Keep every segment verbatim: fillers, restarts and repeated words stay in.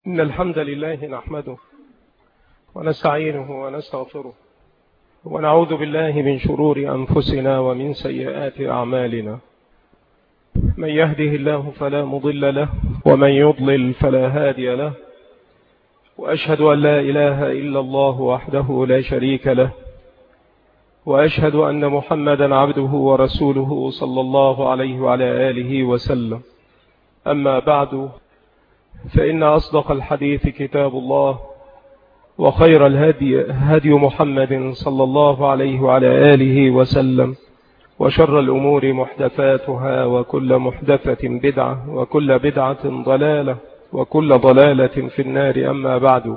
إن الحمد لله نحمده ونستعينه ونستغفره ونعوذ بالله من شرور أنفسنا ومن سيئات أعمالنا. من يهده الله فلا مضل له ومن يضلل فلا هادي له، وأشهد أن لا إله إلا الله وحده لا شريك له، وأشهد أن محمدا عبده ورسوله صلى الله عليه وعلى آله وسلم. أما بعد، فإن أصدق الحديث كتاب الله، وخير الهدي هدي محمد صلى الله عليه وعلى آله وسلم، وشر الأمور محدثاتها، وكل محدثة بدعة، وكل بدعة ضلالة، وكل ضلالة في النار. أما بعد،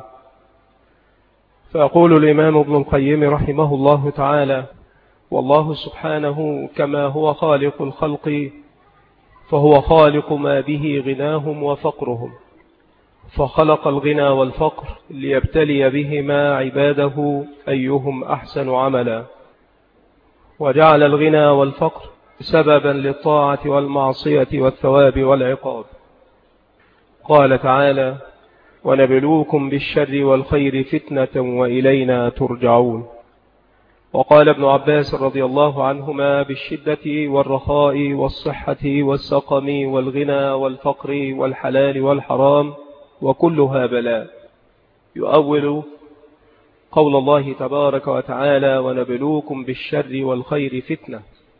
فأقول الإمام ابن القيم رحمه الله تعالى: والله سبحانه كما هو خالق الخلق، فهو خالق ما به غناهم وفقرهم، فخلق الغنى والفقر ليبتلي بهما عباده أيهم أحسن عملا، وجعل الغنى والفقر سببا للطاعة والمعصية والثواب والعقاب. قال تعالى: ونبلوكم بالشر والخير فتنة وإلينا ترجعون. وقال ابن عباس رضي الله عنهما: بالشدة والرخاء والصحة والسقم والغنى والفقر والحلال والحرام وكلها بلاء. يؤول قول الله تبارك وتعالى: ونبلوكم بالشر والخير فتنة.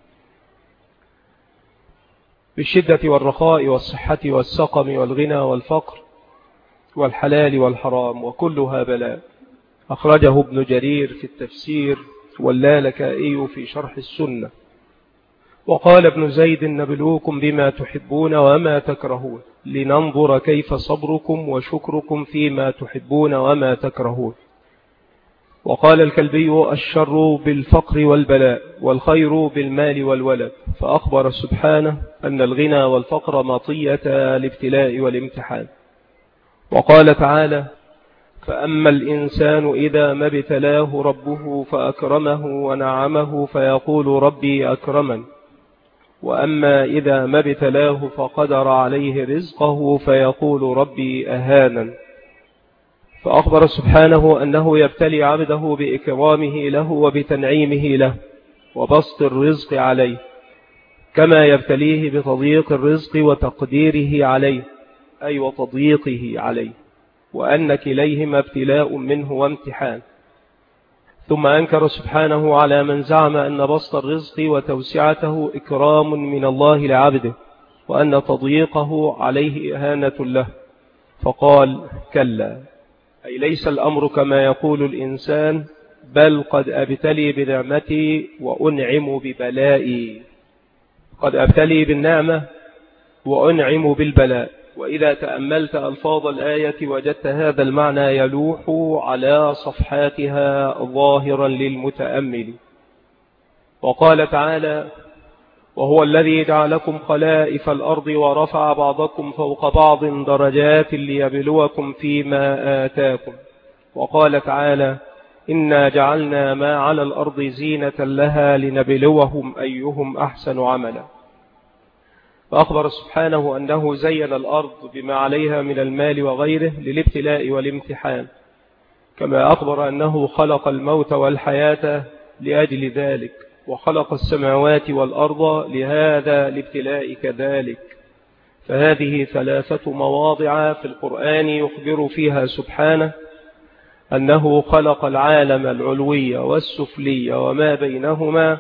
بالشدة والرخاء والصحة والسقم والغنى والفقر والحلال والحرام وكلها بلاء. أخرجه ابن جرير في التفسير، واللالكائي في شرح السنة. وقال ابن زيد: نبلوكم بما تحبون وما تكرهون، لننظر كيف صبركم وشكركم فيما تحبون وما تكرهون. وقال الكلبي: الشر بالفقر والبلاء، والخير بالمال والولد. فأخبر سبحانه أن الغنى والفقر مطية الابتلاء والامتحان. وقال تعالى: فأما الإنسان إذا ما ابتلاه ربه فأكرمه ونعمه فيقول ربي أكرمن، وأما إذا ما ابتلاه فقدر عليه رزقه فيقول ربي أهانن. فأخبر سبحانه أنه يبتلي عبده بإكرامه له وبتنعيمه له وبسط الرزق عليه، كما يبتليه بتضييق الرزق وتقديره عليه، أي وتضييقه عليه، وأن كليهما ابتلاء منه وامتحان. ثم أنكر سبحانه على من زعم أن بسط الرزق وتوسعته إكرام من الله لعبده، وأن تضييقه عليه إهانة له، فقال: كلا، أي ليس الأمر كما يقول الإنسان، بل قد أبتلي بنعمتي وأنعم ببلائي. قد أبتلي بالنعمة وأنعم بالبلاء. وإذا تأملت ألفاظ الآية وجدت هذا المعنى يلوح على صفحاتها ظاهرا للمتأمل. وقال تعالى: وهو الذي جعلكم خلائف الأرض ورفع بعضكم فوق بعض درجات ليبلوكم فيما آتاكم. وقال تعالى: إنا جعلنا ما على الأرض زينة لها لنبلوهم أيهم أحسن عملا. فأخبر سبحانه أنه زين الأرض بما عليها من المال وغيره للابتلاء والامتحان، كما أخبر أنه خلق الموت والحياة لأجل ذلك، وخلق السماوات والأرض لهذا الابتلاء كذلك. فهذه ثلاثة مواضع في القرآن يخبر فيها سبحانه أنه خلق العالم العلوي والسفلي وما بينهما،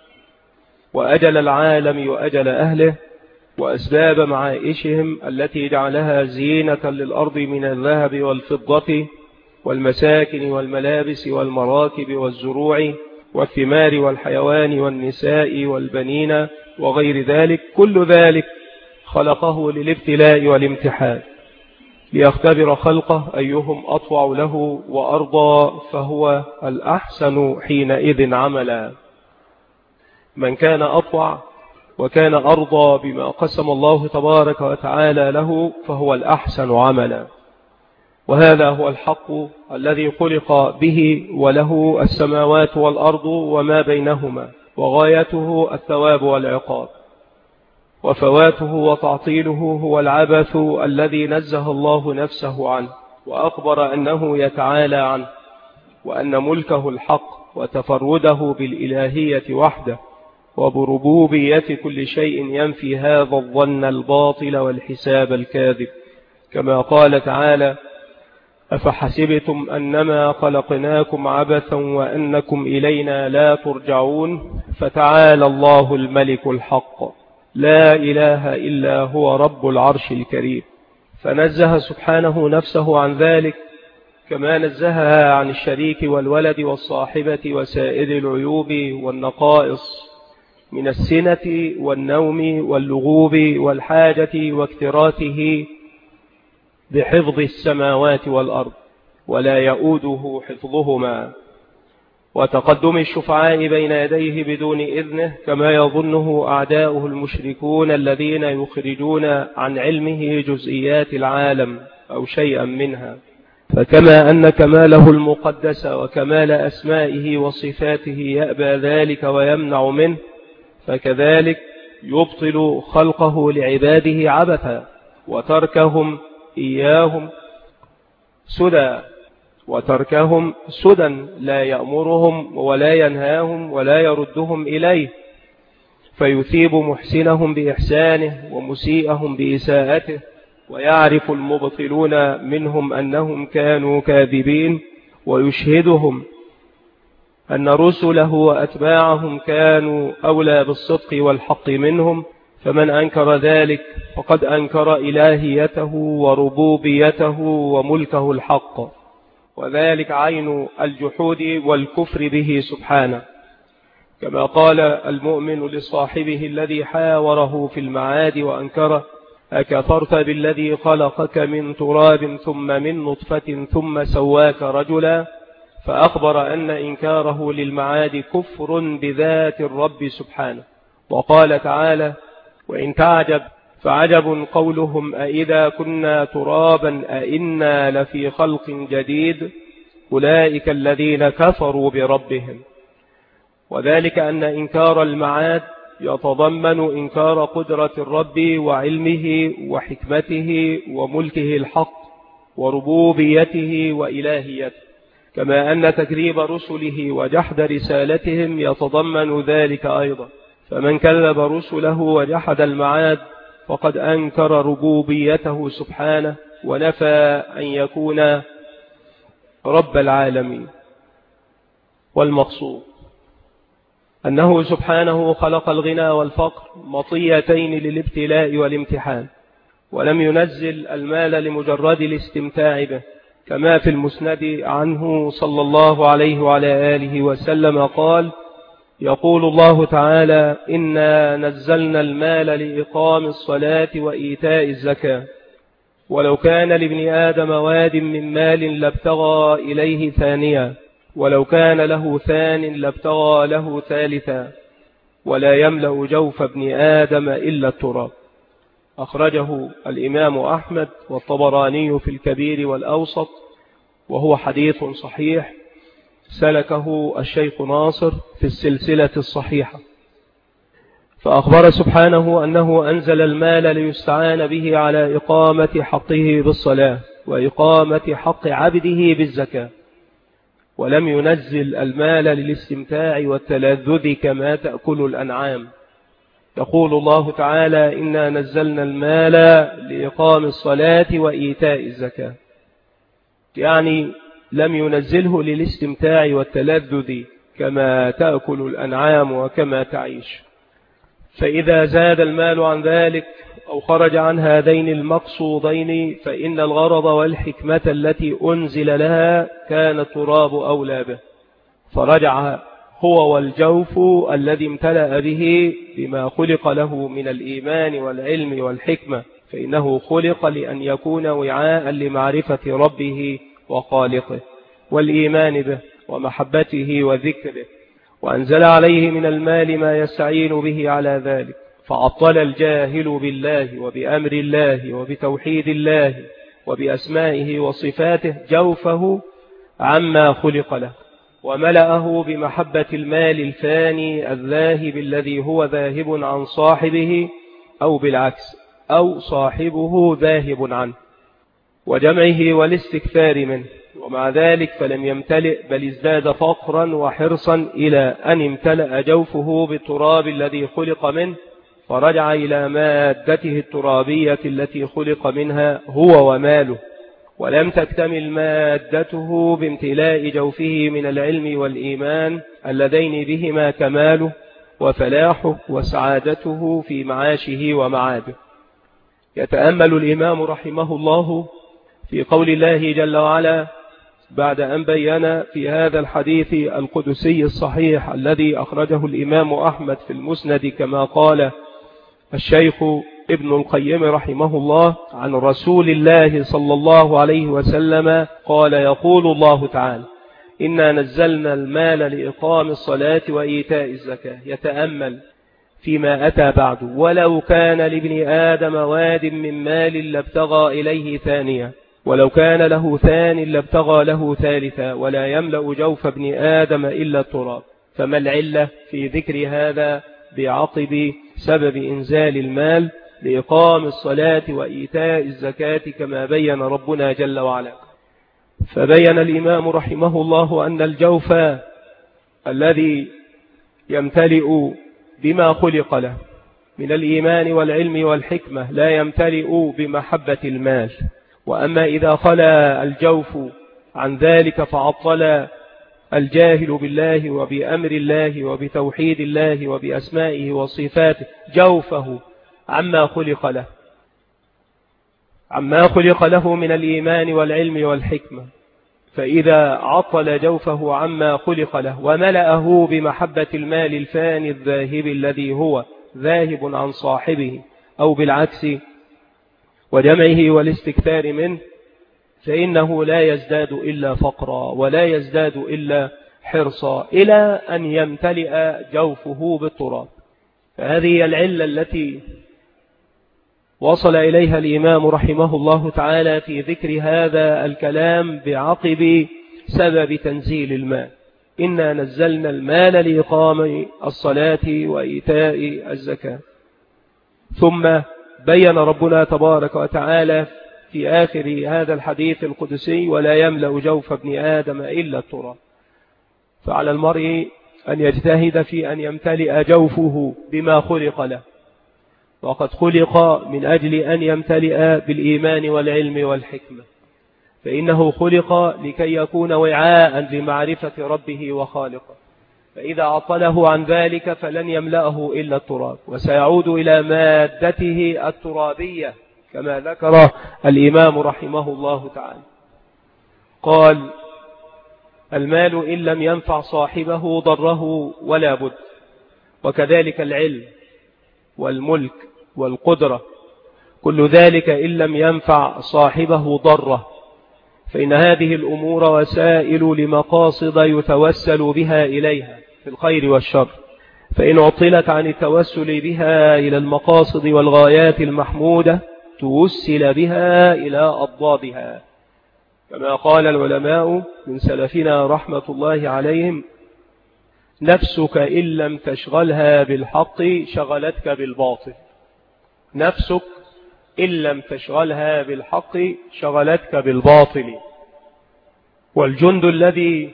وأجل العالم وأجل أهله، وأسباب معائشهم التي جعلها زينة للأرض من الذهب والفضة والمساكن والملابس والمراكب والزروع والثمار والحيوان والنساء والبنين وغير ذلك. كل ذلك خلقه للابتلاء والامتحان، ليختبر خلقه أيهم أطوع له وأرضى، فهو الأحسن حينئذ عملا. من كان أطوع وكان أرضى بما قسم الله تبارك وتعالى له فهو الأحسن عملا. وهذا هو الحق الذي خلق به وله السماوات والأرض وما بينهما، وغايته الثواب والعقاب. وفواته وتعطيله هو العبث الذي نزه الله نفسه عنه، وأخبر أنه يتعالى عنه، وأن ملكه الحق وتفرده بالإلهية وحده وبربوبية كل شيء ينفي هذا الظن الباطل والحساب الكاذب، كما قال تعالى: أفحسبتم أنما خلقناكم عبثا وأنكم إلينا لا ترجعون، فتعالى الله الملك الحق لا إله إلا هو رب العرش الكريم. فنزه سبحانه نفسه عن ذلك، كما نزهها عن الشريك والولد والصاحبة وسائر العيوب والنقائص من السنة والنوم واللغوب والحاجة واكتراثه بحفظ السماوات والأرض ولا يؤوده حفظهما، وتقدم الشفعاء بين يديه بدون إذنه، كما يظنه أعداؤه المشركون الذين يخرجون عن علمه جزئيات العالم أو شيئا منها. فكما أن كماله المقدس وكمال أسمائه وصفاته يأبى ذلك ويمنع منه، فكذلك يبطل خلقه لعباده عبثا وتركهم إياهم سدى وتركهم سدى لا يأمرهم ولا ينهاهم ولا يردهم إليه، فيثيب محسنهم بإحسانه ومسيئهم بإساءته، ويعرف المبطلون منهم أنهم كانوا كاذبين، ويشهدهم أن رسله وأتباعهم كانوا أولى بالصدق والحق منهم. فمن أنكر ذلك فقد أنكر إلهيته وربوبيته وملكه الحق، وذلك عين الجحود والكفر به سبحانه، كما قال المؤمن لصاحبه الذي حاوره في المعاد وأنكره: أكفرت بالذي خلقك من تراب ثم من نطفة ثم سواك رجلا، فأخبر أن إنكاره للمعاد كفر بذات الرب سبحانه. وقال تعالى: وإن تعجب فعجب قولهم أئذا كنا ترابا أئنا لفي خلق جديد، أولئك الذين كفروا بربهم. وذلك أن إنكار المعاد يتضمن إنكار قدرة الرب وعلمه وحكمته وملكه الحق وربوبيته وإلهيته، كما أن تكذيب رسله وجحد رسالتهم يتضمن ذلك أيضا. فمن كذب رسله وجحد المعاد فقد أنكر ربوبيته سبحانه ونفى أن يكون رب العالمين. والمقصود أنه سبحانه خلق الغنى والفقر مطيتين للابتلاء والامتحان، ولم ينزل المال لمجرد الاستمتاع به، كما في المسند عنه صلى الله عليه وعلى آله وسلم قال: يقول الله تعالى: إنا نزلنا المال لإقام الصلاة وإيتاء الزكاة، ولو كان لابن آدم واد من مال لابتغى إليه ثانيا، ولو كان له ثان لابتغى له ثالثا، ولا يملأ جوف ابن آدم إلا التراب. أخرجه الإمام أحمد والطبراني في الكبير والأوسط، وهو حديث صحيح سلكه الشيخ ناصر في السلسلة الصحيحة. فأخبر سبحانه أنه أنزل المال ليستعان به على إقامة حقه بالصلاة وإقامة حق عبده بالزكاة، ولم ينزل المال للاستمتاع والتلذذ كما تأكل الأنعام. يقول الله تعالى: إنا نزلنا المال لإقام الصلاة وإيتاء الزكاة، يعني لم ينزله للاستمتاع والتلذذ كما تأكل الأنعام وكما تعيش. فإذا زاد المال عن ذلك أو خرج عن هذين المقصودين فإن الغرض والحكمة التي أنزل لها كان التراب أولى به، فرجع هو والجوف الذي امتلأ به بما خلق له من الإيمان والعلم والحكمة، فإنه خلق لأن يكون وعاء لمعرفة ربه وخالقه والإيمان به ومحبته وذكره، وأنزل عليه من المال ما يستعين به على ذلك، فعطل الجاهل بالله وبأمر الله وبتوحيد الله وبأسمائه وصفاته جوفه عما خلق له، وملأه بمحبة المال الفاني الذاهب الذي هو ذاهب عن صاحبه، أو بالعكس أو صاحبه ذاهب عنه، وجمعه والاستكثار منه، ومع ذلك فلم يمتلئ بل ازداد فقرا وحرصا إلى أن امتلأ جوفه بالتراب الذي خلق منه، فرجع إلى مادته الترابية التي خلق منها هو وماله، ولم تكتمل مادته بامتلاء جوفه من العلم والإيمان اللذين بهما كماله وفلاحه وسعادته في معاشه ومعاده. يتأمل الإمام رحمه الله في قول الله جل وعلا بعد أن بين في هذا الحديث القدسي الصحيح الذي أخرجه الإمام أحمد في المسند كما قال الشيخ ابن القيم رحمه الله عن رسول الله صلى الله عليه وسلم قال: يقول الله تعالى: إنا نزلنا المال لإقام الصلاة وإيتاء الزكاة. يتأمل فيما أتى بعد: ولو كان لابن آدم واد من مال لابتغى إليه ثانية، ولو كان له ثان لابتغى له ثالثا، ولا يملأ جوف ابن آدم إلا التراب. فما العلة في ذكر هذا بعقب سبب إنزال المال لإقام الصلاة وإيتاء الزكاة كما بين ربنا جل وعلا؟ فبين الإمام رحمه الله أن الجوف الذي يمتلئ بما خلق له من الإيمان والعلم والحكمة لا يمتلئ بمحبة المال، وأما إذا خلا الجوف عن ذلك فعطل الجاهل بالله وبأمر الله وبتوحيد الله وبأسمائه وصفاته جوفه عما خلق له عما خلق له من الإيمان والعلم والحكمة، فإذا عطل جوفه عما خلق له وملأه بمحبة المال الفاني الذاهب الذي هو ذاهب عن صاحبه، أو بالعكس وجمعه والاستكثار منه، فإنه لا يزداد إلا فقرا ولا يزداد إلا حرصا إلى أن يمتلئ جوفه بالتراب. فهذه العلة التي وصل إليها الإمام رحمه الله تعالى في ذكر هذا الكلام بعقب سبب تنزيل المال: إنا نزلنا المال لإقام الصلاة وإيتاء الزكاة. ثم بين ربنا تبارك وتعالى في آخر هذا الحديث القدسي: ولا يملأ جوف ابن آدم إلا التراب. فعلى المرء أن يجتهد في أن يمتلئ جوفه بما خلق له، وقد خلق من أجل أن يمتلئ بالإيمان والعلم والحكمة، فإنه خلق لكي يكون وعاء لمعرفة ربه وخالقه، فإذا عطله عن ذلك فلن يملأه إلا التراب، وسيعود إلى مادته الترابية كما ذكر الإمام رحمه الله تعالى. قال: المال إن لم ينفع صاحبه ضره ولا بد، وكذلك العلم والملك والقدرة، كل ذلك إن لم ينفع صاحبه ضره، فإن هذه الأمور وسائل لمقاصد يتوسل بها إليها في الخير والشر، فإن عطلت عن التوسل بها إلى المقاصد والغايات المحمودة توسل بها إلى أضدادها، كما قال العلماء من سلفنا رحمة الله عليهم: نفسك إن لم تشغلها بالحق شغلتك بالباطل. نفسك إن لم تشغلها بالحق شغلتك بالباطل. والجند الذي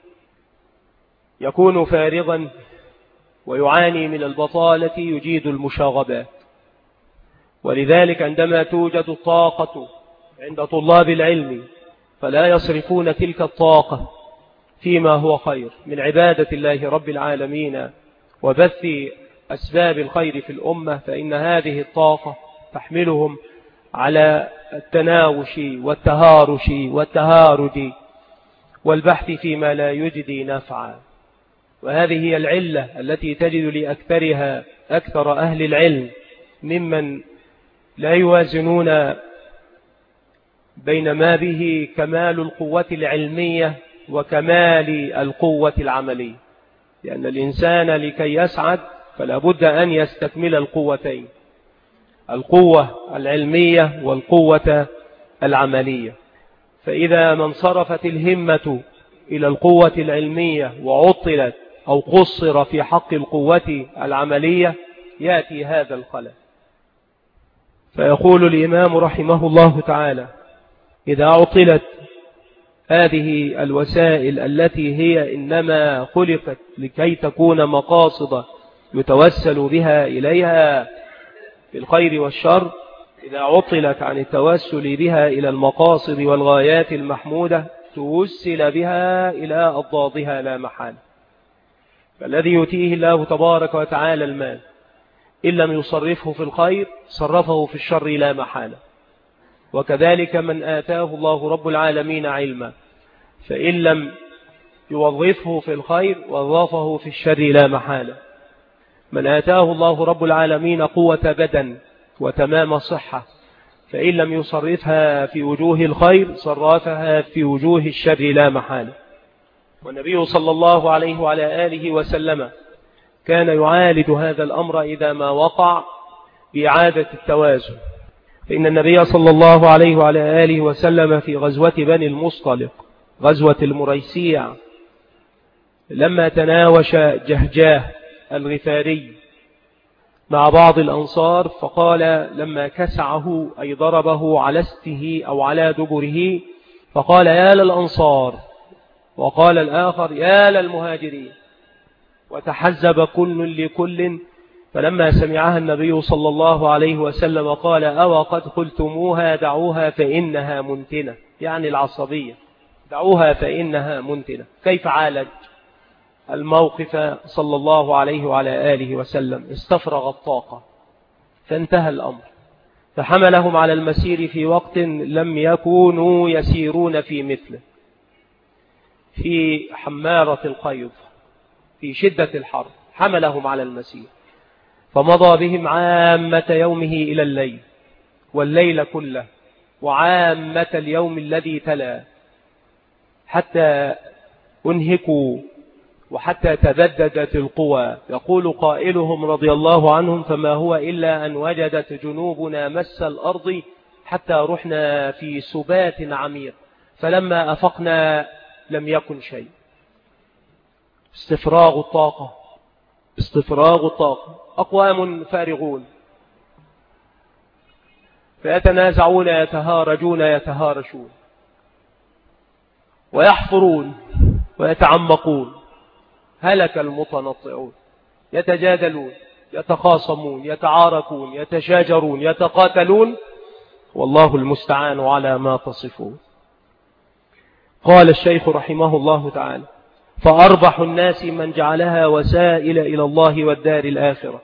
يكون فارغا ويعاني من البطالة يجيد المشاغبات، ولذلك عندما توجد الطاقة عند طلاب العلم فلا يصرفون تلك الطاقة فيما هو خير من عبادة الله رب العالمين وبث أسباب الخير في الأمة، فإن هذه الطاقة تحملهم على التناوش والتهارش والتهارج والبحث فيما لا يجدي نفعا. وهذه هي العلة التي تجد لأكثرها أكثر أهل العلم ممن لا يوازنون بين ما به كمال القوة العلمية وكمال القوة العملية، لأن الإنسان لكي يسعد فلا بد أن يستكمل القوتين، القوة العلمية والقوة العملية. فإذا ما انصرفت الهمة إلى القوة العلمية وعطلت أو قصر في حق القوة العملية يأتي هذا الخلل. فيقول الإمام رحمه الله تعالى: إذا عطلت هذه الوسائل التي هي إنما خلقت لكي تكون مقاصد يتوسل بها إليها في الخير والشر، إذا عطلت عن التوسل بها إلى المقاصد والغايات المحمودة توسل بها إلى أضدادها لا محال. فالذي يؤتيه الله تبارك وتعالى المال إن لم يصرفه في الخير صرفه في الشر لا محالة. وكذلك من آتاه الله رب العالمين علما فإن لم يوظفه في الخير وظفه في الشر لا محالة. من آتاه الله رب العالمين قوة بدن وتمام صحة فإن لم يصرفها في وجوه الخير صرفها في وجوه الشر لا محالة. والنبي صلى الله عليه وعلى آله وسلم كان يعالج هذا الأمر إذا ما وقع بإعادة التوازن. فإن النبي صلى الله عليه وعلى آله وسلم في غزوة بني المصطلق غزوة المريسيع لما تناوش جهجاه الغفاري مع بعض الأنصار فقال لما كسعه أي ضربه على استه أو على دبره فقال: يا للأنصار، وقال الآخر: يا للمهاجرين، وتحزب كل لكل. فلما سمعها النبي صلى الله عليه وسلم قال: أو قد قلتموها دعوها فإنها منتنة، يعني العصبية، دعوها فإنها منتنة. كيف عالج الموقف صلى الله عليه وعلى آله وسلم؟ استفرغ الطاقة فانتهى الأمر، فحملهم على المسير في وقت لم يكونوا يسيرون في مثله، في حمارة القيض في شدة الحر، حملهم على المسير فمضى بهم عامة يومه إلى الليل والليل كله وعامة اليوم الذي تلا حتى أنهكوا وحتى تبددت القوى. يقول قائلهم رضي الله عنهم: فما هو إلا أن وجدت جنوبنا مس الأرض حتى رحنا في سبات عميق فلما أفقنا لم يكن شيء. استفراغ الطاقة، استفراغ الطاقة. أقوام فارغون فيتنازعون يتهارجون يتهارشون ويحفرون ويتعمقون. هلك المتنطعون، يتجادلون يتخاصمون يتعاركون يتشاجرون يتقاتلون، والله المستعان على ما تصفون. قال الشيخ رحمه الله تعالى: فأربح الناس من جعلها وسائل إلى الله والدار الآخرة،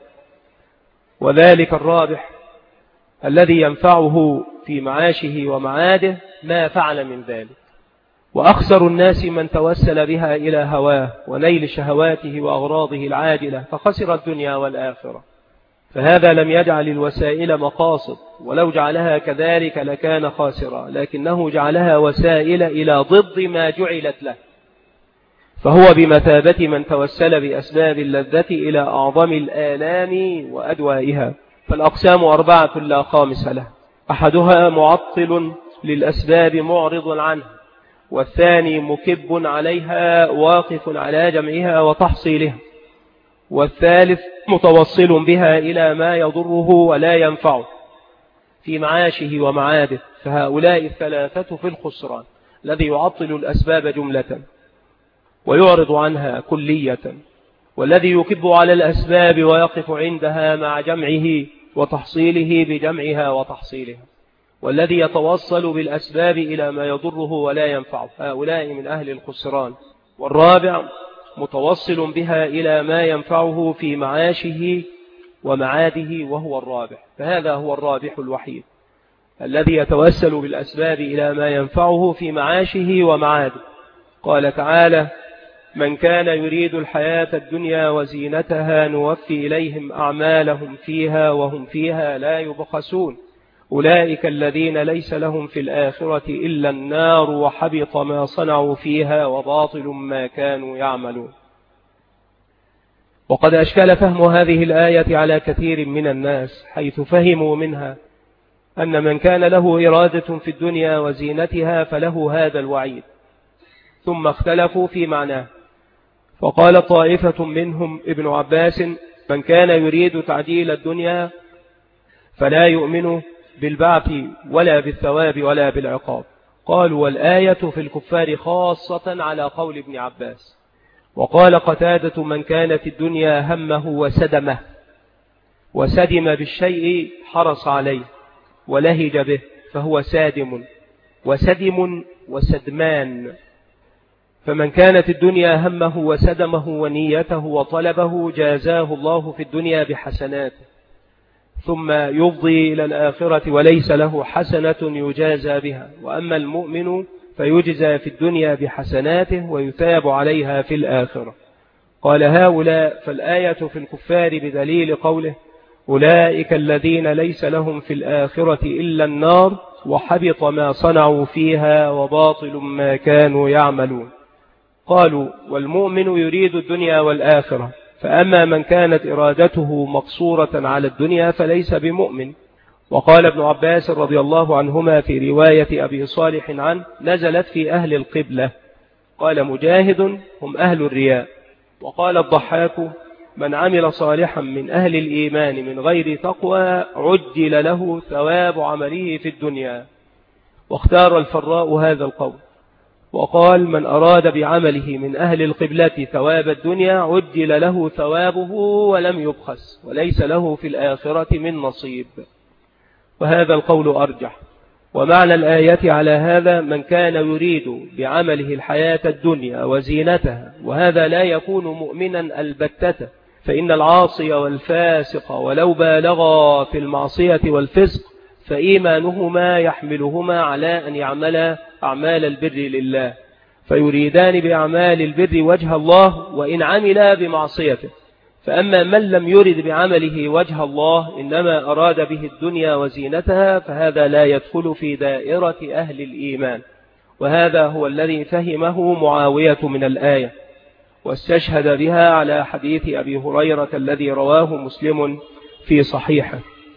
وذلك الرابح الذي ينفعه في معاشه ومعاده ما فعل من ذلك. وأخسر الناس من توسل بها إلى هواه ونيل شهواته وأغراضه العاجلة فخسر الدنيا والآخرة. فهذا لم يجعل الوسائل مقاصد، ولو جعلها كذلك لكان خاسرا، لكنه جعلها وسائل إلى ضد ما جعلت له، فهو بمثابة من توسل بأسباب اللذة إلى أعظم الآلام وأدوائها. فالأقسام أربعة لا خامس له: أحدها معطل للأسباب معرض عنها، والثاني مكب عليها واقف على جمعها وتحصيلها، والثالث متوصل بها إلى ما يضره ولا ينفعه في معاشه ومعاده. فهؤلاء الثلاثة في الخسران: الذي يعطل الأسباب جملة ويعرض عنها كلية، والذي يكب على الأسباب ويقف عندها مع جمعه وتحصيله بجمعها وتحصيلها، والذي يتوصل بالأسباب إلى ما يضره ولا ينفعه. هؤلاء من أهل الخسران. والرابع متوصل بها إلى ما ينفعه في معاشه ومعاده، وهو الرابح. فهذا هو الرابح الوحيد الذي يتوسل بالأسباب إلى ما ينفعه في معاشه ومعاده. قال تعالى: من كان يريد الحياة الدنيا وزينتها نوفي إليهم أعمالهم فيها وهم فيها لا يبخسون أولئك الذين ليس لهم في الآخرة إلا النار وحبط ما صنعوا فيها وباطل ما كانوا يعملون. وقد أشكل فهم هذه الآية على كثير من الناس، حيث فهموا منها أن من كان له إرادة في الدنيا وزينتها فله هذا الوعيد، ثم اختلفوا في معناه. فقال طائفة منهم ابن عباس: من كان يريد تعديل الدنيا فلا يؤمن بالبعث ولا بالثواب ولا بالعقاب. قالوا والآية في الكفار خاصة على قول ابن عباس. وقال قتادة من كانت الدنيا همه وسدمه، وسدم بالشيء حرص عليه ولهج به فهو سادم، وسدم وسدمان. فمن كانت الدنيا همه وسدمه ونيته وطلبه جازاه الله في الدنيا بحسناته، ثم يفضي إلى الآخرة وليس له حسنة يجازى بها. وأما المؤمن فيجزى في الدنيا بحسناته ويثاب عليها في الآخرة. قال هؤلاء فالآية في الكفار بدليل قوله أولئك الذين ليس لهم في الآخرة إلا النار وحبط ما صنعوا فيها وباطل ما كانوا يعملون. قالوا والمؤمن يريد الدنيا والآخرة، فأما من كانت إرادته مقصورة على الدنيا فليس بمؤمن. وقال ابن عباس رضي الله عنهما في رواية أبي صالح عنه نزلت في أهل القبلة. قال مجاهد هم أهل الرياء. وقال الضحاك من عمل صالحا من أهل الإيمان من غير تقوى عجل له ثواب عمله في الدنيا. واختار الفراء هذا القول وقال من أراد بعمله من أهل القبلة ثواب الدنيا عجل له ثوابه ولم يبخس وليس له في الآخرة من نصيب. وهذا القول أرجح. ومعنى الآية على هذا من كان يريد بعمله الحياة الدنيا وزينتها، وهذا لا يكون مؤمنا البتة، فإن العاصي والفاسق ولو بالغا في المعصية والفسق فإيمانهما يحملهما على أن يعملا أعمال البر لله، فيريدان بأعمال البر وجه الله وإن عملا بمعصيته. فأما من لم يرد بعمله وجه الله إنما أراد به الدنيا وزينتها فهذا لا يدخل في دائرة أهل الإيمان. وهذا هو الذي فهمه معاوية من الآية، واستشهد بها على حديث أبي هريرة الذي رواه مسلم في صحيحه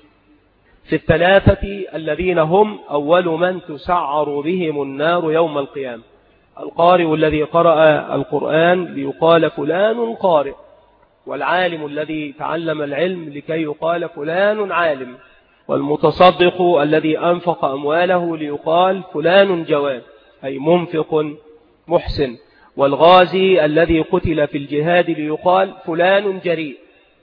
في الثلاثة الذين هم أول من تسعر بهم النار يوم القيامة: القارئ الذي قرأ القرآن ليقال فلان قارئ، والعالم الذي تعلم العلم لكي يقال فلان عالم، والمتصدق الذي أنفق أمواله ليقال فلان جواد أي منفق محسن، والغازي الذي قتل في الجهاد ليقال فلان جريء.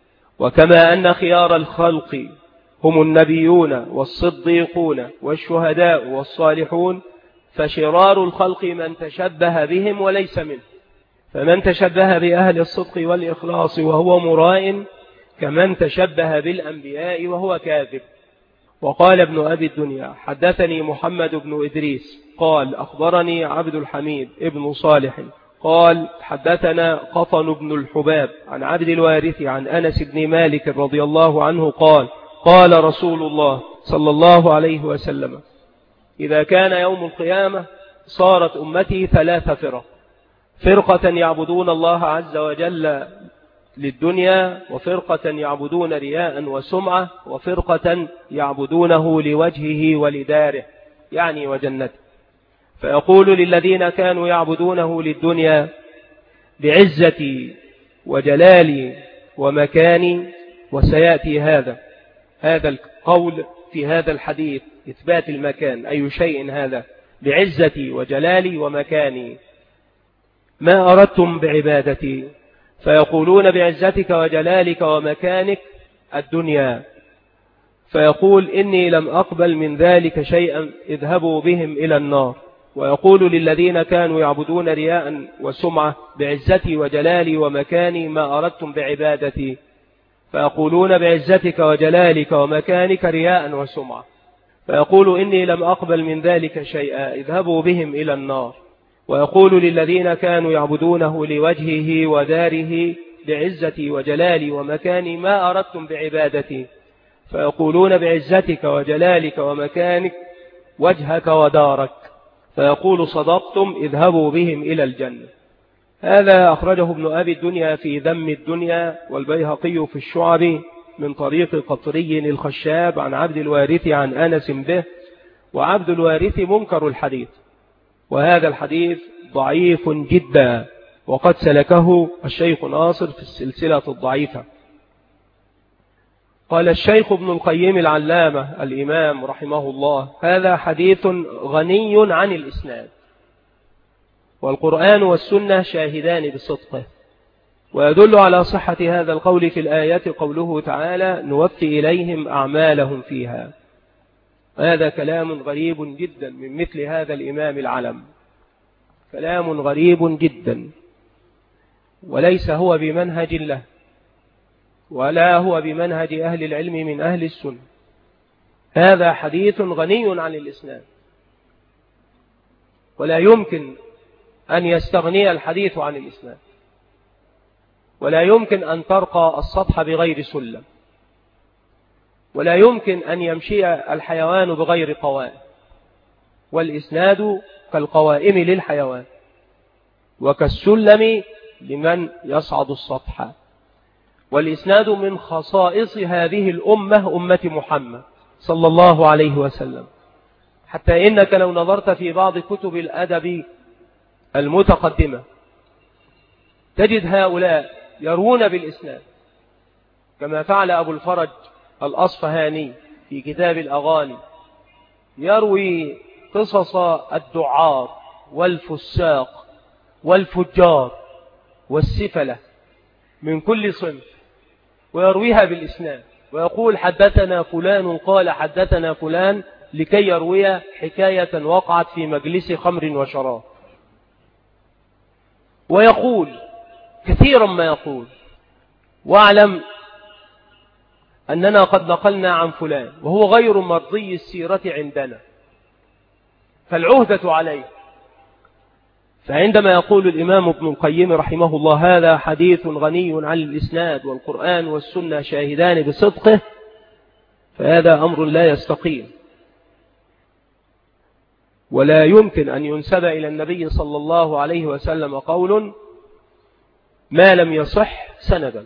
وكما أن خيار الخلق هم النبيون والصديقون والشهداء والصالحون، فشرار الخلق من تشبه بهم وليس منه. فمن تشبه بأهل الصدق والإخلاص وهو مراء كمن تشبه بالأنبياء وهو كاذب. وقال ابن أبي الدنيا حدثني محمد بن إدريس قال أخبرني عبد الحميد ابن صالح قال حدثنا قطن بن الحباب عن عبد الوارث عن أنس بن مالك رضي الله عنه قال قال رسول الله صلى الله عليه وسلم إذا كان يوم القيامة صارت أمتي ثلاث فرق: فرقة يعبدون الله عز وجل للدنيا، وفرقة يعبدون رياء وسمعة، وفرقة يعبدونه لوجهه ولداره يعني وجنته. فيقول للذين كانوا يعبدونه للدنيا بعزتي وجلالي ومكاني، وسيأتي هذا هذا القول في هذا الحديث إثبات المكان، أي شيء هذا بعزتي وجلالي ومكاني، ما أردتم بعبادتي؟ فيقولون بعزتك وجلالك ومكانك الدنيا. فيقول إني لم أقبل من ذلك شيئا اذهبوا بهم إلى النار. ويقول للذين كانوا يعبدون رياء وسمعة بعزتي وجلالي ومكاني ما أردتم بعبادتي؟ فيقولون بعزتك وجلالك ومكانك رياء وسمعة. فيقول إني لم أقبل من ذلك شيئا اذهبوا بهم إلى النار. ويقول للذين كانوا يعبدونه لوجهه وداره بعزتي وجلالي ومكاني ما أردتم بعبادتي؟ فيقولون بعزتك وجلالك ومكانك وجهك ودارك. فيقول صدقتم اذهبوا بهم إلى الجنة. هذا أخرجه ابن أبي الدنيا في ذم الدنيا، والبيهقي في الشعب من طريق قطري الخشاب عن عبد الوارث عن أنس به، وعبد الوارث منكر الحديث، وهذا الحديث ضعيف جدا، وقد سلكه الشيخ ناصر في السلسلة الضعيفة. قال الشيخ ابن القيم العلامة الإمام رحمه الله: هذا حديث غني عن الإسناد، والقرآن والسنة شاهدان بصدقه. ويدل على صحة هذا القول في الآية قوله تعالى: نوفي إليهم أعمالهم فيها. هذا كلام غريب جدا من مثل هذا الإمام العلم، كلام غريب جدا، وليس هو بمنهج له، ولا هو بمنهج أهل العلم من أهل السنة. هذا حديث غني عن الإسناد، ولا يمكن أن يستغني الحديث عن الإسناد، ولا يمكن أن ترقى السطح بغير سلم، ولا يمكن أن يمشي الحيوان بغير قوائم، والإسناد كالقوائم للحيوان وكالسلم لمن يصعد السطح. والإسناد من خصائص هذه الأمة، أمة محمد صلى الله عليه وسلم، حتى إنك لو نظرت في بعض كتب الأدب المتقدمة تجد هؤلاء يروون بالإسناد، كما فعل أبو الفرج الأصفهاني في كتاب الأغاني، يروي قصص الدعار والفساق والفجار والسفلة من كل صنف، ويرويها بالإسناد، ويقول حدثنا فلان قال حدثنا فلان، لكي يروي حكاية وقعت في مجلس خمر وشراب. ويقول كثيرا ما يقول: واعلم أننا قد نقلنا عن فلان وهو غير مرضي السيرة عندنا، فالعهدة عليه. فعندما يقول الإمام ابن القيم رحمه الله: هذا حديث غني عن الإسناد والقرآن والسنة شاهدان بصدقه، فهذا أمر لا يستقيم، ولا يمكن أن ينسب إلى النبي صلى الله عليه وسلم قول ما لم يصح سندا،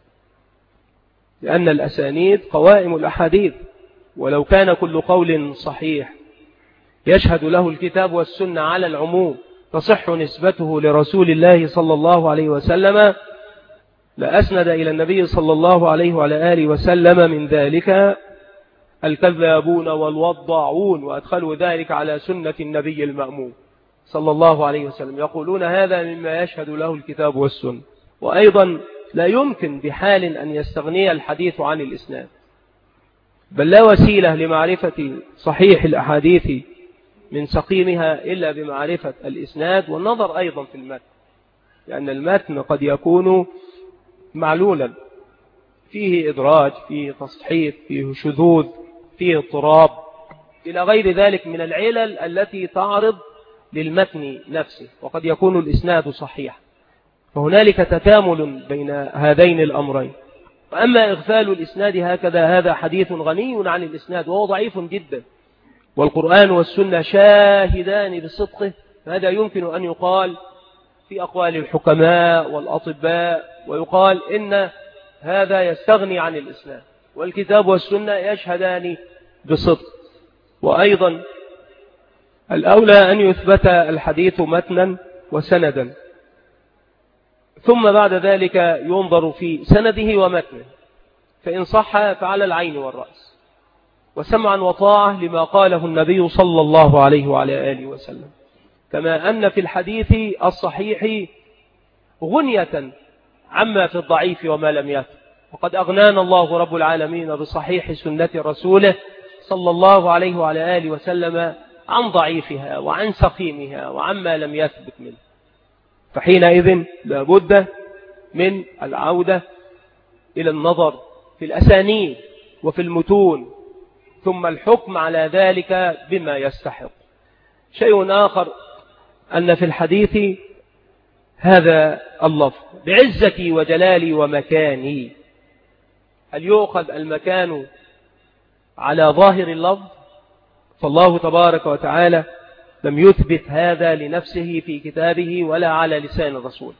لأن الأسانيد قوائم الأحاديث، ولو كان كل قول صحيح يشهد له الكتاب والسنة على العموم تصح نسبته لرسول الله صلى الله عليه وسلم، لأسند إلى النبي صلى الله عليه وعلى آله وسلم من ذلك الكذابون والوضاعون، وأدخلوا ذلك على سنة النبي المأمون صلى الله عليه وسلم، يقولون هذا مما يشهد له الكتاب والسنة. وأيضا لا يمكن بحال أن يستغني الحديث عن الإسناد، بل لا وسيلة لمعرفة صحيح الأحاديث من سقيمها إلا بمعرفة الإسناد، والنظر أيضا في المتن، لأن المتن قد يكون معلولا، فيه إدراج، فيه تصحيف، فيه شذوذ، فيه اضطراب، إلى غير ذلك من العلل التي تعرض للمتن نفسه، وقد يكون الإسناد صحيح. فهنالك تكامل بين هذين الأمرين. وأما إغفال الإسناد هكذا، هذا حديث غني عن الإسناد وهو ضعيف جدا، والقرآن والسنة شاهدان بصدقه، هذا يمكن أن يقال في أقوال الحكماء والأطباء، ويقال إن هذا يستغني عن الإسناد، والكتاب والسنة يشهدان بصدق. وأيضا الأولى أن يثبت الحديث متنا وسندا، ثم بعد ذلك ينظر في سنده ومتنه، فإن صح فعلى العين والرأس، وسمعا وطاعة لما قاله النبي صلى الله عليه وعلى آله وسلم. كما أن في الحديث الصحيح غنية عما في الضعيف وما لم يثبت، وقد أغنانا الله رب العالمين بصحيح سنة رسوله صلى الله عليه وعلى آله وسلم عن ضعيفها وعن سقيمها وعما لم يثبت منه. فحينئذ لابد من العودة إلى النظر في الأسانيد وفي المتون، ثم الحكم على ذلك بما يستحق. شيء آخر أن في الحديث هذا اللفظ بعزتي وجلالي ومكاني، هل يؤخذ المكان على ظاهر اللفظ؟ فالله تبارك وتعالى لم يثبت هذا لنفسه في كتابه ولا على لسان الرسول.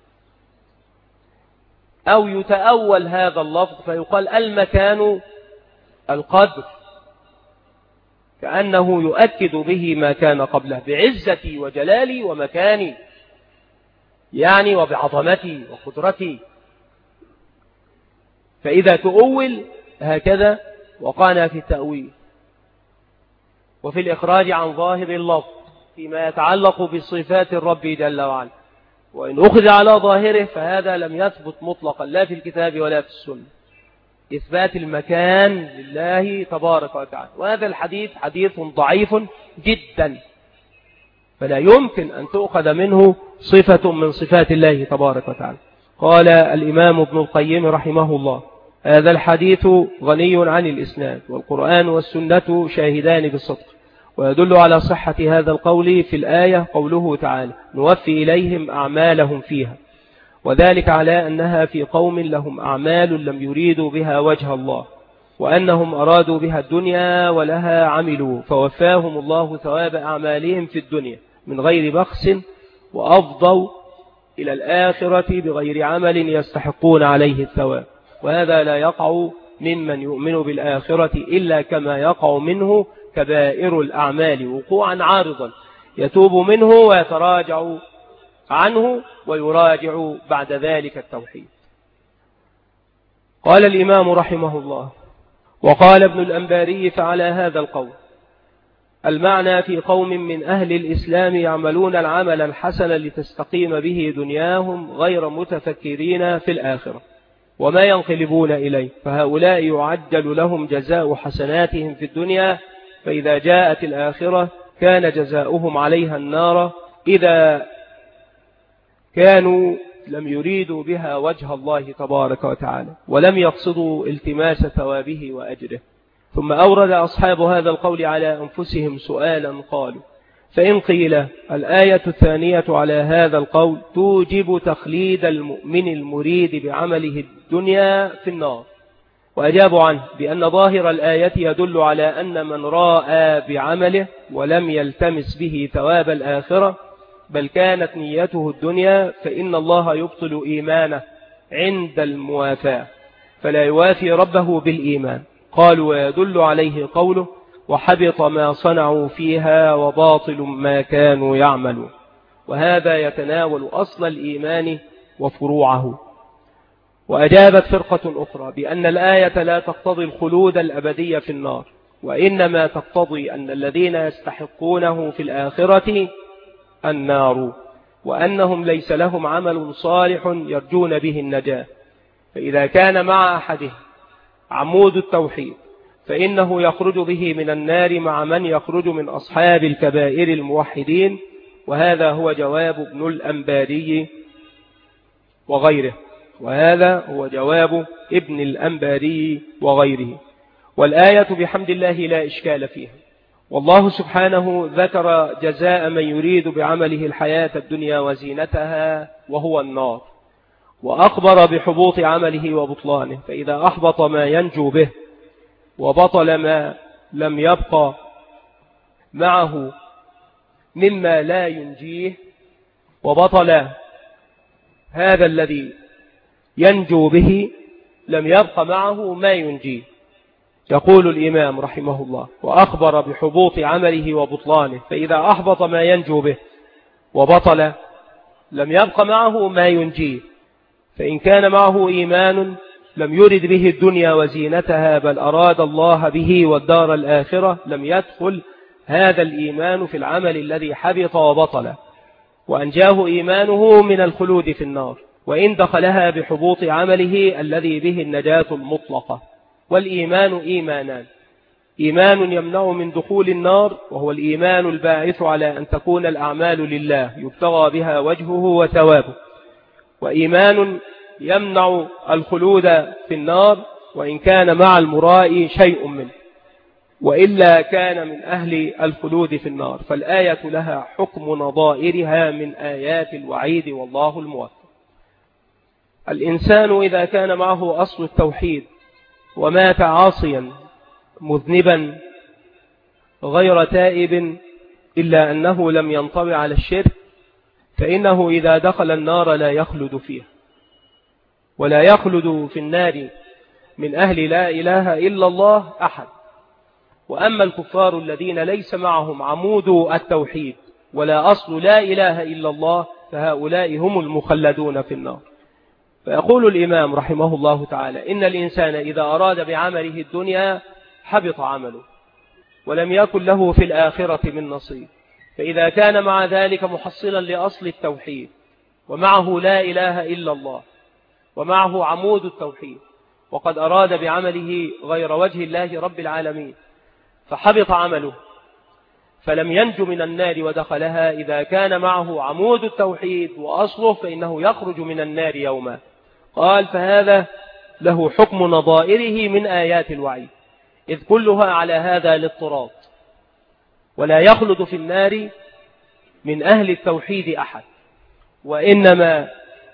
أو يتأول هذا اللفظ فيقال المكان القدر، كأنه يؤكد به ما كان قبله، بعزتي وجلالي ومكاني، يعني وبعظمتي وقدرتي. فإذا تؤول هكذا وقعنا في التأويل وفي الإخراج عن ظاهر اللفظ فيما يتعلق بصفات الرب جل وعلا، وإن أخذ على ظاهره فهذا لم يثبت مطلقا لا في الكتاب ولا في السنة، إثبات المكان لله تبارك وتعالى، وهذا الحديث حديث ضعيف جدا، فلا يمكن أن تؤخذ منه صفة من صفات الله تبارك وتعالى. قال الإمام ابن القيم رحمه الله: هذا الحديث غني عن الإسناد، والقرآن والسنة شاهدان بالصدق، ويدل على صحة هذا القول في الآية قوله تعالى: نوفي إليهم أعمالهم فيها، وذلك على أنها في قوم لهم أعمال لم يريدوا بها وجه الله، وأنهم أرادوا بها الدنيا ولها عملوا، فوفاهم الله ثواب أعمالهم في الدنيا من غير بخس، وأفضوا إلى الآخرة بغير عمل يستحقون عليه الثواب. وهذا لا يقع ممن يؤمن بالآخرة إلا كما يقع منه كبائر الأعمال وقوعا عارضا يتوب منه ويتراجع عنه ويراجع بعد ذلك التوحيد. قال الإمام رحمه الله: وقال ابن الأنباري فعلى هذا القول المعنى في قوم من أهل الإسلام يعملون العمل الحسن لتستقيم به دنياهم غير متفكرين في الآخرة وما ينقلبون إليه، فهؤلاء يعجل لهم جزاء حسناتهم في الدنيا، فإذا جاءت الآخرة كان جزاؤهم عليها النار إذا كانوا لم يريدوا بها وجه الله تبارك وتعالى ولم يقصدوا التماس ثوابه وأجره. ثم أورد أصحاب هذا القول على أنفسهم سؤالا قالوا: فإن قيل الآية الثانية على هذا القول توجب تخليد المؤمن المريد بعمله الدنيا في النار، وأجابوا عنه بأن ظاهر الآية يدل على أن من راء بعمله ولم يلتمس به ثواب الآخرة بل كانت نيته الدنيا فإن الله يبطل إيمانه عند الموافاة فلا يوافي ربه بالإيمان. قالوا: ويدل عليه قوله: وحبط ما صنعوا فيها وباطل ما كانوا يعملون. وهذا يتناول أصل الإيمان وفروعه. وأجابت فرقة أخرى بأن الآية لا تقتضي الخلود الأبدي في النار، وإنما تقتضي أن الذين يستحقونه في الآخرة النار، وأنهم ليس لهم عمل صالح يرجون به النجاة، فإذا كان مع أحدهم عمود التوحيد فإنه يخرج به من النار مع من يخرج من أصحاب الكبائر الموحدين. وهذا هو جواب ابن الأنباري وغيره وهذا هو جواب ابن الأنباري وغيره. والآية بحمد الله لا إشكال فيها، والله سبحانه ذكر جزاء من يريد بعمله الحياة الدنيا وزينتها وهو النار، وأخبر بحبوط عمله وبطلانه، فإذا أحبط ما ينجو به وبطل ما لم يبقى معه مما لا ينجيه، وبطل هذا الذي ينجو به لم يبقى معه ما ينجيه. يقول الإمام رحمه الله: وأخبر بحبوط عمله وبطلانه، فإذا أحبط ما ينجو به وبطل لم يبقى معه ما ينجيه، فإن كان معه إيمان لم يرد به الدنيا وزينتها بل أراد الله به والدار الآخرة لم يدخل هذا الإيمان في العمل الذي حبط وبطل، وأنجاه إيمانه من الخلود في النار، وإن دخلها بحبوط عمله الذي به النجاة المطلقة. والإيمان إيمانان: إيمان يمنع من دخول النار وهو الإيمان الباعث على أن تكون الأعمال لله يبتغى بها وجهه وثوابه، وإيمان يمنع الخلود في النار وإن كان مع المراء شيء منه، وإلا كان من أهل الخلود في النار. فالآية لها حكم نظائرها من آيات الوعيد، والله الموفق. الإنسان إذا كان معه أصل التوحيد ومات عاصيا مذنبا غير تائب إلا أنه لم ينطبع على الشرك، فإنه إذا دخل النار لا يخلد فيها، ولا يخلد في النار من أهل لا إله إلا الله أحد. وأما الكفار الذين ليس معهم عمود التوحيد ولا أصل لا إله إلا الله فهؤلاء هم المخلدون في النار. فيقول الإمام رحمه الله تعالى: إن الإنسان إذا أراد بعمله الدنيا حبط عمله ولم يكن له في الآخرة من نصيب. فإذا كان مع ذلك محصلا لأصل التوحيد ومعه لا إله إلا الله ومعه عمود التوحيد وقد أراد بعمله غير وجه الله رب العالمين فحبط عمله فلم ينج من النار ودخلها، إذا كان معه عمود التوحيد وأصله فإنه يخرج من النار يوما. قال: فهذا له حكم نظائره من آيات الوعيد، إذ كلها على هذا الاضطراد، ولا يخلد في النار من أهل التوحيد أحد، وإنما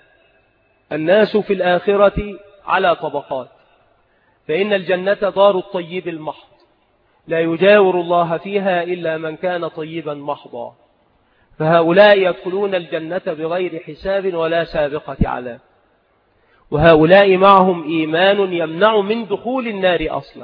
الناس في الآخرة على طبقات، فإن الجنة دار الطيب المحض لا يجاور الله فيها إلا من كان طيبا محضا، فهؤلاء يدخلون الجنة بغير حساب ولا سابقة عذاب، وهؤلاء معهم إيمان يمنع من دخول النار أصلا.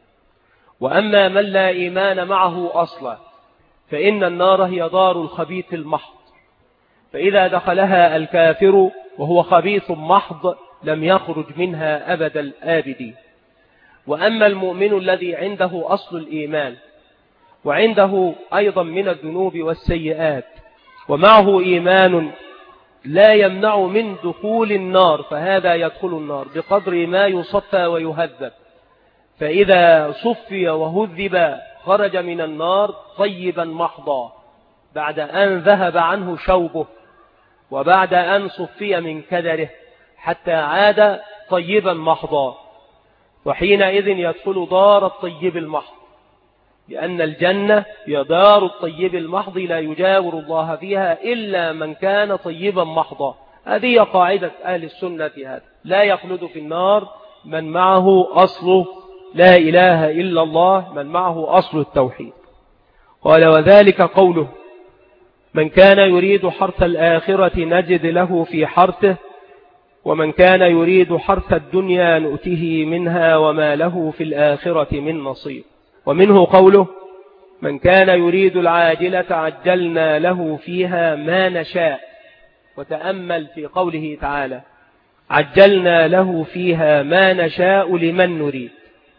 وأما من لا إيمان معه أصلا فإن النار هي دار الخبيث المحض، فإذا دخلها الكافر وهو خبيث محض لم يخرج منها أبد الآبدين. وأما المؤمن الذي عنده أصل الإيمان وعنده أيضا من الذنوب والسيئات ومعه إيمان لا يمنع من دخول النار، فهذا يدخل النار بقدر ما يصفى ويهذب، فإذا صفي وهذب خرج من النار طيبا محضا بعد أن ذهب عنه شوبه وبعد أن صفي من كدره حتى عاد طيبا محضا، وحينئذ يدخل دار الطيب المحض، لأن الجنة هي دار الطيب المحض لا يجاور الله فيها إلا من كان طيبا محضا. هذه قاعدة أهل السنة، هذا لا يخلد في النار من معه أصل لا إله إلا الله، من معه أصل التوحيد. قال: وذلك قوله: من كان يريد حرث الآخرة نجد له في حرثه، ومن كان يريد حرث الدنيا نؤته منها وما له في الآخرة من نصيب. ومنه قوله: من كان يريد العاجلة عجلنا له فيها ما نشاء. وتأمل في قوله تعالى: عجلنا له فيها ما نشاء لمن نريد.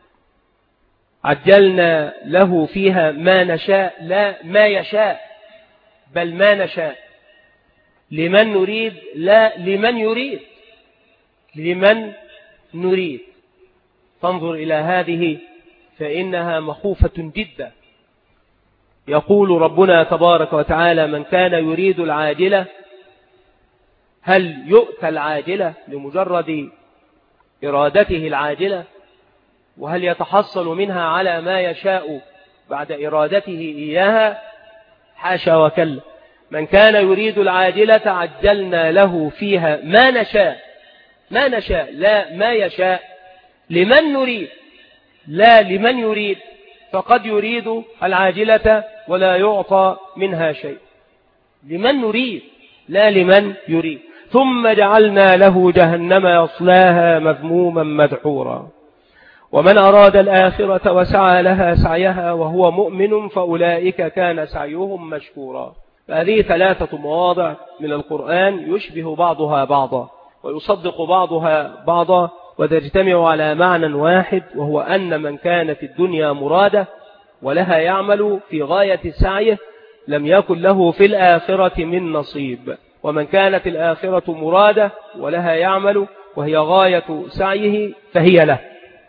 عجلنا له فيها ما نشاء، لا ما يشاء، بل ما نشاء. لمن نريد، لا لمن يريد، لمن نريد. فانظر إلى هذه فإنها مخوفة جدا. يقول ربنا تبارك وتعالى: من كان يريد العاجلة، هل يؤتى العاجلة لمجرد إرادته العاجلة؟ وهل يتحصل منها على ما يشاء بعد إرادته إياها؟ حاشا وكلا. من كان يريد العاجلة عجلنا له فيها ما نشاء، ما نشاء لا ما يشاء، لمن نريد لا لمن يريد، فقد يريد العاجلة ولا يعطى منها شيء. لمن نريد لا لمن يريد. ثم جعلنا له جهنم يصلاها مذموما مدحورا. ومن أراد الآخرة وسعى لها سعيها وهو مؤمن فأولئك كان سعيهم مشكورا. هذه ثلاثة مواضع من القرآن يشبه بعضها بعضا ويصدق بعضها بعضا وتجتمع على معنى واحد، وهو أن من كانت الدنيا مرادة ولها يعمل في غاية سعيه لم يكن له في الآخرة من نصيب، ومن كانت الآخرة مرادة ولها يعمل وهي غاية سعيه فهي له.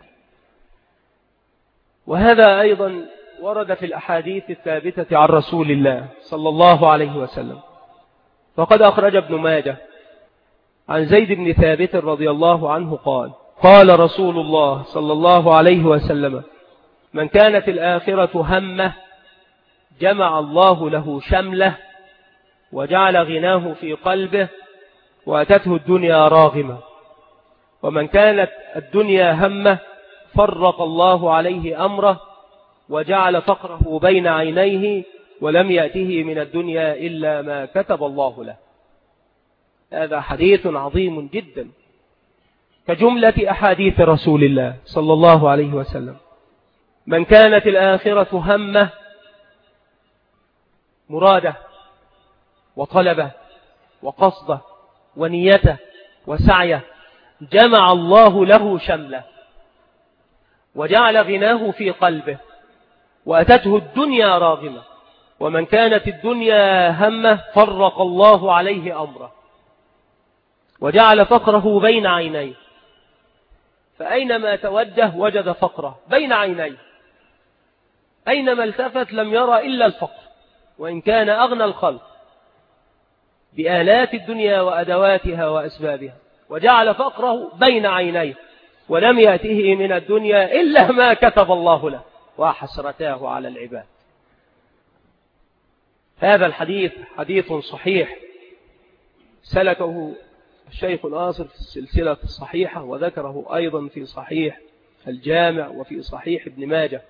وهذا أيضا ورد في الأحاديث الثابتة عن رسول الله صلى الله عليه وسلم. فقد أخرج ابن ماجه عن زيد بن ثابت رضي الله عنه قال: قال رسول الله صلى الله عليه وسلم: من كانت الآخرة همه جمع الله له شمله وجعل غناه في قلبه وأتته الدنيا راغمة. ومن كانت الدنيا همه فرق الله عليه أمره وجعل فقره بين عينيه ولم يأته من الدنيا إلا ما كتب الله له. هذا حديث عظيم جدا كجملة أحاديث رسول الله صلى الله عليه وسلم. من كانت الآخرة همه مراده وطلبه وقصده ونيته وسعيه جمع الله له شمله وجعل غناه في قلبه وأتته الدنيا راغمة. ومن كانت الدنيا همه فرق الله عليه أمره وجعل فقره بين عينيه، فأينما توجه وجد فقره بين عينيه، أينما التفت لم يرى إلا الفقر، وإن كان أغنى الخلق بآلات الدنيا وأدواتها وأسبابها، وجعل فقره بين عينيه ولم يأته من الدنيا إلا ما كتب الله له وحسرتاه على العباد. هذا الحديث حديث صحيح سلكه الشيخ الآصر في السلسلة الصحيحة، وذكره أيضا في صحيح الجامع وفي صحيح ابن ماجه.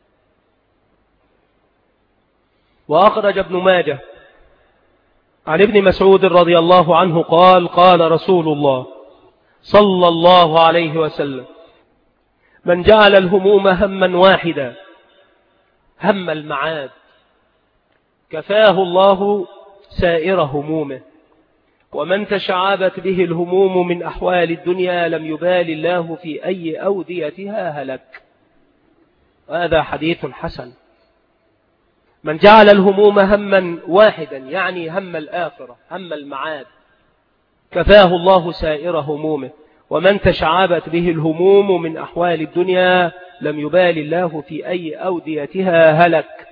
وأخرج ابن ماجه عن ابن مسعود رضي الله عنه قال: قال رسول الله صلى الله عليه وسلم: من جعل الهموم هما واحدا، هم المعاد، كفاه الله سائر همومه، ومن تشعبت به الهموم من أحوال الدنيا لم يبال الله في أي أوديتها هلك. هذا حديث حسن. من جعل الهموم هما واحدا يعني هم الآخرة، هم المعاد، كفاه الله سائر همومه، ومن تشعبت به الهموم من أحوال الدنيا لم يبال الله في أي أوديتها هلك.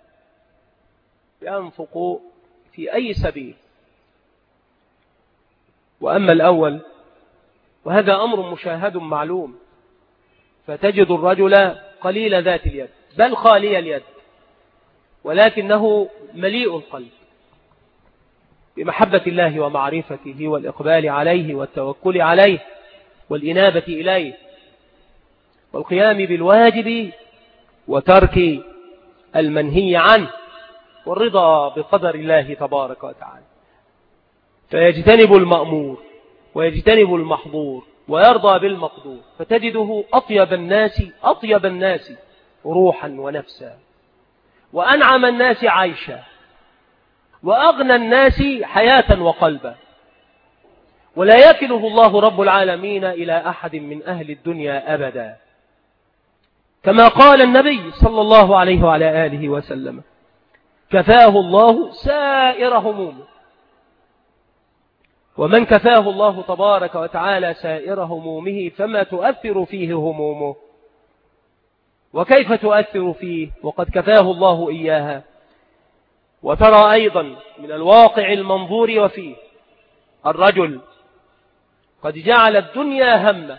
ينفق في أي سبيل. وأما الأول وهذا أمر مشاهد معلوم، فتجد الرجل قليل ذات اليد بل خالي اليد، ولكنه مليء القلب بمحبة الله ومعرفته والإقبال عليه والتوكل عليه والإنابة إليه والقيام بالواجب وترك المنهي عنه والرضا بقدر الله تبارك وتعالى، فيجتنب المأمور ويجتنب المحظور ويرضى بالمقدور، فتجده أطيب الناس أطيب الناس روحا ونفسا، وأنعم الناس عيشا، وأغنى الناس حياة وقلبا، ولا يكله الله رب العالمين إلى أحد من أهل الدنيا أبدا، كما قال النبي صلى الله عليه وعلى آله وسلم: كفاه الله سائر همومه. ومن كفاه الله تبارك وتعالى سائر همومه فما تؤثر فيه همومه، وكيف تؤثر فيه وقد كفاه الله إياها. وترى أيضا من الواقع المنظور وفيه الرجل قد جعل الدنيا همه،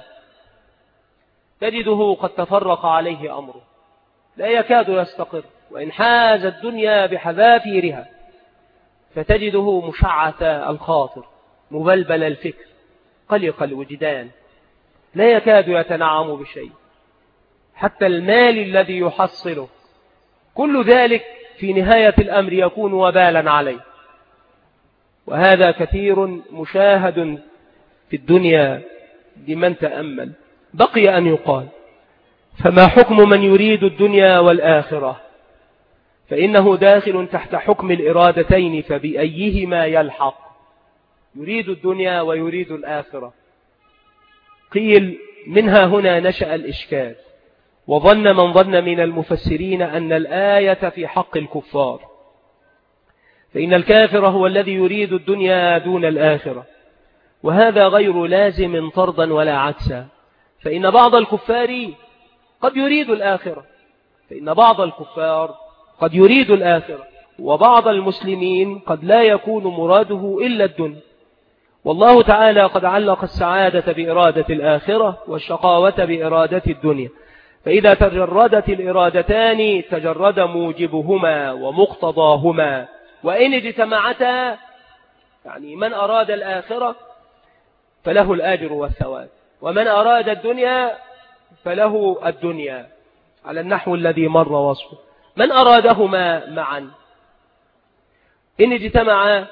تجده قد تفرق عليه أمره، لا يكاد يستقر، وإن حاز الدنيا بحذافيرها فتجده مشعث الخاطر مبلبل الفكر قلق الوجدان، لا يكاد يتنعم بشيء، حتى المال الذي يحصله كل ذلك في نهاية الأمر يكون وبالا عليه. وهذا كثير مشاهد في الدنيا لمن تأمل. بقي أن يقال: فما حكم من يريد الدنيا والآخرة؟ فإنه داخل تحت حكم الإرادتين، فبأيهما يلحق؟ يريد الدنيا ويريد الآخرة. قيل: منها هنا نشأ الإشكال، وظن من ظن من المفسرين أن الآية في حق الكفار، فإن الكافر هو الذي يريد الدنيا دون الآخرة، وهذا غير لازم طردا ولا عكسا، فإن بعض الكفار قد يريد الآخرة، فإن بعض الكفار قد يريد الآخرة، وبعض المسلمين قد لا يكون مراده إلا الدنيا. والله تعالى قد علق السعادة بإرادة الآخرة والشقاوة بإرادة الدنيا، فإذا تجردت الإرادتان تجرد موجبهما ومقتضاهما، وإن اجتمعتا يعني من أراد الآخرة فله الآجر والثواب، ومن أراد الدنيا فله الدنيا على النحو الذي مر وصفه. من أرادهما معا إن اجتمعا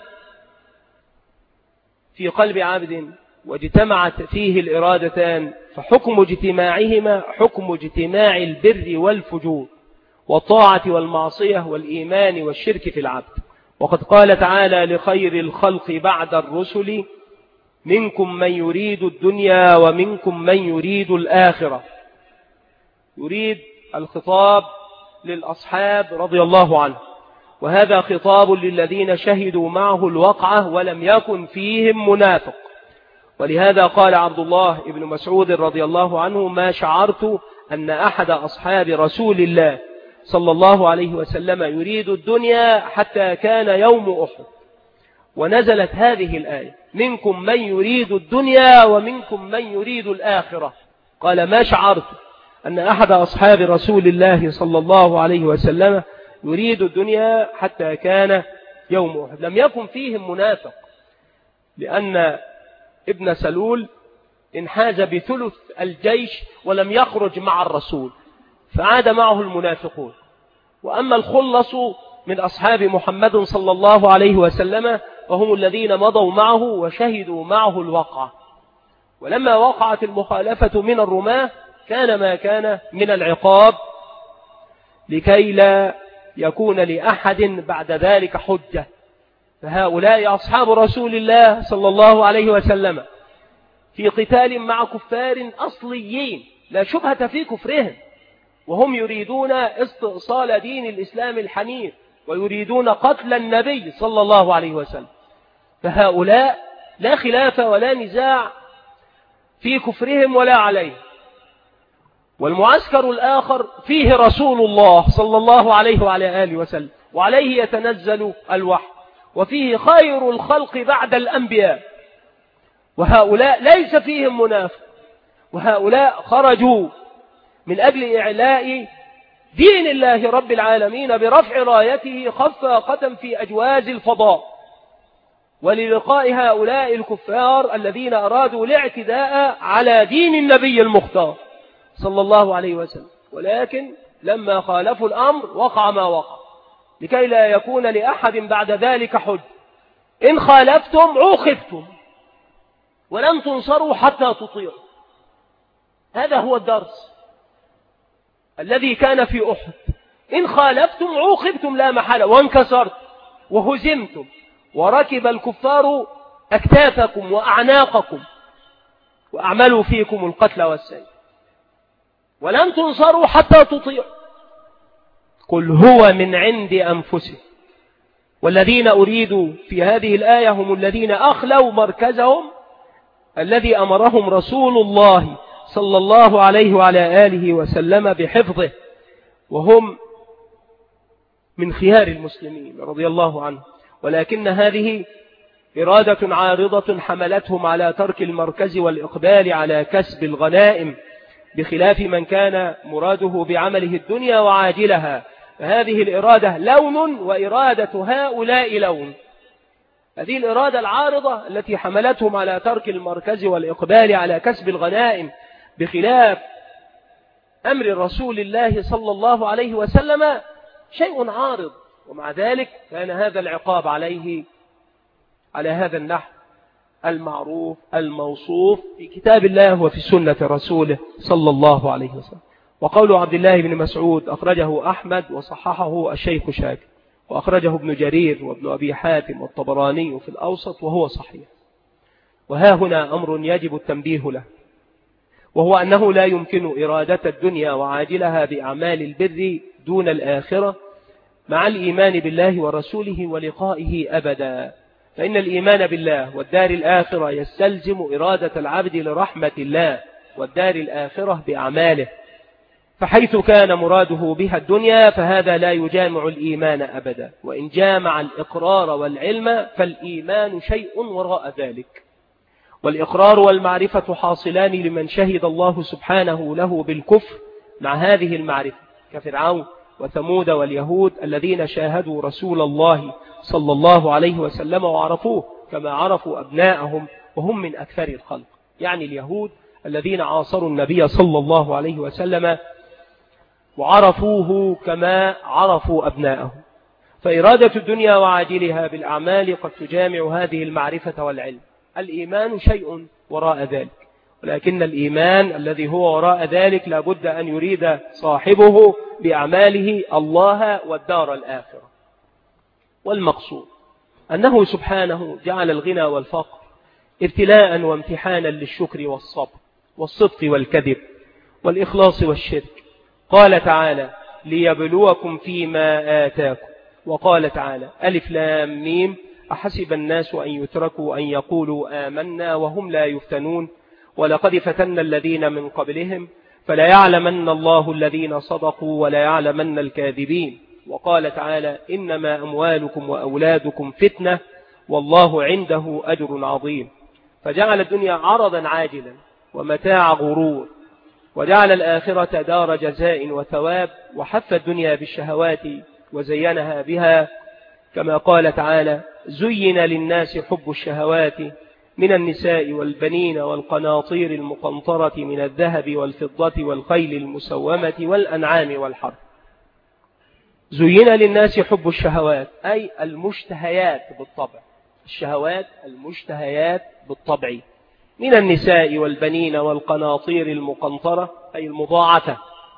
في قلب عبد واجتمعت فيه الإرادتان فحكم اجتماعهما حكم اجتماع البر والفجور والطاعة والمعصية والإيمان والشرك في العبد. وقد قال تعالى لخير الخلق بعد الرسل منكم من يريد الدنيا ومنكم من يريد الآخرة. يريد الخطاب للأصحاب رضي الله عنه، وهذا خطاب للذين شهدوا معه الوقعة ولم يكن فيهم منافق. ولهذا قال عبد الله بن مسعود رضي الله عنه: ما شعرت أن أحد أصحاب رسول الله صلى الله عليه وسلم يريد الدنيا حتى كان يوم أحد. ونزلت هذه الآية: منكم من يريد الدنيا ومنكم من يريد الآخرة. قال: ما شعرت أن أحد أصحاب رسول الله صلى الله عليه وسلم يريد الدنيا حتى كان يوم أحد. لم يكن فيهم منافق، لأن ابن سلول انحاز بثلث الجيش ولم يخرج مع الرسول، فعاد معه المنافقون. وأما الخلص من أصحاب محمد صلى الله عليه وسلم وهم الذين مضوا معه وشهدوا معه الوقعة. ولما وقعت المخالفة من الرماة كان ما كان من العقاب، لكي لا يكون لأحد بعد ذلك حجة. فهؤلاء أصحاب رسول الله صلى الله عليه وسلم في قتال مع كفار أصليين لا شبهة في كفرهم، وهم يريدون استئصال دين الإسلام الحنيف ويريدون قتل النبي صلى الله عليه وسلم. فهؤلاء لا خلاف ولا نزاع في كفرهم ولا عليه. والمعسكر الآخر فيه رسول الله صلى الله عليه وعلى آله وسلم، وعليه يتنزل الوحي، وفيه خير الخلق بعد الأنبياء. وهؤلاء ليس فيهم منافق، وهؤلاء خرجوا من أجل إعلاء دين الله رب العالمين برفع رايته خفاقة في أجواز الفضاء، وللقاء هؤلاء الكفار الذين أرادوا الاعتداء على دين النبي المختار صلى الله عليه وسلم. ولكن لما خالفوا الأمر وقع ما وقع، لكي لا يكون لأحد بعد ذلك حج. إن خالفتم عوقبتم ولن تنصروا حتى تطيعوا. هذا هو الدرس الذي كان في أحد. إن خالفتم عوقبتم لا محالة، وانكسرت وهزمتم، وركب الكفار أكتافكم وأعناقكم وأعملوا فيكم القتل والسيف، ولن تنصروا حتى تطيعوا. قل هو من عند أنفسهم. والذين أريدوا في هذه الآية هم الذين أخلوا مركزهم الذي أمرهم رسول الله صلى الله عليه وعلى آله وسلم بحفظه، وهم من خيار المسلمين رضي الله عنه. ولكن هذه إرادة عارضة حملتهم على ترك المركز والإقبال على كسب الغنائم، بخلاف من كان مراده بعمله الدنيا وعاجلها. فهذه الإرادة لون، وإرادة هؤلاء لون. هذه الإرادة العارضة التي حملتهم على ترك المركز والإقبال على كسب الغنائم بخلاف أمر رسول الله صلى الله عليه وسلم شيء عارض، ومع ذلك كان هذا العقاب عليه على هذا النحو المعروف الموصوف في كتاب الله وفي سنة رسوله صلى الله عليه وسلم. وقول عبد الله بن مسعود أخرجه أحمد وصححه الشيخ شاكر، وأخرجه ابن جرير وابن أبي حاتم والطبراني في الأوسط وهو صحيح. وها هنا أمر يجب التنبيه له، وهو أنه لا يمكن إرادة الدنيا وعاجلها بأعمال البر دون الآخرة مع الإيمان بالله ورسوله ولقائه أبدا. فإن الإيمان بالله والدار الآخرة يستلزم إرادة العبد لرحمة الله والدار الآخرة بأعماله. فحيث كان مراده بها الدنيا فهذا لا يجامع الإيمان أبدا، وإن جامع الإقرار والعلم فالإيمان شيء وراء ذلك. والإقرار والمعرفة حاصلان لمن شهد الله سبحانه له بالكفر مع هذه المعرفة، كفرعون وثمود واليهود الذين شاهدوا رسول الله صلى الله عليه وسلم وعرفوه كما عرفوا أبناءهم وهم من أكثر الخلق، يعني اليهود الذين عاصروا النبي صلى الله عليه وسلم وعرفوه كما عرفوا أبناءهم. فإرادة الدنيا وعاجلها بالأعمال قد تجامع هذه المعرفة والعلم. الإيمان شيء وراء ذلك، ولكن الإيمان الذي هو وراء ذلك لابد أن يريد صاحبه بأعماله الله والدار الآخرة. والمقصود أنه سبحانه جعل الغنى والفقر ابتلاء وامتحانا للشكر والصبر والصدق والكذب والإخلاص والشرك. قال تعالى ليبلوكم فيما آتاكم. وقال تعالى ألف لام ميم أحسب الناس أن يتركوا أن يقولوا آمنا وهم لا يفتنون ولقد فتنا الذين من قبلهم فلا يعلمن الله الذين صدقوا ولا يعلمن الكاذبين. وقال تعالى إنما أموالكم وأولادكم فتنة والله عنده أجر عظيم. فجعل الدنيا عرضا عاجلا ومتاع غرور، وجعل الآخرة دار جزاء وثواب، وحف الدنيا بالشهوات وزينها بها، كما قال تعالى زين للناس حب الشهوات من النساء والبنين والقناطير المقنطرة من الذهب والفضة والخيل المسومة والأنعام والحرث. زين للناس حب الشهوات أي المشتهيات بالطبع، الشهوات المشتهيات بالطبع، من النساء والبنين والقناطير المقنطرة أي المضاعفة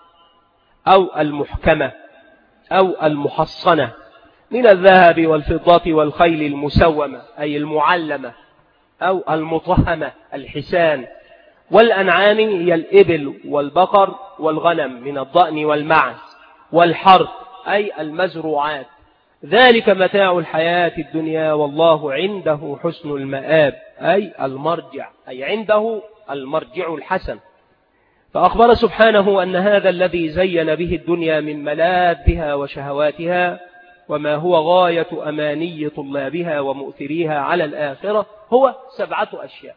أو المحكمة أو المحصنة، من الذهب والفضة والخيل المسومة أي المعلمة أو المطهمة الحسان، والأنعام هي الإبل والبقر والغنم من الضأن والمعز، والحرث أي المزروعات. ذلك متاع الحياة الدنيا والله عنده حسن المآب أي المرجع، أي عنده المرجع الحسن. فأخبر سبحانه أن هذا الذي زين به الدنيا من ملاذها وشهواتها وما هو غاية أماني طلابها ومؤثريها على الآخرة هو سبعة أشياء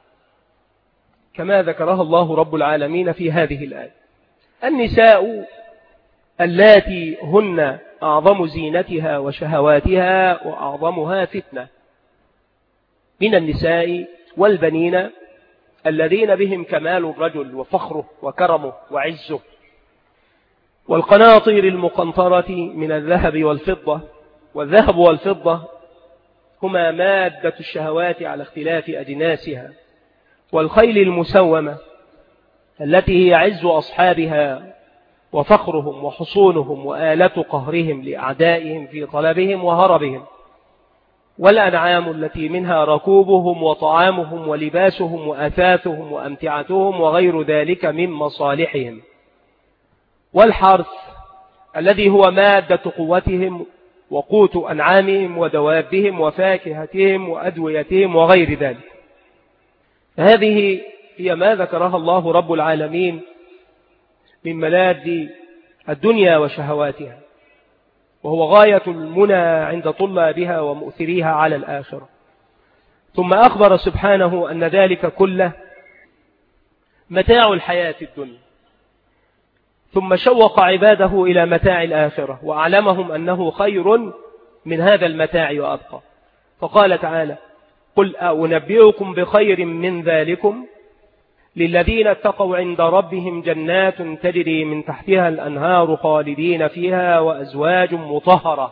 كما ذكرها الله رب العالمين في هذه الآية. النساء اللاتي هن أعظم زينتها وشهواتها وأعظمها فتنة، من النساء والبنين الذين بهم كمال الرجل وفخره وكرمه وعزه، والقناطير المقنطرة من الذهب والفضة. والذهب والفضة هما مادة الشهوات على اختلاف أجناسها، والخيل المسومة التي هي عز أصحابها وفخرهم وحصونهم وآلة قهرهم لأعدائهم في طلبهم وهربهم، والأنعام التي منها ركوبهم وطعامهم ولباسهم وأثاثهم وأمتعتهم وغير ذلك من مصالحهم، والحرث الذي هو مادة قوتهم وقوت أنعامهم ودوابهم وفاكهتهم وأدويتهم وغير ذلك. هذه هي ما ذكرها الله رب العالمين من ملاذ الدنيا وشهواتها، وهو غاية المنى عند طلابها ومؤثريها على الآخرة. ثم أخبر سبحانه أن ذلك كله متاع الحياة الدنيا، ثم شوق عباده إلى متاع الآخرة وأعلمهم أنه خير من هذا المتاع وأبقى. فقال تعالى قل أنبئكم بخير من ذلكم للذين اتقوا عند ربهم جنات تجري من تحتها الأنهار خالدين فيها وأزواج مطهرة.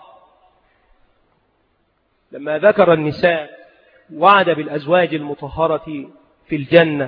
لما ذكر النساء وعد بالأزواج المطهرة في الجنة،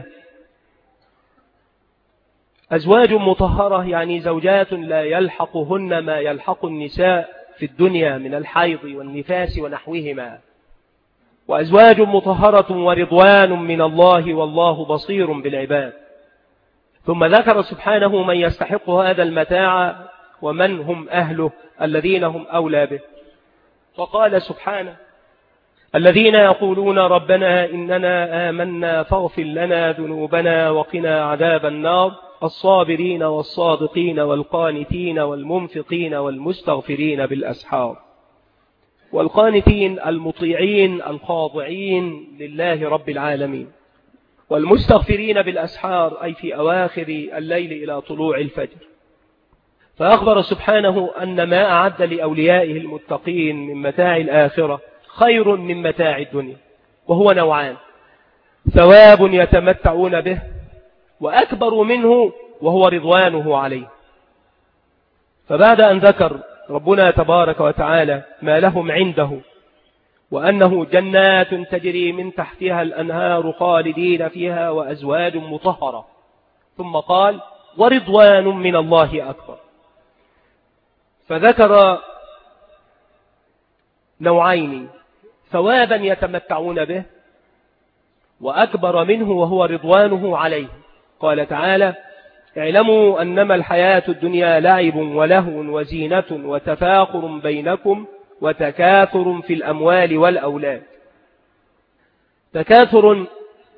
أزواج مطهرة يعني زوجات لا يلحقهن ما يلحق النساء في الدنيا من الحيض والنفاس ونحوهما، وأزواج مطهرة ورضوان من الله والله بصير بالعباد. ثم ذكر سبحانه من يستحق هذا المتاع ومن هم أهله الذين هم أولى به، فقال سبحانه الذين يقولون ربنا إننا آمنا فاغفر لنا ذنوبنا وقنا عذاب النار الصابرين والصادقين والقانتين والمنفقين والمستغفرين بالأسحار. والقانتين المطيعين الخاضعين لله رب العالمين، والمستغفرين بالأسحار أي في أواخر الليل إلى طلوع الفجر. فأخبر سبحانه أن ما أعد لأوليائه المتقين من متاع الآخرة خير من متاع الدنيا، وهو نوعان: ثواب يتمتعون به، وأكبر منه وهو رضوانه عليه. فبعد أن ذكر ربنا تبارك وتعالى ما لهم عنده وأنه جنات تجري من تحتها الأنهار خالدين فيها وأزواج مطهرة، ثم قال ورضوان من الله أكبر. فذكر نوعين: ثوابا يتمتعون به، وأكبر منه وهو رضوانه عليه. قال تعالى: اعلموا أنما الحياة الدنيا لعب ولهو وزينة وتفاخر بينكم وتكاثر في الأموال والأولاد. تكاثر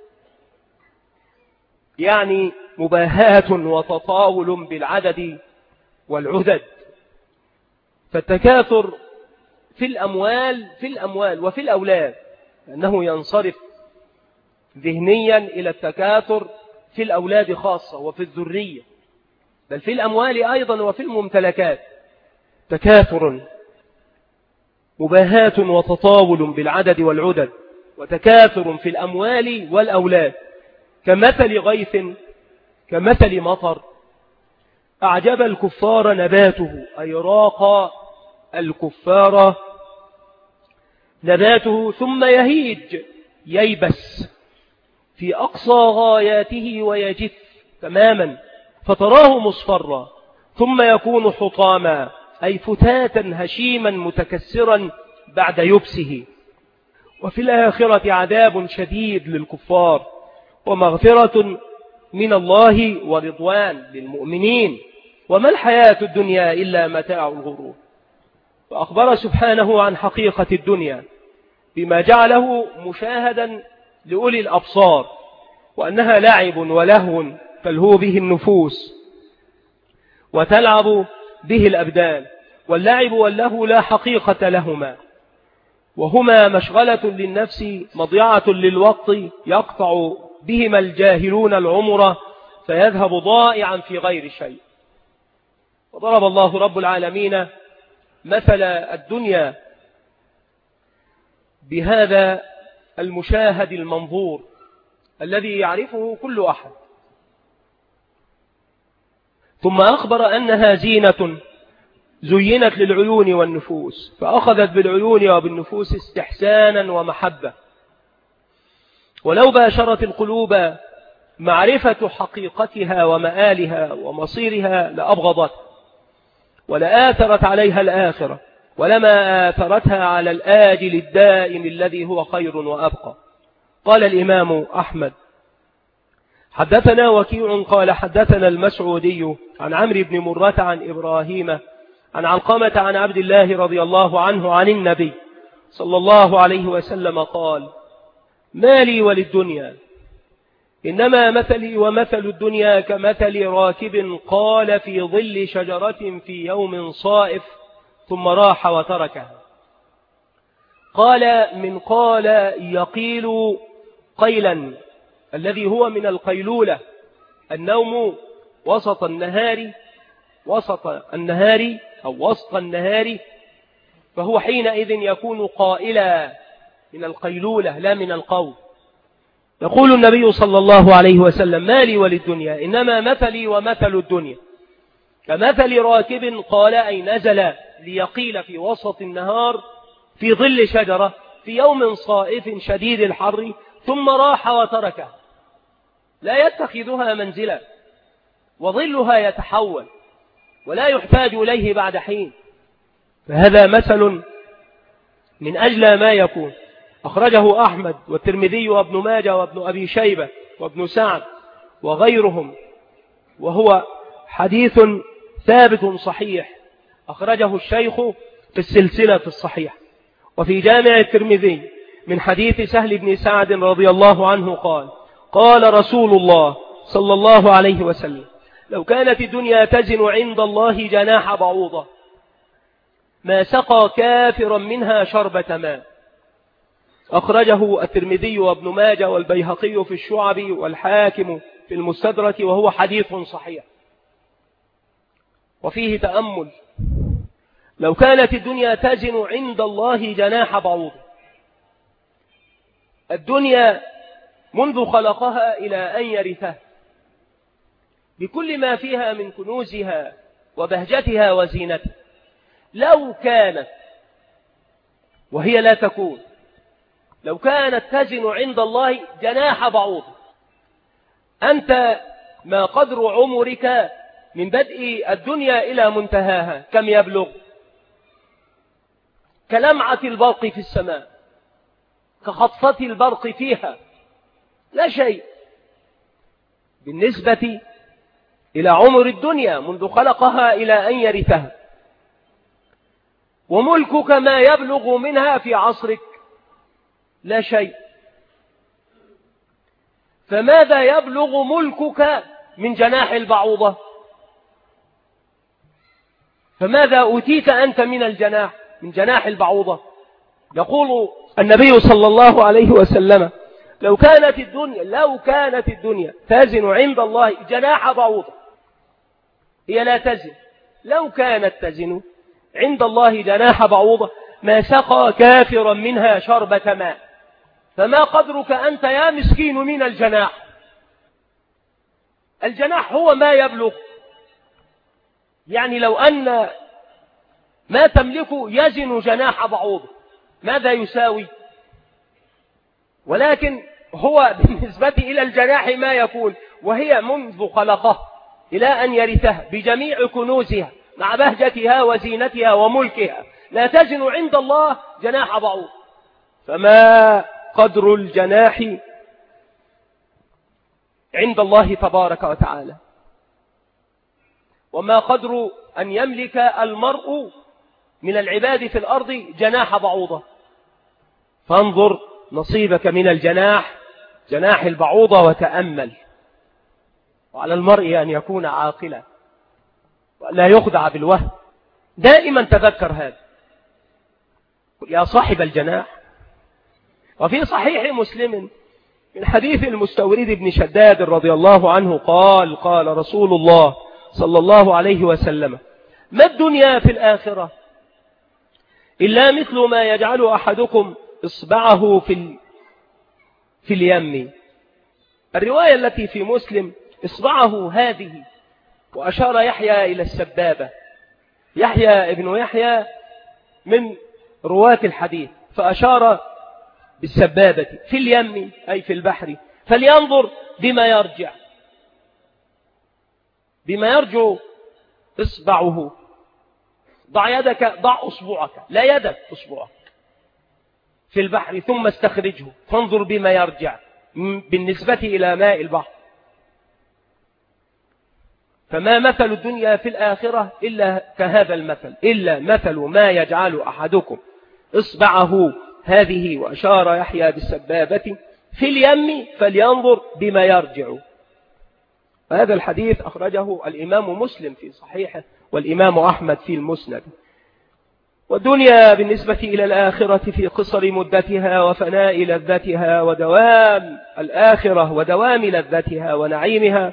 يعني مباهاة وتطاول بالعدد والعدد، فالتكاثر في الأموال في الأموال وفي الأولاد، لأنه ينصرف ذهنيا إلى التكاثر في الأولاد خاصة وفي الذرية، بل في الأموال أيضا وفي الممتلكات. تكاثر مباهاة وتطاول بالعدد والعدد، وتكاثر في الأموال والأولاد، كمثل غيث كمثل مطر أعجب الكفار نباته، أي راق الكفار نباته ثم يهيج ييبس في أقصى غاياته ويجف تماما، فتراه مصفرا ثم يكون حطاما، أي فتاتا هشيما متكسرا بعد يبسه. وفي الآخرة عذاب شديد للكفار ومغفرة من الله ورضوان للمؤمنين، وما الحياة الدنيا إلا متاع الغرور. فأخبر سبحانه عن حقيقة الدنيا بما جعله مشاهدا لأولي الأبصار، وأنها لعب ولهو تلهو به النفوس وتلعب به الأبدان، واللعب واللهو لا حقيقة لهما، وهما مشغلة للنفس مضيعة للوقت يقطع بهما الجاهلون العمر فيذهب ضائعا في غير شيء. وضرب الله رب العالمين مثل الدنيا بهذا المشاهد المنظور الذي يعرفه كل أحد، ثم أخبر أنها زينة زينت للعيون والنفوس، فأخذت بالعيون وبالنفوس استحسانا ومحبة. ولو باشرت القلوب معرفة حقيقتها ومآلها ومصيرها لأبغضت، ولآثرت عليها الآخرة، ولما آثرتها على الآجل الدائم الذي هو خير وأبقى. قال الإمام أحمد: حدثنا وكيع قال حدثنا المسعودي عن عمرو بن مرة عن إبراهيم عن علقمة عن عبد الله رضي الله عنه عن النبي صلى الله عليه وسلم قال: ما لي وللدنيا، إنما مثلي ومثل الدنيا كمثل راكب قال في ظل شجرة في يوم صائف ثم راح وتركها. قال من قال يقيل قيلا، الذي هو من القيلولة، النوم وسط النهار وسط النهار أو وسط النهار، فهو حينئذ يكون قائلا من القيلولة لا من القول. يقول النبي صلى الله عليه وسلم: ما لي وللدنيا، إنما مثلي ومثل الدنيا كمثل راكب قال، أي نزل ليقيل في وسط النهار في ظل شجرة في يوم صائف شديد الحر ثم راح وتركها، لا يتخذها منزلا، وظلها يتحول ولا يحتاج إليه بعد حين. فهذا مثل من أجل ما يكون. أخرجه أحمد والترمذي وابن ماجه وابن أبي شيبة وابن سعد وغيرهم، وهو حديث ثابت صحيح، أخرجه الشيخ في السلسلة الصحيحة. وفي جامع الترمذي من حديث سهل بن سعد رضي الله عنه قال: قال رسول الله صلى الله عليه وسلم: لو كانت الدنيا تزن عند الله جناح بعوضة ما سقى كافرا منها شربة ماء. أخرجه الترمذي وابن ماجه والبيهقي في الشعب والحاكم في المستدرك، وهو حديث صحيح. وفيه تأمل: لو كانت الدنيا تزن عند الله جناح بعوضة، الدنيا منذ خلقها إلى أن يرثها بكل ما فيها من كنوزها وبهجتها وزينتها، لو كانت، وهي لا تكون، لو كانت تزن عند الله جناح بعوضة، أنت ما قدر عمرك من بدء الدنيا إلى منتهاها كم يبلغ؟ كلمعة البرق في السماء، كخطفة البرق فيها، لا شيء بالنسبة إلى عمر الدنيا منذ خلقها إلى أن يرثها، وملكك ما يبلغ منها في عصرك لا شيء. فماذا يبلغ ملكك من جناح البعوضة؟ فماذا أوتيت أنت من الجناح من جناح البعوضة؟ يقول النبي صلى الله عليه وسلم لو كانت الدنيا لو كانت الدنيا تزن عند الله جناح بعوضة، هي لا تزن، لو كانت تزن عند الله جناح بعوضة ما سقى كافرا منها شربة ماء. فما قدرك أنت يا مسكين من الجناح؟ الجناح هو ما يبلغ، يعني لو أن ما تملك يزن جناح بعوضة ماذا يساوي؟ ولكن هو بالنسبة إلى الجناح ما يكون، وهي منذ خلقه إلى أن يرثها بجميع كنوزها مع بهجتها وزينتها وملكها لا تزن عند الله جناح بعوض. فما قدر الجناح عند الله تبارك وتعالى؟ وما قدر أن يملك المرء من العباد في الأرض جناح بعوضة؟ فانظر نصيبك من الجناح جناح البعوضة وتأمل. وعلى المرء أن يكون عاقلا ولا يخدع بالوهم، دائما تذكر هذا يا صاحب الجناح. وفي صحيح مسلم من حديث المستورد بن شداد رضي الله عنه قال قال رسول الله صلى الله عليه وسلم ما الدنيا في الآخرة إلا مثل ما يجعل أحدكم إصبعه في في اليم. الرواية التي في مسلم إصبعه هذه، وأشار يحيى إلى السبابة. يحيى ابن يحيى من رواة الحديث، فأشار بالسبابة في اليم أي في البحر، فلينظر بما يرجع بما يرجع إصبعه. ضع يدك ضع أصبعك لا يدك أصبعك في البحر ثم استخرجه فانظر بما يرجع بالنسبة إلى ماء البحر. فما مثل الدنيا في الآخرة إلا كهذا المثل، إلا مثل ما يجعل أحدكم إصبعه هذه، وأشار يحيى بالسبابة في اليم فلينظر بما يرجع. هذا الحديث أخرجه الإمام مسلم في صحيحه والإمام أحمد في المسند. والدنيا بالنسبة إلى الآخرة في قصر مدتها وفناء لذتها ودوام الآخرة ودوام لذتها ونعيمها،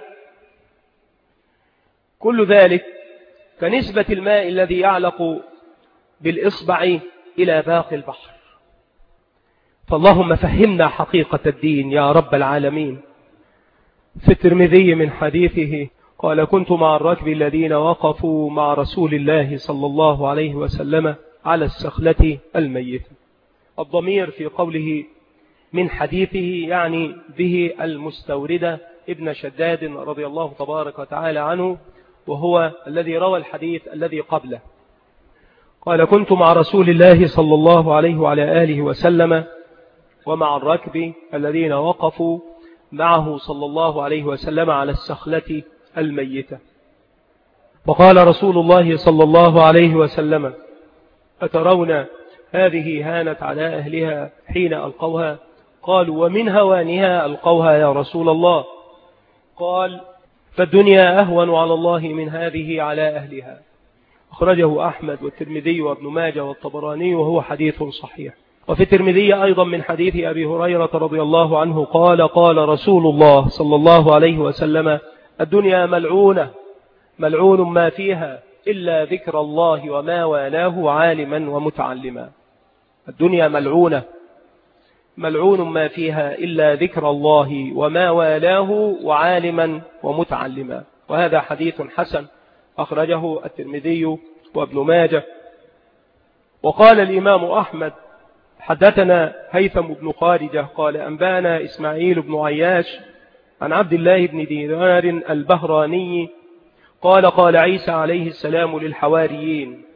كل ذلك كنسبة الماء الذي يعلق بالإصبع إلى باقي البحر. فاللهم فهمنا حقيقة الدين يا رب العالمين. في الترمذي من حديثه قال كنت مع الركب الذين وقفوا مع رسول الله صلى الله عليه وسلم على السخلة الميتة. الضمير في قوله من حديثه يعني به المستورد ابن شداد رضي الله تبارك وتعالى عنه، وهو الذي روى الحديث الذي قبله. قال كنت مع رسول الله صلى الله عليه وعلى آله وسلم ومع الركب الذين وقفوا معه صلى الله عليه وسلم على السخلة الميتة. وقال رسول الله صلى الله عليه وسلم أترون هذه هانت على أهلها حين ألقوها؟ قالوا ومن هوانها ألقوها يا رسول الله؟ قال فالدنيا أهون على الله من هذه على أهلها. أخرجه أحمد والترمذي وابن ماجه والطبراني وهو حديث صحيح. وفي الترمذي أيضا من حديث أبي هريرة رضي الله عنه قال قال رسول الله صلى الله عليه وسلم الدنيا ملعونة ملعون ما فيها إلا ذكر الله وما والاه عالما ومتعلما. الدنيا ملعونة ملعون ما فيها إلا ذكر الله وما والاه وعالما ومتعلما. وهذا حديث حسن أخرجه الترمذي وابن ماجه. وقال الإمام أحمد حدثنا هيثم بن خارجة قال أنبانا إسماعيل بن عياش عن عبد الله بن دينار البهراني قال قال عيسى عليه السلام للحواريين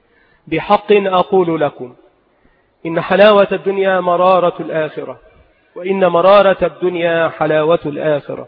بحق أقول لكم إن حلاوة الدنيا مرارة الآخرة وإن مرارة الدنيا حلاوة الآخرة،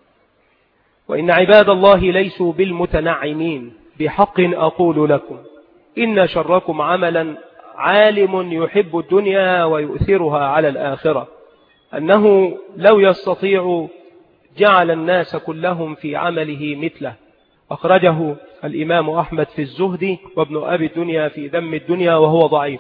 وإن عباد الله ليسوا بالمتنعمين. بحق أقول لكم إن شركم عملا عالم يحب الدنيا ويؤثرها على الآخرة، أنه لو يستطيع جعل الناس كلهم في عمله مثله. أخرجه الإمام أحمد في الزهد، وابن أبي الدنيا في ذم الدنيا، وهو ضعيف.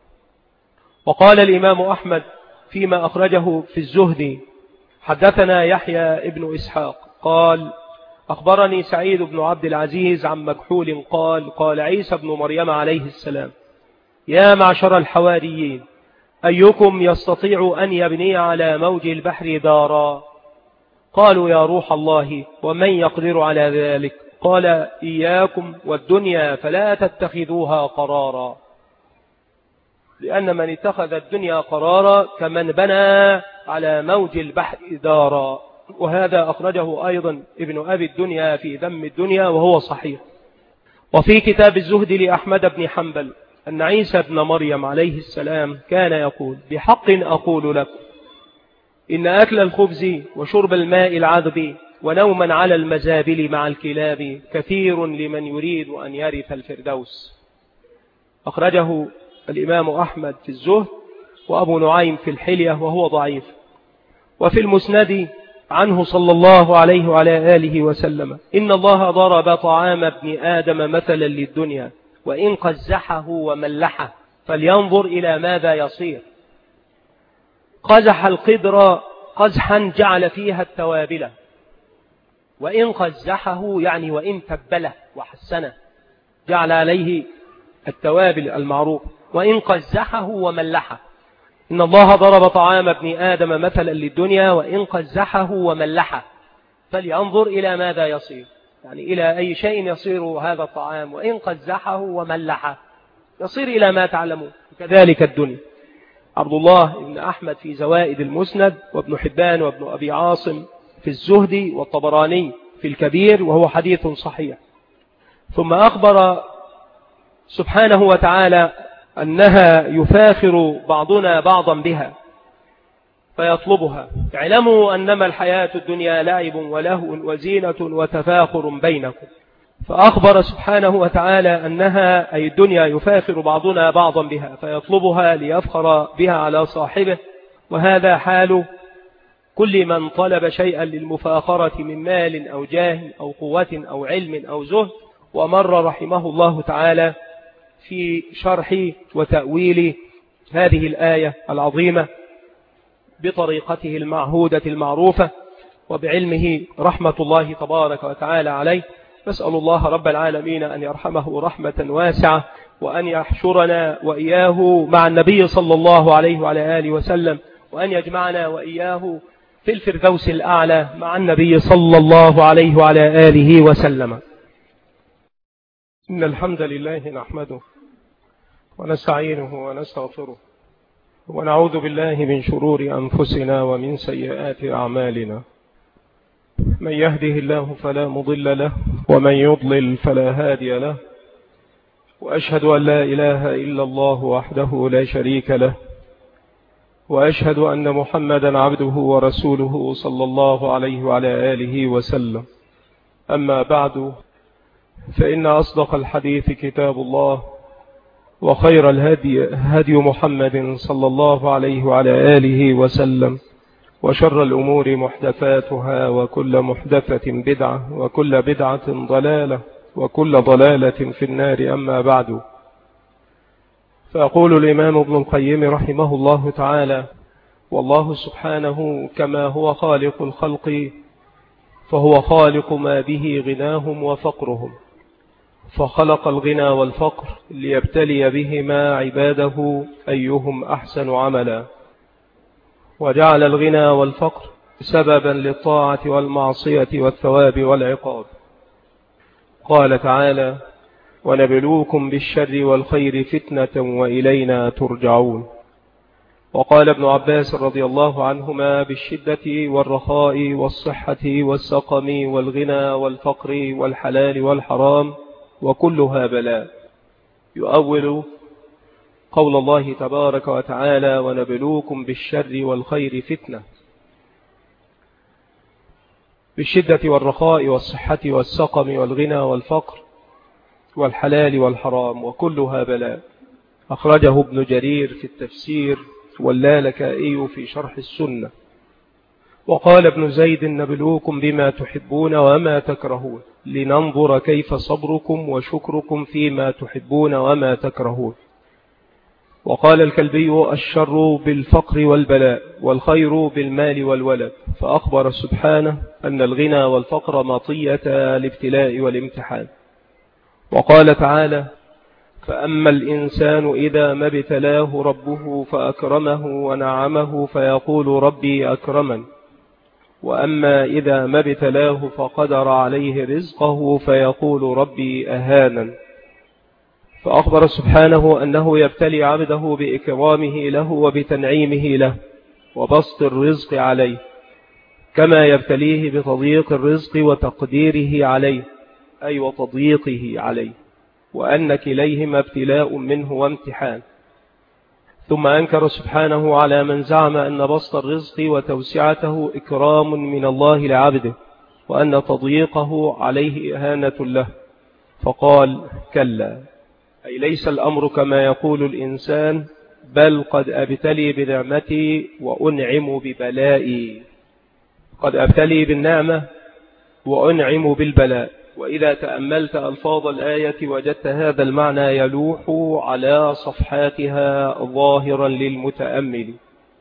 وقال الإمام أحمد فيما أخرجه في الزهد: حدثنا يحيى ابن إسحاق قال أخبرني سعيد بن عبد العزيز عن مكحول قال قال عيسى بن مريم عليه السلام: يا معشر الحواريين، أيكم يستطيع أن يبني على موج البحر دارا؟ قالوا يا روح الله، ومن يقدر على ذلك؟ قال إياكم والدنيا فلا تتخذوها قرارا، لأن من اتخذ الدنيا قرارا كمن بنى على موج البحر دارا. وهذا أخرجه أيضا ابن أبي الدنيا في ذم الدنيا، وهو صحيح. وفي كتاب الزهد لأحمد بن حنبل أن عيسى بن مريم عليه السلام كان يقول: بحق أقول لكم إن أكل الخبز وشرب الماء العذب ونوما على المزابل مع الكلاب كثير لمن يريد أن يرث الفردوس. أخرجه الإمام أحمد في الزهد، وأبو نعيم في الحلية، وهو ضعيف. وفي المسند عنه صلى الله عليه وعلى آله وسلم: إن الله ضرب طعام ابن آدم مثلا للدنيا، وإن قزحه وملحه فلينظر إلى ماذا يصير. قزح القدر قزحا جعل فيها التوابل، وإن قزحه يعني وإن تبله وحسنه جعل عليه التوابل المعروف، وإن قزحه وملحه. إن الله ضرب طعام ابن آدم مثلا للدنيا، وإن قزحه وملحه فلينظر إلى ماذا يصير، يعني إلى أي شيء يصير هذا الطعام. وإن قزحه وملحه يصير إلى ما تعلمون. كذلك الدنيا. عبد الله بن أحمد في زوائد المسند، وابن حبان وابن أبي عاصم في الزهد، والطبراني في الكبير، وهو حديث صحيح. ثم أخبر سبحانه وتعالى أنها يفاخر بعضنا بعضا بها فيطلبها. اعلموا أنما الحياة الدنيا لعب ولهو وزينة وتفاخر بينكم. فأخبر سبحانه وتعالى أنها أي الدنيا يفاخر بعضنا بعضا بها فيطلبها ليفخر بها على صاحبه. وهذا حال كل من طلب شيئا للمفاخرة من مال أو جاه أو قوة أو علم أو زهد. ومر رحمه الله تعالى في شرح وتأويل هذه الآية العظيمة بطريقته المعهودة المعروفة، وبعلمه رحمة الله تبارك وتعالى عليه. نسأل الله رب العالمين أن يرحمه رحمة واسعة، وأن يحشرنا وإياه مع النبي صلى الله عليه وعلى آله وسلم، وأن يجمعنا وإياه في الفردوس الأعلى مع النبي صلى الله عليه وعلى آله وسلم. إن الحمد لله نحمده ونستعينه ونستغفره، ونعوذ بالله من شرور أنفسنا ومن سيئات أعمالنا. من يهده الله فلا مضل له، ومن يضلل فلا هادي له. وأشهد أن لا إله إلا الله وحده لا شريك له، وأشهد أن محمدا عبده ورسوله صلى الله عليه وعلى آله وسلم. أما بعد، فإن أصدق الحديث كتاب الله، وخير الهدي هدي محمد صلى الله عليه وعلى آله وسلم، وشر الأمور محدثاتها، وكل محدثة بدعة، وكل بدعة ضلالة، وكل ضلالة في النار. أما بعد، فأقول الإمام ابن القيم رحمه الله تعالى: والله سبحانه كما هو خالق الخلق، فهو خالق ما به غناهم وفقرهم، فخلق الغنى والفقر ليبتلي بهما عباده أيهم أحسن عملا، وجعل الغنى والفقر سببا للطاعة والمعصية والثواب والعقاب. قال تعالى: ونبلوكم بالشر والخير فتنة وإلينا ترجعون. وقال ابن عباس رضي الله عنهما: بالشدة والرخاء والصحة والسقم والغنى والفقر والحلال والحرام، وكلها بلاء. يؤول قول الله تبارك وتعالى: ونبلوكم بالشر والخير فتنة، بالشدة والرخاء والصحة والسقم والغنى والفقر والحلال والحرام، وكلها بلاء. أخرجه ابن جرير في التفسير واللالكائي في شرح السنة. وقال ابن زيد: نبلوكم بما تحبون وما تكرهون، لننظر كيف صبركم وشكركم فيما تحبون وما تكرهون. وقال الكلبي: الشر بالفقر والبلاء، والخير بالمال والولد. فأخبر سبحانه أن الغنى والفقر مطية الابتلاء والامتحان. وقال تعالى: فأما الإنسان إذا ما ابتلاه ربه فأكرمه ونعمه فيقول ربي أكرمن، وأما إذا ما ابتلاه فقدر عليه رزقه فيقول ربي أهانن. فأخبر سبحانه أنه يبتلي عبده بإكرامه له وبتنعيمه له وبسط الرزق عليه، كما يبتليه بتضييق الرزق وتقديره عليه، أي وتضييقه عليه، وأن كليهما ابتلاء منه وامتحان. ثم أنكر سبحانه على من زعم أن بسط الرزق وتوسعته إكرام من الله لعبده، وأن تضييقه عليه إهانة له، فقال: كلا، أي ليس الأمر كما يقول الإنسان، بل قد أبتلي بنعمتي وأنعم ببلائي. قد أبتلي بالنعمة وأنعم بالبلاء. وإذا تأملت ألفاظ الآية وجدت هذا المعنى يلوح على صفحاتها ظاهرا للمتأمل.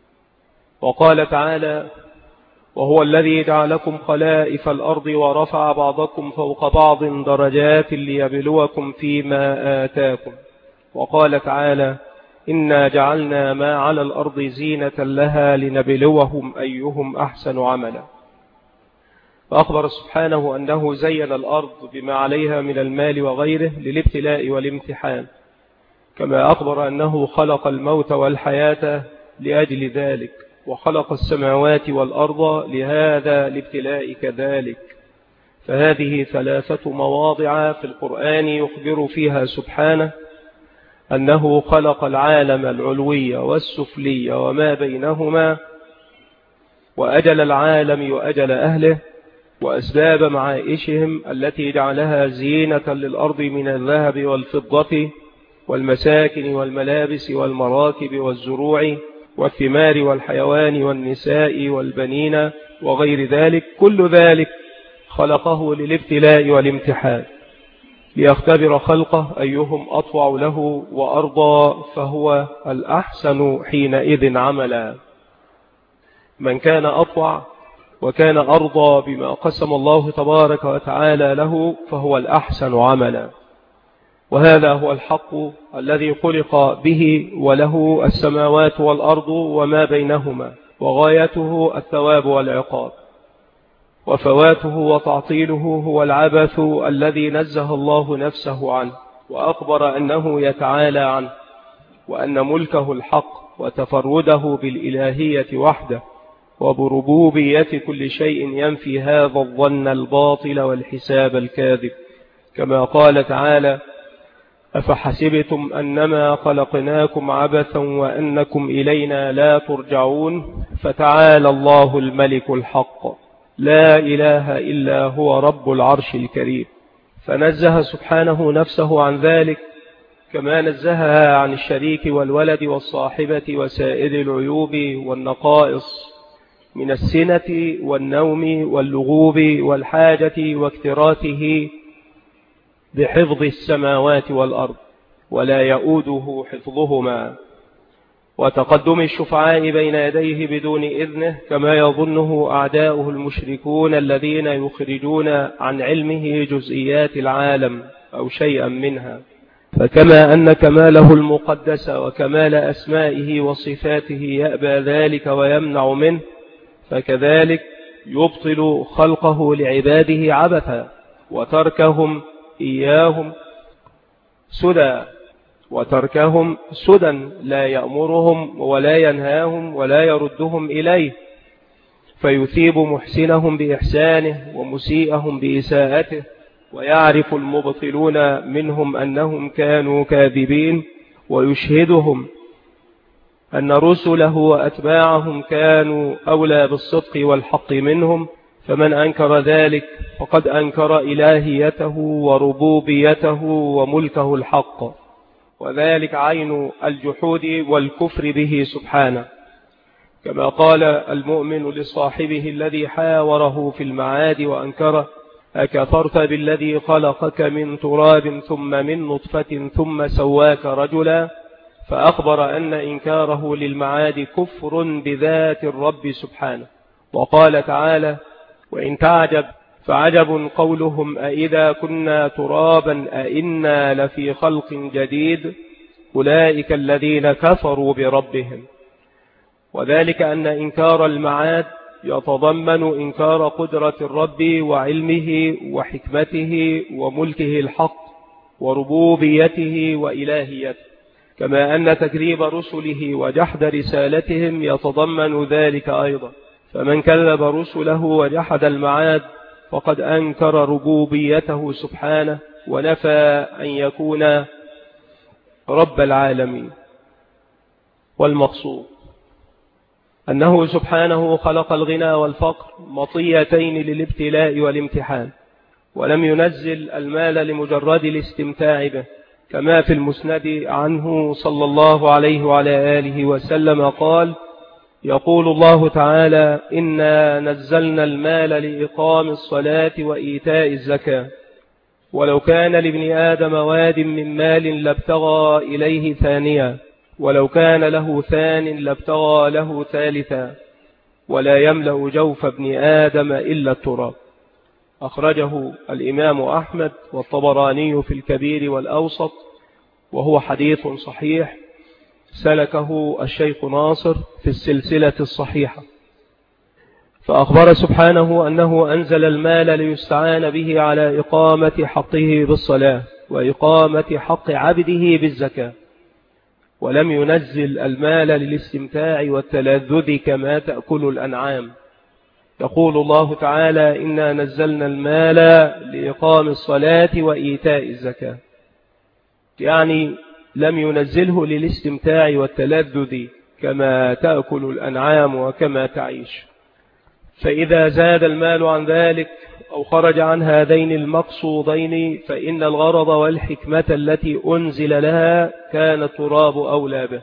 وقال تعالى: وهو الذي جعلكم خلائف الأرض ورفع بعضكم فوق بعض درجات ليبلوكم فيما آتاكم. وقال تعالى: إنا جعلنا ما على الأرض زينة لها لنبلوهم أيهم أحسن عملا. فأخبر سبحانه أنه زين الأرض بما عليها من المال وغيره للابتلاء والامتحان، كما أخبر أنه خلق الموت والحياة لأجل ذلك، وخلق السماوات والأرض لهذا الابتلاء كذلك. فهذه ثلاثة مواضع في القرآن يخبر فيها سبحانه أنه خلق العالم العلوي والسفلي وما بينهما، وأجل العالم وأجل أهله، وأسباب معائشهم التي جعلها زينة للأرض من الذهب والفضة والمساكن والملابس والمراكب والزروع والثمار والحيوان والنساء والبنين وغير ذلك. كل ذلك خلقه للابتلاء والامتحان، ليختبر خلقه أيهم أطوع له وأرضى، فهو الأحسن حينئذ عملا. من كان أطوع وكان أرضى بما قسم الله تبارك وتعالى له فهو الأحسن عملا. وهذا هو الحق الذي خلق به وله السماوات والأرض وما بينهما، وغايته الثواب والعقاب، وفواته وتعطيله هو العبث الذي نزه الله نفسه عنه، وأخبر أنه يتعالى عنه، وأن ملكه الحق وتفرده بالإلهية وحده وبربوبية كل شيء ينفي هذا الظن الباطل والحساب الكاذب. كما قال تعالى: أفحسبتم أنما خلقناكم عبثا وأنكم إلينا لا ترجعون، فتعالى الله الملك الحق، لا إله إلا هو رب العرش الكريم. فنزه سبحانه نفسه عن ذلك، كما نزهها عن الشريك والولد والصاحبة وسائر العيوب والنقائص من السنة والنوم واللغوب والحاجة واكتراثه بحفظ السماوات والأرض، ولا يؤوده حفظهما، وتقدم الشفعاء بين يديه بدون إذنه، كما يظنه أعداؤه المشركون الذين يخرجون عن علمه جزئيات العالم أو شيئا منها. فكما أن كماله المقدس وكمال أسمائه وصفاته يأبى ذلك ويمنع منه، فكذلك يبطل خلقه لعباده عبثا، وتركهم إياهم سدى وتركهم سدى لا يأمرهم ولا ينهاهم ولا يردهم إليه، فيثيب محسنهم بإحسانه ومسيئهم بإساءته، ويعرف المبطلون منهم أنهم كانوا كاذبين، ويشهدهم أن رسله وأتباعهم كانوا أولى بالصدق والحق منهم، فمن أنكر ذلك فقد أنكر إلهيته وربوبيته وملكه الحق، وذلك عين الجحود والكفر به سبحانه. كما قال المؤمن لصاحبه الذي حاوره في المعاد وأنكره: أكفرت بالذي خلقك من تراب ثم من نطفة ثم سواك رجلا، فأخبر أن إنكاره للمعاد كفر بذات الرب سبحانه. وقال تعالى: وإن تعجب فعجب قولهم أئذا كنا ترابا أئنا لفي خلق جديد، أولئك الذين كفروا بربهم. وذلك أن إنكار المعاد يتضمن إنكار قدرة الرب وعلمه وحكمته وملكه الحق وربوبيته وإلهيته، كما أن تكذيب رسله وجحد رسالتهم يتضمن ذلك أيضا. فمن كذب رسله وجحد المعاد فقد أنكر ربوبيته سبحانه ونفى أن يكون رب العالمين. والمقصود أنه سبحانه خلق الغنى والفقر مطيتين للابتلاء والامتحان، ولم ينزل المال لمجرد الاستمتاع به، كما في المسند عنه صلى الله عليه وعلى آله وسلم قال: يقول الله تعالى: إنا نزلنا المال لإقام الصلاة وإيتاء الزكاة، ولو كان لابن آدم واد من مال لابتغى إليه ثانيا، ولو كان له ثان لابتغى له ثالثا، ولا يملأ جوف ابن آدم إلا التراب. أخرجه الإمام أحمد والطبراني في الكبير والأوسط، وهو حديث صحيح سلكه الشيخ ناصر في السلسلة الصحيحة. فأخبر سبحانه أنه أنزل المال ليستعان به على إقامة حقه بالصلاة وإقامة حق عبده بالزكاة، ولم ينزل المال للاستمتاع والتلذذ كما تأكل الأنعام. يقول الله تعالى: إنا نزلنا المال لإقام الصلاة وإيتاء الزكاة، يعني لم ينزله للاستمتاع والتلذذ كما تأكل الأنعام وكما تعيش. فإذا زاد المال عن ذلك أو خرج عن هذين المقصودين فإن الغرض والحكمة التي أنزل لها كان التراب أولى به،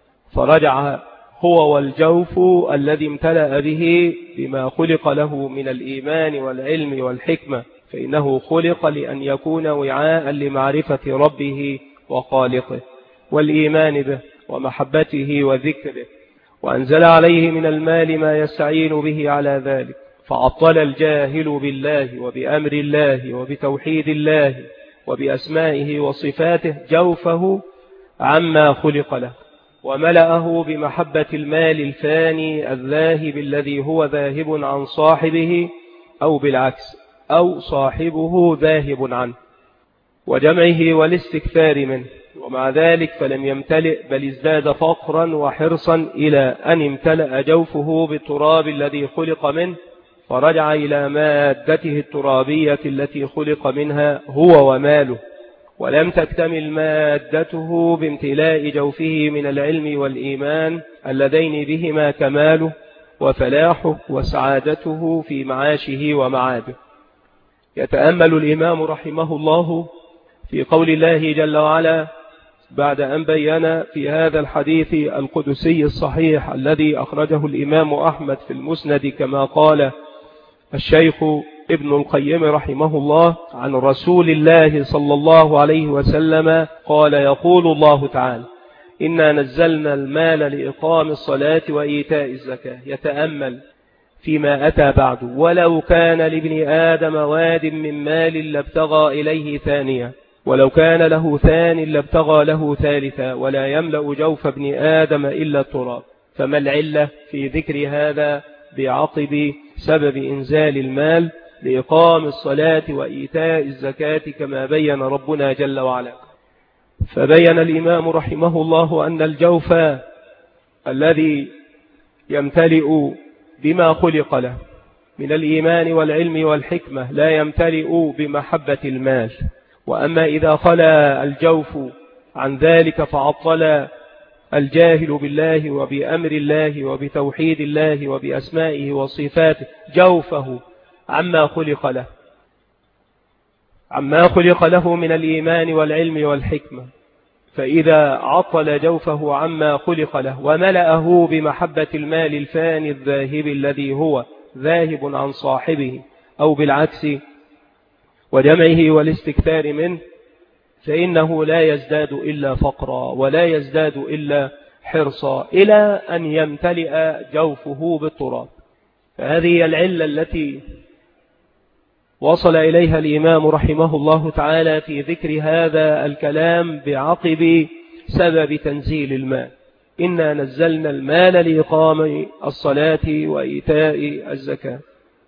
فرجع هو والجوف الذي امتلأ به بما خلق له من الإيمان والعلم والحكمة، فإنه خلق لأن يكون وعاء لمعرفة ربه وخالقه والإيمان به ومحبته وذكره، وأنزل عليه من المال ما يستعين به على ذلك، فعطل الجاهل بالله وبأمر الله وبتوحيد الله وبأسمائه وصفاته جوفه عما خلق له، وملأه بمحبة المال الفاني الذاهب الذي هو ذاهب عن صاحبه، أو بالعكس، أو صاحبه ذاهب عنه، وجمعه والاستكثار منه. ومع ذلك فلم يمتلئ، بل ازداد فقرا وحرصا إلى أن امتلأ جوفه بالتراب الذي خلق منه، فرجع إلى مادته الترابية التي خلق منها هو وماله، ولم تكتمل مادته بامتلاء جوفه من العلم والإيمان اللذين بهما كماله وفلاحه وسعادته في معاشه ومعاده. يتأمل الإمام رحمه الله في قول الله جل وعلا بعد أن بين في هذا الحديث القدسي الصحيح الذي أخرجه الإمام أحمد في المسند، كما قال الشيخ ابن القيم رحمه الله عن رسول الله صلى الله عليه وسلم قال: يقول الله تعالى: إنا نزلنا المال لإقام الصلاة وإيتاء الزكاة. يتأمل فيما أتى بعد: ولو كان لابن آدم واد من مال لابتغى إليه ثانية، ولو كان له ثان لابتغى له ثالثا، ولا يملأ جوف ابن آدم إلا التراب. فما العلة في ذكر هذا بعقب سبب إنزال المال لإقام الصلاة وإيتاء الزكاة كما بين ربنا جل وعلا؟ فبين الإمام رحمه الله أن الجوف الذي يمتلئ بما خلق له من الإيمان والعلم والحكمة لا يمتلئ بمحبة المال، وأما إذا خلا الجوف عن ذلك فعطل الجاهل بالله وبأمر الله وبتوحيد الله وبأسمائه وصفاته جوفه عما خلق له عما خلق له من الإيمان والعلم والحكمة. فإذا عطل جوفه عما خلق له وملأه بمحبة المال الفاني الذاهب الذي هو ذاهب عن صاحبه أو بالعكس وجمعه والاستكثار منه، فإنه لا يزداد إلا فقرا ولا يزداد إلا حرصا إلى أن يمتلئ جوفه بالتراب. فهذه هي العلة التي وصل إليها الإمام رحمه الله تعالى في ذكر هذا الكلام بعقب سبب تنزيل المال. إنا نزلنا المال لإقام الصلاة وإيتاء الزكاة.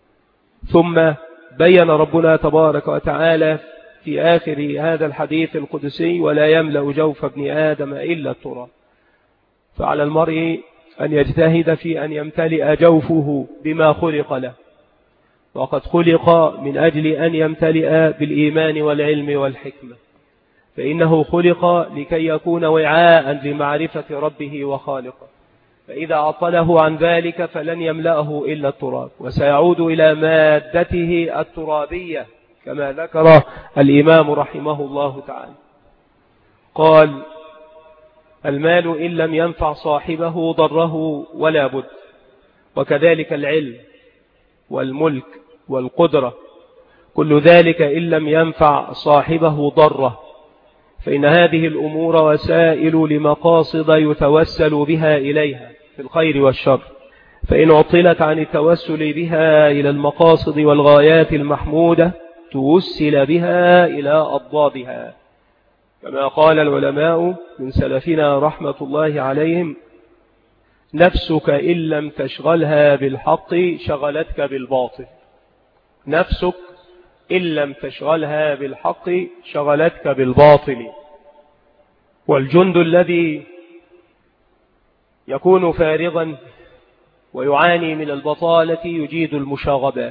ثم بين ربنا تبارك وتعالى في آخر هذا الحديث القدسي ولا يملأ جوف ابن آدم إلا التراب. فعلى المرء أن يجتهد في أن يمتلئ جوفه بما خلق له، وقد خلق من أجل أن يمتلئ بالإيمان والعلم والحكمة، فإنه خلق لكي يكون وعاء لمعرفة ربه وخالقه، فإذا عطله عن ذلك فلن يملأه إلا التراب، وسيعود إلى مادته الترابية كما ذكر الإمام رحمه الله تعالى. قال: المال إن لم ينفع صاحبه ضره ولا بد، وكذلك العلم والملك والقدرة، كل ذلك إن لم ينفع صاحبه ضره، فإن هذه الأمور وسائل لمقاصد يتوسل بها إليها في الخير والشر، فإن عطلت عن التوسل بها إلى المقاصد والغايات المحمودة توسل بها إلى أضدادها، كما قال العلماء من سلفنا رحمة الله عليهم: نفسك إن لم تشغلها بالحق شغلتك بالباطل. نفسك إن لم تشغلها بالحق شغلتك بالباطل. والجند الذي يكون فارغا ويعاني من البطالة يجيد المشاغبات،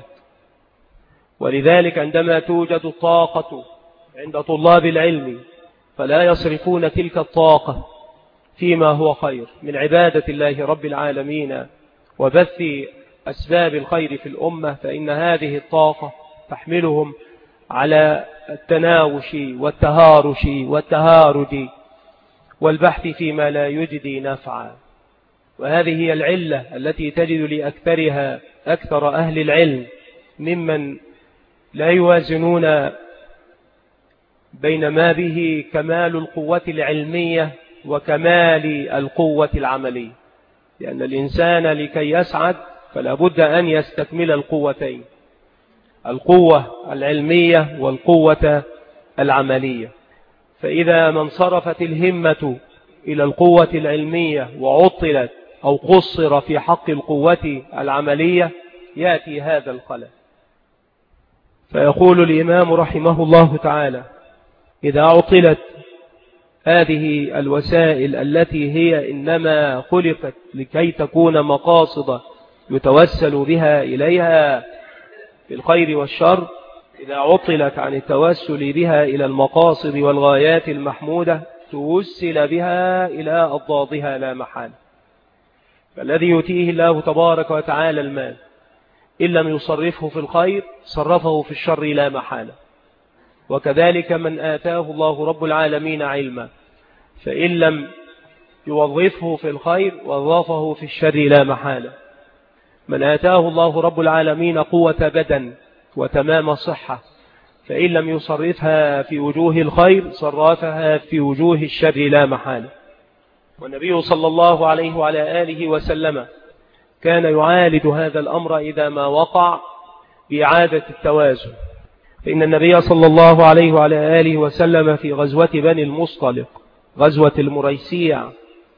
ولذلك عندما توجد الطاقة عند طلاب العلم فلا يصرفون تلك الطاقة فيما هو خير من عبادة الله رب العالمين وبث أسباب الخير في الأمة، فإن هذه الطاقة تحملهم على التناوش والتهارش والتهارج والبحث فيما لا يجدي نفعا. وهذه هي العلة التي تجد لأكثرها أكثر أهل العلم ممن لا يوازنون بين ما به كمال القوة العلمية وكمال القوة العملية، لأن الإنسان لكي يسعد فلا بد أن يستكمل القوتين، القوة العلمية والقوة العملية. فإذا من صرفت الهمة إلى القوة العلمية وعطلت أو قصر في حق القوة العملية يأتي هذا الخلل. فيقول الإمام رحمه الله تعالى: إذا عطلت هذه الوسائل التي هي إنما خلقت لكي تكون مقاصد يتوسل بها إليها في الخير والشر، إذا عطلت عن التوسل بها إلى المقاصد والغايات المحمودة توسل بها إلى أضدادها لا محال. فالذي يؤتيه الله تبارك وتعالى المال إن لم يصرفه في الخير صرفه في الشر لا محالة، وكذلك من آتاه الله رب العالمين علما فإن لم يوظفه في الخير وظفه في الشر لا محالة. من آتاه الله رب العالمين قوة بدن وتمام صحة فإن لم يصرفها في وجوه الخير صرفها في وجوه الشر لا محالة. والنبي صلى الله عليه وعلى آله وسلم كان يعالج هذا الأمر إذا ما وقع بإعادة التوازن، فإن النبي صلى الله عليه وعلى آله وسلم في غزوة بني المصطلق غزوة المريسيع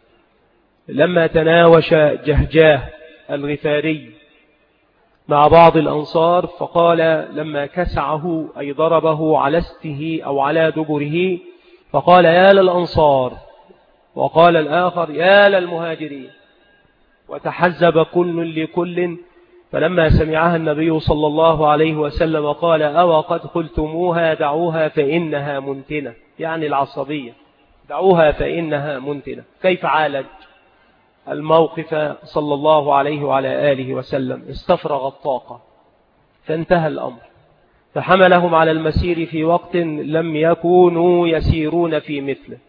لما تناوش جهجاه الغفاري مع بعض الأنصار، فقال لما كسعه أي ضربه على استه أو على دبره فقال: يا للأنصار، وقال الآخر: يا للمهاجرين، وتحزب كل لكل. فلما سمعها النبي صلى الله عليه وسلم قال: أو قد قلتموها دعوها فإنها منتنة، يعني العصبية، دعوها فإنها منتنة. كيف عالج الموقف صلى الله عليه وعلى آله وسلم؟ استفرغ الطاقة فانتهى الأمر، فحملهم على المسير في وقت لم يكونوا يسيرون في مثله،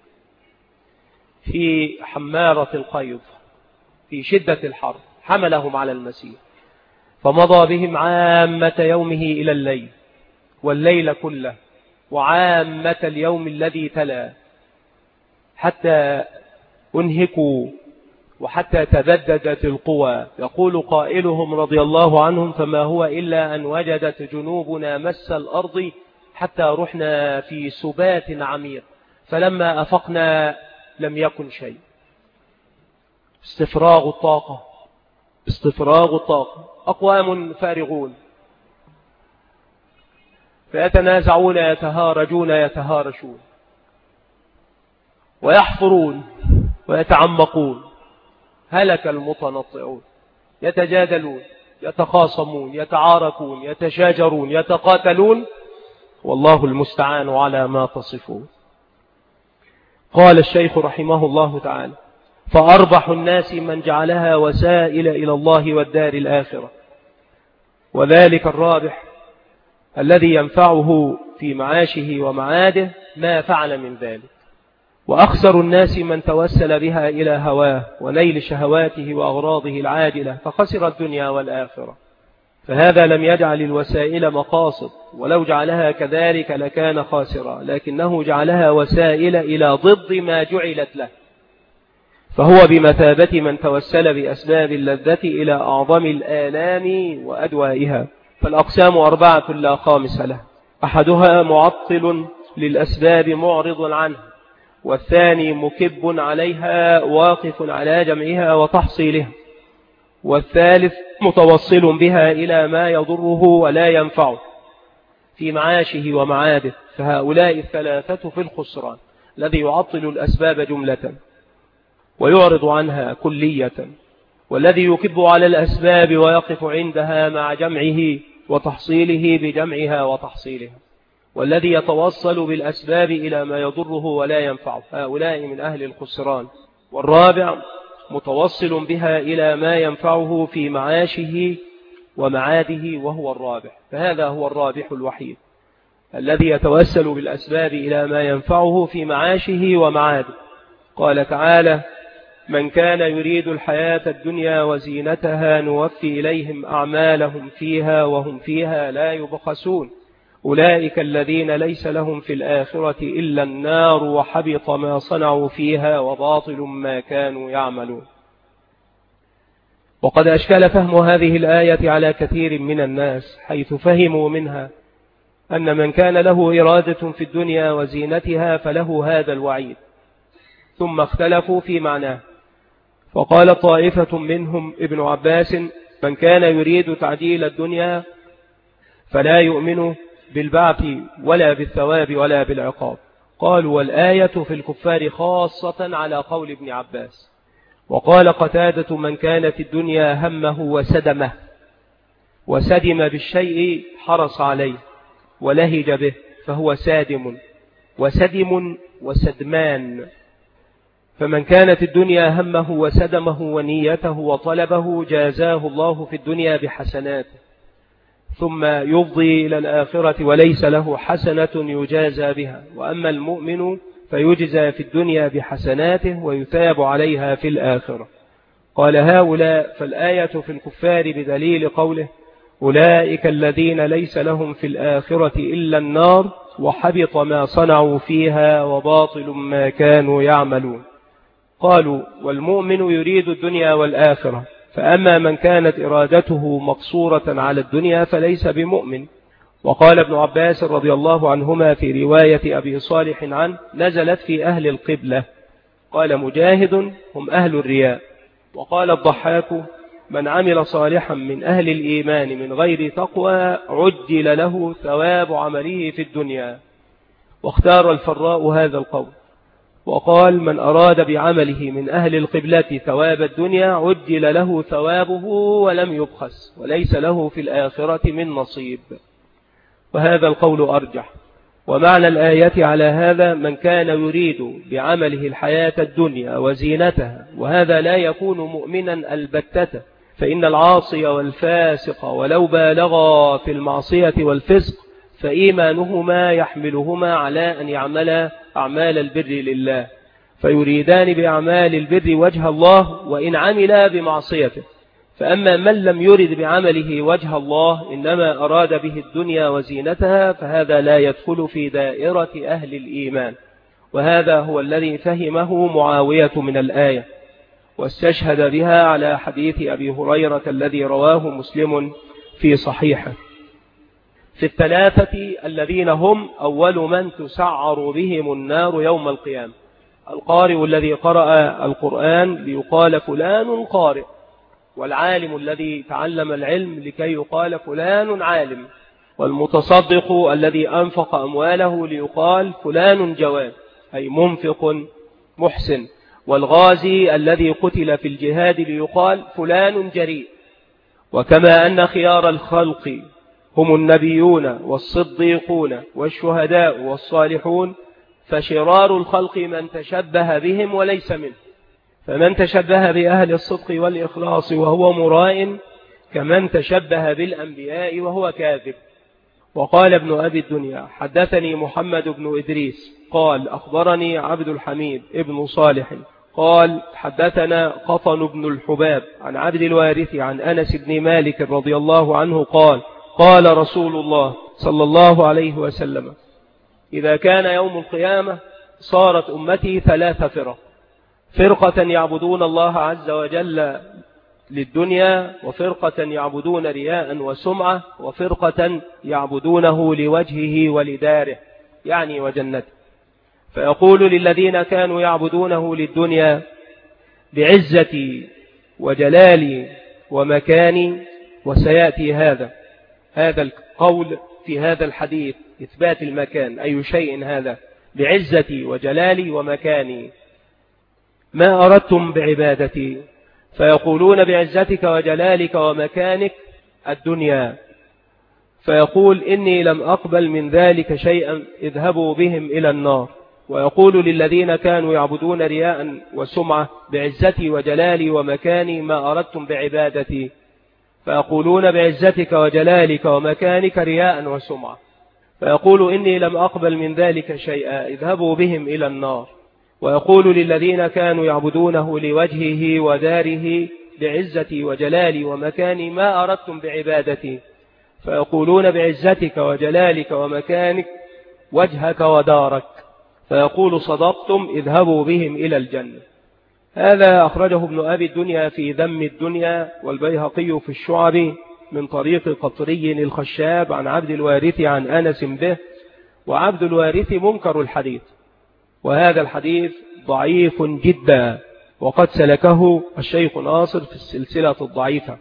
في حمارة القيظ، في شدة الحر، حملهم على المسير فمضى بهم عامة يومه إلى الليل، والليل كله، وعامة اليوم الذي تلا، حتى انهكوا وحتى تبددت القوى. يقول قائلهم رضي الله عنهم: فما هو إلا أن وجدت جنوبنا مس الأرض حتى رحنا في سبات عميق، فلما أفقنا لم يكن شيء. استفراغ الطاقة، استفراغ الطاقة. أقوام فارغون فيتنازعون، يتهارجون، يتهارشون، ويحفرون ويتعمقون. هلك المتنطعون، يتجادلون، يتخاصمون، يتعاركون، يتشاجرون، يتقاتلون، والله المستعان على ما تصفون. قال الشيخ رحمه الله تعالى: فأربح الناس من جعلها وسائل إلى الله والدار الآخرة، وذلك الرابح الذي ينفعه في معاشه ومعاده ما فعل من ذلك. وأخسر الناس من توسل بها إلى هواه ونيل شهواته وأغراضه العاجلة، فخسر الدنيا والآخرة. فهذا لم يجعل الوسائل مقاصد، ولو جعلها كذلك لكان خاسرا، لكنه جعلها وسائل إلى ضد ما جعلت له، فهو بمثابة من توسل بأسباب اللذة إلى أعظم الآلام وأدوائها. فالأقسام أربعة لا خامس له: أحدها معطل للأسباب معرض عنها، والثاني مكب عليها واقف على جمعها وتحصيلها، والثالث متوصل بها إلى ما يضره ولا ينفعه في معاشه ومعاده. فهؤلاء الثلاثة في الخسران: الذي يعطل الأسباب جملة ويعرض عنها كلية، والذي يكب على الأسباب ويقف عندها مع جمعه وتحصيله بجمعها وتحصيلها، والذي يتوصل بالأسباب إلى ما يضره ولا ينفعه. هؤلاء من أهل الخسران. والرابع متوصل بها إلى ما ينفعه في معاشه ومعاده، وهو الرابح. فهذا هو الرابح الوحيد، الذي يتوسل بالأسباب إلى ما ينفعه في معاشه ومعاده. قال تعالى: من كان يريد الحياة الدنيا وزينتها نوفي إليهم أعمالهم فيها وهم فيها لا يبخسون، أولئك الذين ليس لهم في الآخرة إلا النار وحبط ما صنعوا فيها وباطل ما كانوا يعملون. وقد أشكل فهم هذه الآية على كثير من الناس، حيث فهموا منها أن من كان له إرادة في الدنيا وزينتها فله هذا الوعيد، ثم اختلفوا في معناه. فقال طائفة منهم ابن عباس: من كان يريد تعديل الدنيا فلا يؤمن بالبعث ولا بالثواب ولا بالعقاب. قالوا: والآية في الكفار خاصة على قول ابن عباس. وقال قتادة: من كانت الدنيا همه وسدمه، وسدم بالشيء حرص عليه ولهج به، فهو سادم، وسدم وسدمان. فمن كانت الدنيا همه وسدمه ونيته وطلبه جازاه الله في الدنيا بحسناته، ثم يفضي إلى الآخرة وليس له حسنة يجازى بها. وأما المؤمن فيجزى في الدنيا بحسناته ويثاب عليها في الآخرة. قال هؤلاء: فالآية في الكفار بدليل قوله: أولئك الذين ليس لهم في الآخرة إلا النار وحبط ما صنعوا فيها وباطل ما كانوا يعملون. قالوا: والمؤمن يريد الدنيا والآخرة، فأما من كانت إرادته مقصورة على الدنيا فليس بمؤمن. وقال ابن عباس رضي الله عنهما في رواية أبي صالح عنه: نزلت في أهل القبلة. قال مجاهد: هم أهل الرياء. وقال الضحاك: من عمل صالحا من أهل الإيمان من غير تقوى عجل له ثواب عمله في الدنيا. واختار الفراء هذا القول وقال: من أراد بعمله من أهل القبلة ثواب الدنيا عجل له ثوابه ولم يبخس، وليس له في الآخرة من نصيب. وهذا القول أرجح، ومعنى الآية على هذا: من كان يريد بعمله الحياة الدنيا وزينتها، وهذا لا يكون مؤمنا البتة، فإن العاصي والفاسق ولو بالغا في المعصية والفسق فإيمانهما يحملهما على أن يعملا أعمال البر لله، فيريدان بأعمال البر وجه الله وإن عملا بمعصيته. فأما من لم يرد بعمله وجه الله، إنما أراد به الدنيا وزينتها، فهذا لا يدخل في دائرة أهل الإيمان. وهذا هو الذي فهمه معاوية من الآية، واستشهد بها على حديث أبي هريرة الذي رواه مسلم في صحيحه. في الثلاثة الذين هم أول من تسعر بهم النار يوم القيامة: القارئ الذي قرأ القرآن ليقال فلان قارئ، والعالم الذي تعلم العلم لكي يقال فلان عالم، والمتصدق الذي أنفق أمواله ليقال فلان جواد أي منفق محسن، والغازي الذي قتل في الجهاد ليقال فلان جريء. وكما أن خيار الخلق هم النبيون والصديقون والشهداء والصالحون، فشرار الخلق من تشبه بهم وليس منه، فمن تشبه بأهل الصدق والإخلاص وهو مراء كمن تشبه بالأنبياء وهو كاذب. وقال ابن أبي الدنيا: حدثني محمد بن إدريس قال أخبرني عبد الحميد ابن صالح قال حدثنا قطن بن الحباب عن عبد الوارث عن أنس بن مالك رضي الله عنه قال: قال رسول الله صلى الله عليه وسلم: إذا كان يوم القيامة صارت أمتي ثلاث فرق: فرقة يعبدون الله عز وجل للدنيا، وفرقة يعبدون رياء وسمعة، وفرقة يعبدونه لوجهه ولداره يعني وجنته. فيقول للذين كانوا يعبدونه للدنيا: بعزتي وجلالي ومكاني. وسيأتي هذا هذا القول في هذا الحديث إثبات المكان، أي شيء هذا: بعزتي وجلالي ومكاني ما أردتم بعبادتي؟ فيقولون: بعزتك وجلالك ومكانك الدنيا. فيقول: إني لم أقبل من ذلك شيئا، اذهبوا بهم إلى النار. ويقول للذين كانوا يعبدون رياء وسمعة: بعزتي وجلالي ومكاني ما أردتم بعبادتي؟ فيقولون: بعزتك وجلالك ومكانك رياء وسمعة. فيقول: إني لم أقبل من ذلك شيئا، اذهبوا بهم إلى النار. ويقول للذين كانوا يعبدونه لوجهه وداره: بعزتي وجلالي ومكاني ما أردتم بعبادتي؟ فيقولون: بعزتك وجلالك ومكانك وجهك ودارك. فيقول: صدقتم، اذهبوا بهم إلى الجنة. هذا أخرجه ابن أبي الدنيا في ذم الدنيا، والبيهقي في الشعب من طريق قطري الخشاب عن عبد الوارث عن أنس به، وعبد الوارث منكر الحديث، وهذا الحديث ضعيف جدا، وقد سلكه الشيخ ناصر في السلسلة الضعيفة.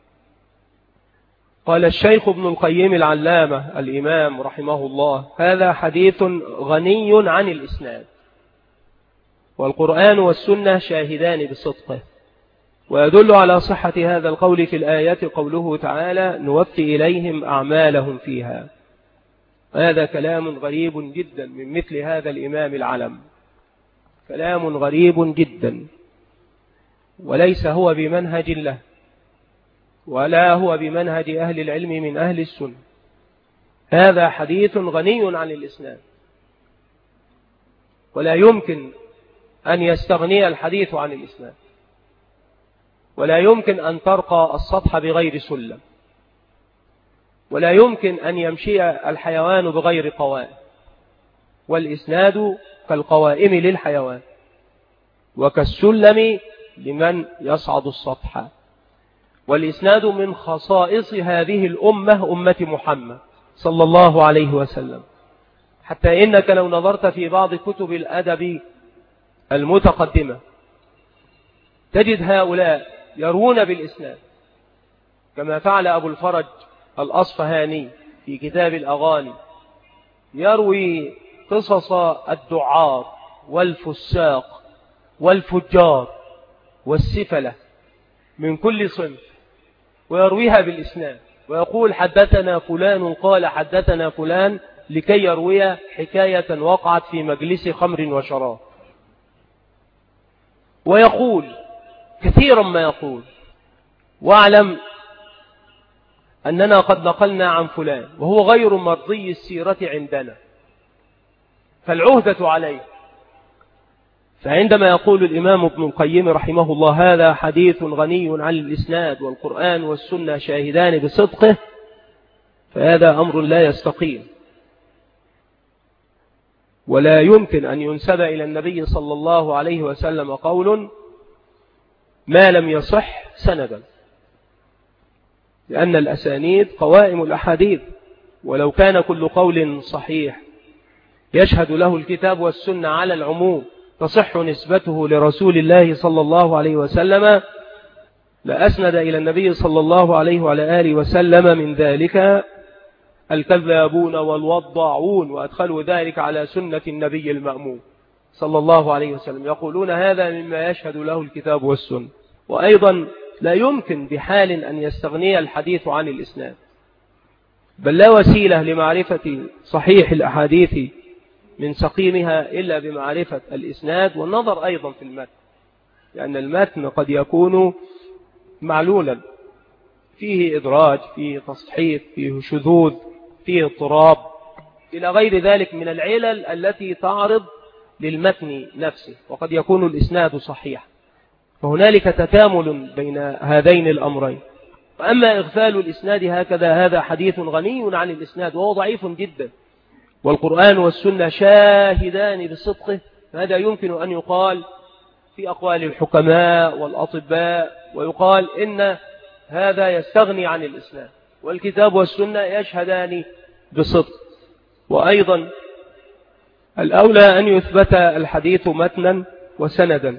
قال الشيخ ابن القيم العلامة الإمام رحمه الله: هذا حديث غني عن الإسناد، والقرآن والسنة شاهدان بصدقه. ويدل على صحة هذا القول في الآية قوله تعالى: نوفي إليهم أعمالهم فيها. هذا كلام غريب جدا من مثل هذا الإمام العلم، كلام غريب جدا، وليس هو بمنهج له، ولا هو بمنهج أهل العلم من أهل السنة. هذا حديث غني عن الإسناد، ولا يمكن أن يستغني الحديث عن الإسناد، ولا يمكن أن ترقى السطح بغير سلم، ولا يمكن أن يمشي الحيوان بغير قوائم، والإسناد كالقوائم للحيوان وكالسلم لمن يصعد السطح. والإسناد من خصائص هذه الأمة، أمة محمد صلى الله عليه وسلم، حتى إنك لو نظرت في بعض كتب الأدب المتقدمة تجد هؤلاء يروون بالإسناد، كما فعل أبو الفرج الأصفهاني في كتاب الأغاني، يروي قصص الدعار والفساق والفجار والسفلة من كل صنف، ويرويها بالإسناد، ويقول: حدثنا فلان قال حدثنا فلان لكي يروي حكاية وقعت في مجلس خمر وشراب، ويقول كثيرا ما يقول: واعلم أننا قد نقلنا عن فلان وهو غير مرضي السيرة عندنا، فالعهدة عليه. فعندما يقول الإمام ابن القيم رحمه الله: هذا حديث غني عن الإسناد والقرآن والسنة شاهدان بصدقه، فهذا أمر لا يستقيم، ولا يمكن أن ينسب إلى النبي صلى الله عليه وسلم قول ما لم يصح سندا، لأن الأسانيد قوائم الأحاديث، ولو كان كل قول صحيح يشهد له الكتاب والسنة على العموم تصح نسبته لرسول الله صلى الله عليه وسلم لأسند إلى النبي صلى الله عليه وعلى آله وسلم من ذلك الكذابون والوضاعون، وأدخلوا ذلك على سنة النبي المأمون صلى الله عليه وسلم، يقولون هذا مما يشهد له الكتاب والسنة. وأيضا لا يمكن بحال أن يستغني الحديث عن الإسناد، بل لا وسيلة لمعرفة صحيح الأحاديث من سقيمها إلا بمعرفة الإسناد، والنظر أيضا في المتن، لأن المتن قد يكون معلولا، فيه إدراج، فيه تصحيف، فيه شذوذ، فيه اضطراب، إلى غير ذلك من العلل التي تعرض للمتن نفسه، وقد يكون الإسناد صحيح، فهنالك تكامل بين هذين الأمرين. وأما إغفال الإسناد هكذا هذا حديث غني عن الإسناد وهو ضعيف جدا، والقرآن والسنة شاهدان بصدقه، هذا يمكن أن يقال في أقوال الحكماء والأطباء، ويقال إن هذا يستغني عن الإسناد، والكتاب والسنة يشهدان بصدق. وأيضا الأولى أن يثبت الحديث متنا وسندا،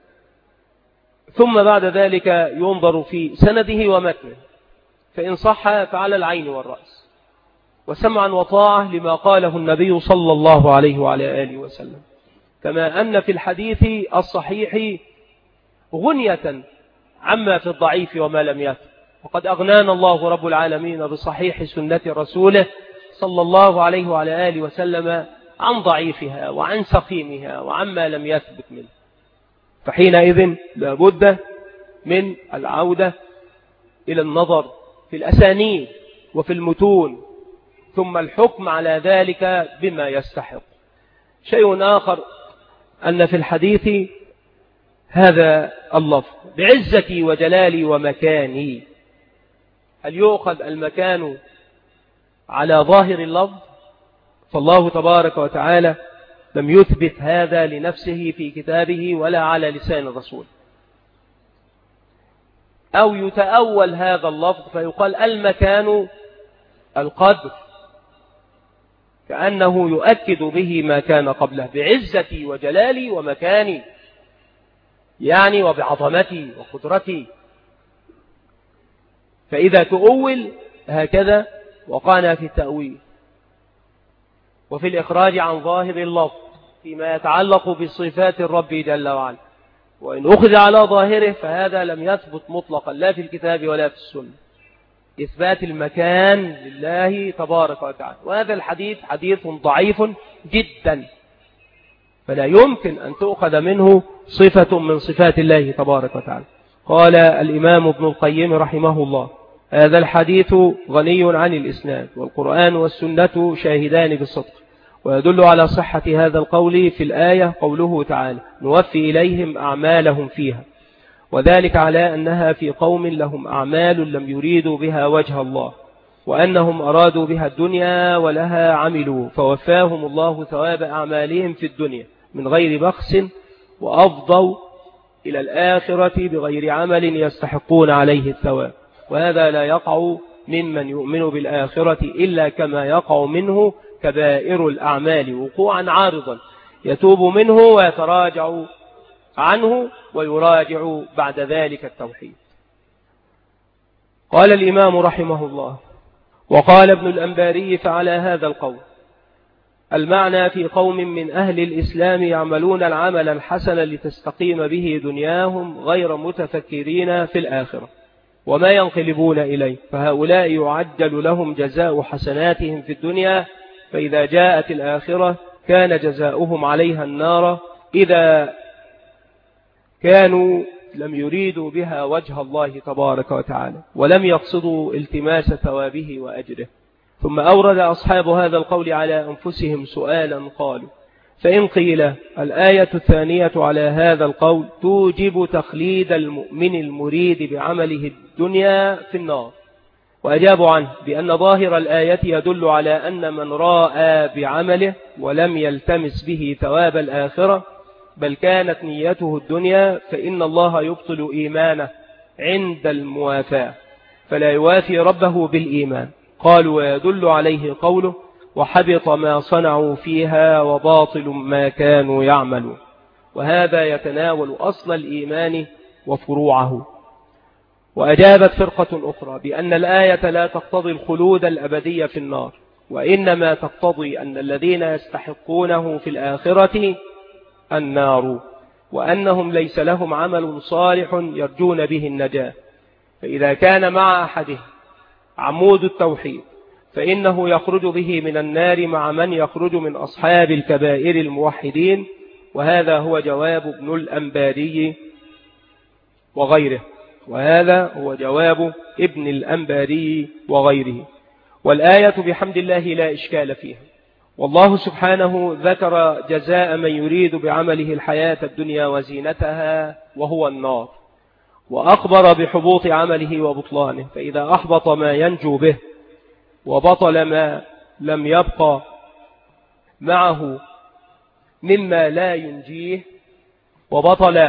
ثم بعد ذلك ينظر في سنده ومتنه، فإن صح فعلى العين والرأس، وسمعا وطاعة لما قاله النبي صلى الله عليه وعلى آله وسلم، كما أن في الحديث الصحيح غنية عما في الضعيف وما لم يثبت، وقد أغنانا الله رب العالمين بصحيح سنة رسوله صلى الله عليه وعلى آله وسلم عن ضعيفها وعن سقيمها وعما لم يثبت منه، فحينئذ لابد من العودة إلى النظر في الأسانيد وفي المتون، ثم الحكم على ذلك بما يستحق. شيء آخر أن في الحديث هذا اللفظ بعزتي وجلالي ومكاني، هل يؤخذ المكان على ظاهر اللفظ؟ فالله تبارك وتعالى لم يثبت هذا لنفسه في كتابه ولا على لسان الرسول، أو يتأول هذا اللفظ فيقال المكان القدر، كأنه يؤكد به ما كان قبله، بعزتي وجلالي ومكاني، يعني وبعظمتي وقدرتي. فإذا تؤول هكذا وقعنا في التأويل وفي الإخراج عن ظاهر اللفظ فيما يتعلق بصفات الرب جل وعلا، وإن أخذ على ظاهره فهذا لم يثبت مطلقا لا في الكتاب ولا في السنة، إثبات المكان لله تبارك وتعالى، وهذا الحديث حديث ضعيف جدا، فلا يمكن أن تؤخذ منه صفة من صفات الله تبارك وتعالى. قال الإمام ابن القيم رحمه الله: هذا الحديث غني عن الإسناد والقرآن والسنة شاهدان بالصدق. ويدل على صحة هذا القول في الآية قوله تعالى: نوفي إليهم أعمالهم فيها، وذلك على أنها في قوم لهم أعمال لم يريدوا بها وجه الله، وأنهم أرادوا بها الدنيا ولها عملوا، فوفاهم الله ثواب أعمالهم في الدنيا من غير بخس، وأفضوا إلى الآخرة بغير عمل يستحقون عليه الثواب. وهذا لا يقع ممن يؤمن بالآخرة إلا كما يقع منه كبائر الأعمال وقوعا عارضا يتوب منه ويتراجع عنه ويراجع بعد ذلك التوحيد. قال الإمام رحمه الله: وقال ابن الأنباري فعلى هذا القول المعنى في قوم من أهل الإسلام يعملون العمل الحسن لتستقيم به دنياهم غير متفكرين في الآخرة وما ينقلبون إليه، فهؤلاء يعجل لهم جزاء حسناتهم في الدنيا فإذا جاءت الآخرة كان جزاؤهم عليها النار إذا كانوا لم يريدوا بها وجه الله تبارك وتعالى ولم يقصدوا التماس ثوابه وأجره. ثم أورد أصحاب هذا القول على أنفسهم سؤالا قالوا: فإن قيل الآية الثانية على هذا القول توجب تخليد المؤمن المريد بعمله الدنيا في النار، وأجابوا عنه بأن ظاهر الآية يدل على أن من راء بعمله ولم يلتمس به ثواب الآخرة بل كانت نيته الدنيا فإن الله يبطل إيمانه عند الموافاة فلا يوافي ربه بالإيمان. قالوا: ويدل عليه قوله: وحبط ما صنعوا فيها وباطل ما كانوا يعملون. وهذا يتناول أصل الإيمان وفروعه. وأجابت فرقة أخرى بأن الآية لا تقتضي الخلود الأبدي في النار، وإنما تقتضي أن الذين يستحقونه في الآخرة النار، وأنهم ليس لهم عمل صالح يرجون به النجاة. فإذا كان مع أحدهم عمود التوحيد فإنه يخرج به من النار مع من يخرج من أصحاب الكبائر الموحدين، وهذا هو جواب ابن الأنباري وغيره وهذا هو جواب ابن الأنباري وغيره. والآية بحمد الله لا إشكال فيها، والله سبحانه ذكر جزاء من يريد بعمله الحياة الدنيا وزينتها وهو النار، وأخبر بحبوط عمله وبطلانه، فإذا أحبط ما ينجو به وبطل ما لم يبقى معه مما لا ينجيه، وبطل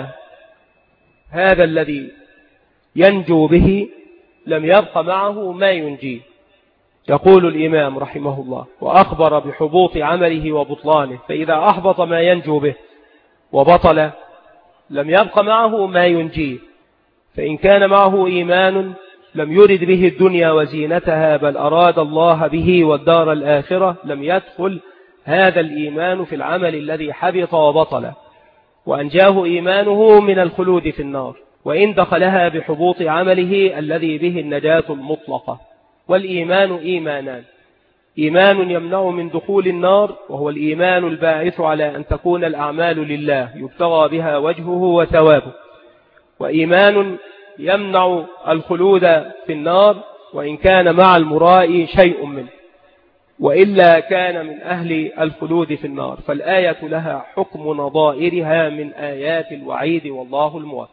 هذا الذي ينجو به لم يبق معه ما ينجيه. يقول الإمام رحمه الله: وأخبر بحبوط عمله وبطلانه، فإذا أحبط ما ينجو به وبطل لم يبق معه ما ينجيه، فإن كان معه إيمان لم يرد به الدنيا وزينتها بل أراد الله به والدار الآخرة لم يدخل هذا الإيمان في العمل الذي حبط وبطل، وأنجاه إيمانه من الخلود في النار، وإن دخلها بحبوط عمله الذي به النجاة المطلقة. والإيمان إيمانان: إيمان يمنع من دخول النار وهو الإيمان الباعث على أن تكون الأعمال لله يبتغى بها وجهه وثوابه، وإيمان يمنع الخلود في النار وإن كان مع المراء شيء منه، وإلا كان من أهل الخلود في النار. فالآية لها حكم نظائرها من آيات الوعيد، والله الموفق.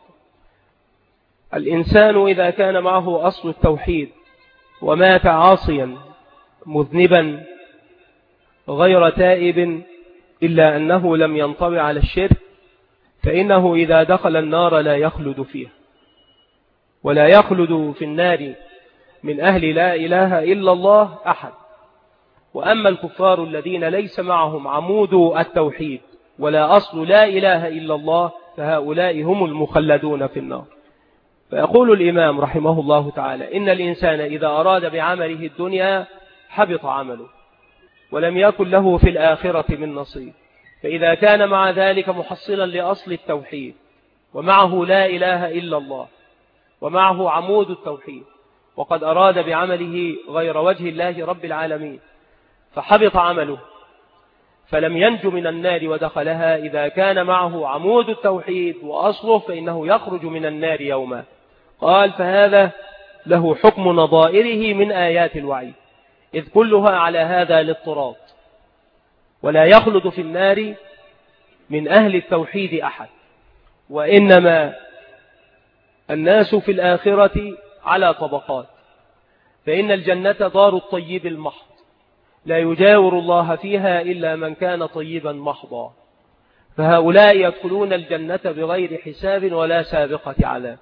الإنسان إذا كان معه أصل التوحيد ومات عاصيا مذنبا غير تائب إلا أنه لم ينطبع على الشرك، فإنه إذا دخل النار لا يخلد فيها، ولا يخلد في النار من أهل لا إله إلا الله أحد. وأما الكفار الذين ليس معهم عمود التوحيد ولا أصل لا إله إلا الله فهؤلاء هم المخلدون في النار. فيقول الإمام رحمه الله تعالى: إن الإنسان إذا أراد بعمله الدنيا حبط عمله ولم يكن له في الآخرة من نصيب، فإذا كان مع ذلك محصلا لأصل التوحيد ومعه لا إله إلا الله ومعه عمود التوحيد وقد أراد بعمله غير وجه الله رب العالمين فحبط عمله فلم ينج من النار ودخلها، إذا كان معه عمود التوحيد وأصله فإنه يخرج من النار يوما. قال: فهذا له حكم نظائره من آيات الوعيد، إذ كلها على هذا الاضطراد، ولا يخلد في النار من أهل التوحيد أحد، وإنما الناس في الآخرة على طبقات، فإن الجنة دار الطيب المحض لا يجاور الله فيها إلا من كان طيبا محضا، فهؤلاء يدخلون الجنة بغير حساب ولا سابقة عذاب،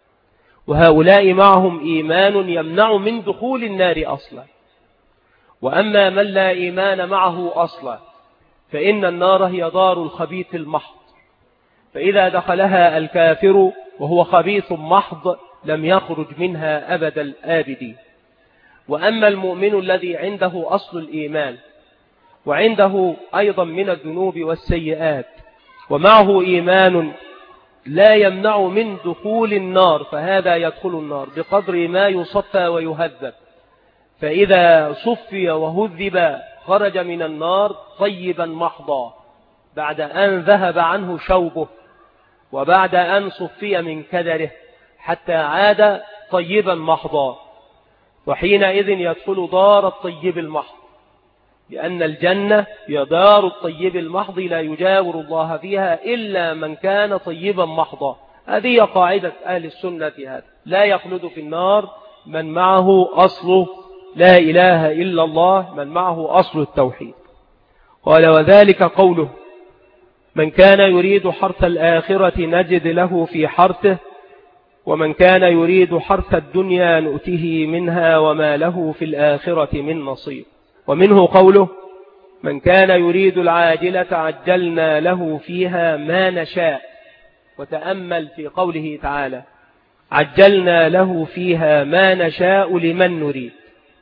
وهؤلاء معهم إيمان يمنع من دخول النار أصلا. وأما من لا إيمان معه أصلا فإن النار هي دار الخبيث المحض، فإذا دخلها الكافر وهو خبيث محض لم يخرج منها أبد الآبدين. وأما المؤمن الذي عنده أصل الإيمان وعنده أيضا من الذنوب والسيئات ومعه إيمان لا يمنع من دخول النار، فهذا يدخل النار بقدر ما يصفى ويهذب، فإذا صفي وهذب خرج من النار طيبا محضا بعد أن ذهب عنه شوبه وبعد أن صفي من كدره حتى عاد طيبا محضا، وحينئذ يدخل دار الطيب المحض، لأن الجنة هي دار الطيب المحض لا يجاور الله فيها إلا من كان طيبا محضا. هذه قاعدة أهل السنة، هذا لا يخلد في النار من معه أصل لا إله إلا الله، من معه أصل التوحيد. قال وذلك قوله من كان يريد حرث الآخرة نجد له في حرثه ومن كان يريد حرث الدنيا نؤته منها وما له في الآخرة من نصيب. ومنه قوله من كان يريد العاجلة عجلنا له فيها ما نشاء. وتأمل في قوله تعالى عجلنا له فيها ما نشاء لمن نريد،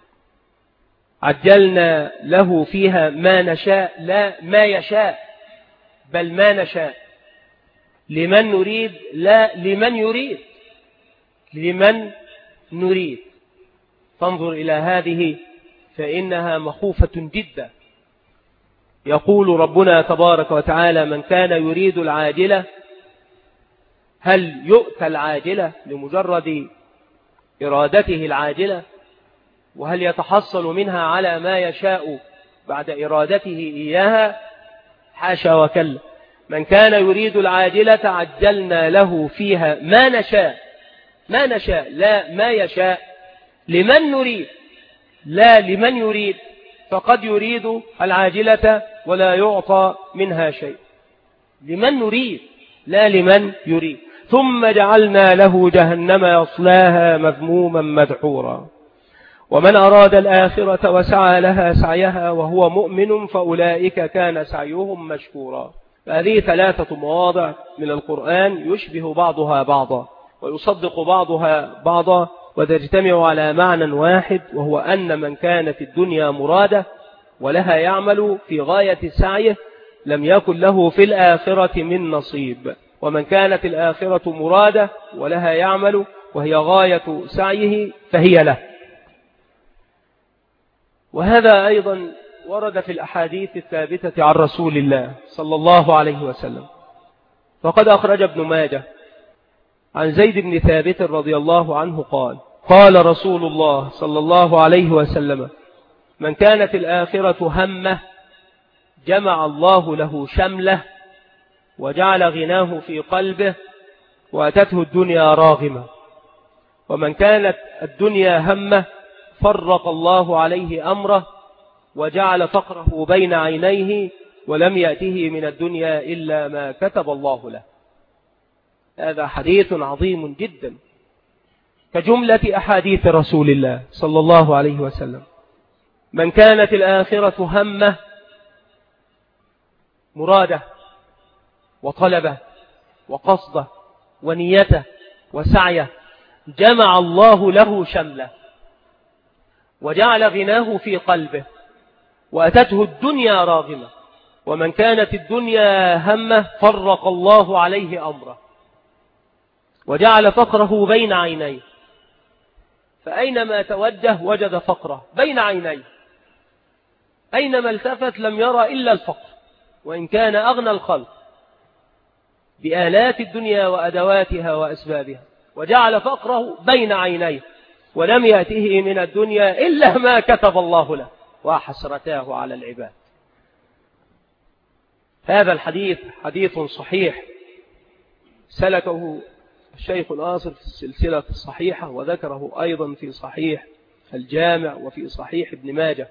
عجلنا له فيها ما نشاء، لا ما يشاء بل ما نشاء، لمن نريد لا لمن يريد، لمن نريد. فانظر إلى هذه فإنها مخوفة جدا. يقول ربنا تبارك وتعالى من كان يريد العاجلة، هل يؤتى العاجلة لمجرد إرادته العاجلة؟ وهل يتحصل منها على ما يشاء بعد إرادته إياها؟ حاشا وكلا. من كان يريد العاجلة عجلنا له فيها ما نشاء، ما نشاء لا ما يشاء، لمن نريد لا لمن يريد، فقد يريد العاجلة ولا يعطى منها شيء. لمن نريد لا لمن يريد. ثم جعلنا له جهنم يصلاها مذموما مدحورا ومن أراد الآخرة وسعى لها سعيها وهو مؤمن فأولئك كان سعيهم مشكورا. هذه ثلاثة مواضع من القرآن يشبه بعضها بعضا ويصدق بعضها بعضا وتجتمع على معنى واحد، وهو أن من كانت الدنيا مرادة ولها يعمل في غاية سعيه لم يكن له في الآخرة من نصيب، ومن كانت الآخرة مرادة ولها يعمل وهي غاية سعيه فهي له. وهذا أيضا ورد في الأحاديث الثابتة عن رسول الله صلى الله عليه وسلم. فقد أخرج ابن ماجه عن زيد بن ثابت رضي الله عنه قال قال رسول الله صلى الله عليه وسلم من كانت الآخرة همه جمع الله له شمله وجعل غناه في قلبه وأتته الدنيا راغمة، ومن كانت الدنيا همه فرق الله عليه أمره وجعل فقره بين عينيه ولم يأته من الدنيا إلا ما كتب الله له. هذا حديث عظيم جدا كجملة أحاديث رسول الله صلى الله عليه وسلم. من كانت الآخرة همه مراده وطلبه وقصده ونيته وسعيه جمع الله له شمله وجعل غناه في قلبه وأتته الدنيا راغمة، ومن كانت الدنيا همه فرق الله عليه أمره وجعل فقره بين عينيه، فأينما توجه وجد فقره بين عينيه، أينما التفت لم يرى إلا الفقر وإن كان أغنى الخلق بآلات الدنيا وأدواتها وأسبابها، وجعل فقره بين عينيه ولم يأته من الدنيا إلا ما كتب الله له وحسرتاه على العباد. هذا الحديث حديث صحيح سلكه الشيخ ناصر في السلسلة الصحيحة، وذكره أيضا في صحيح الجامع وفي صحيح ابن ماجه.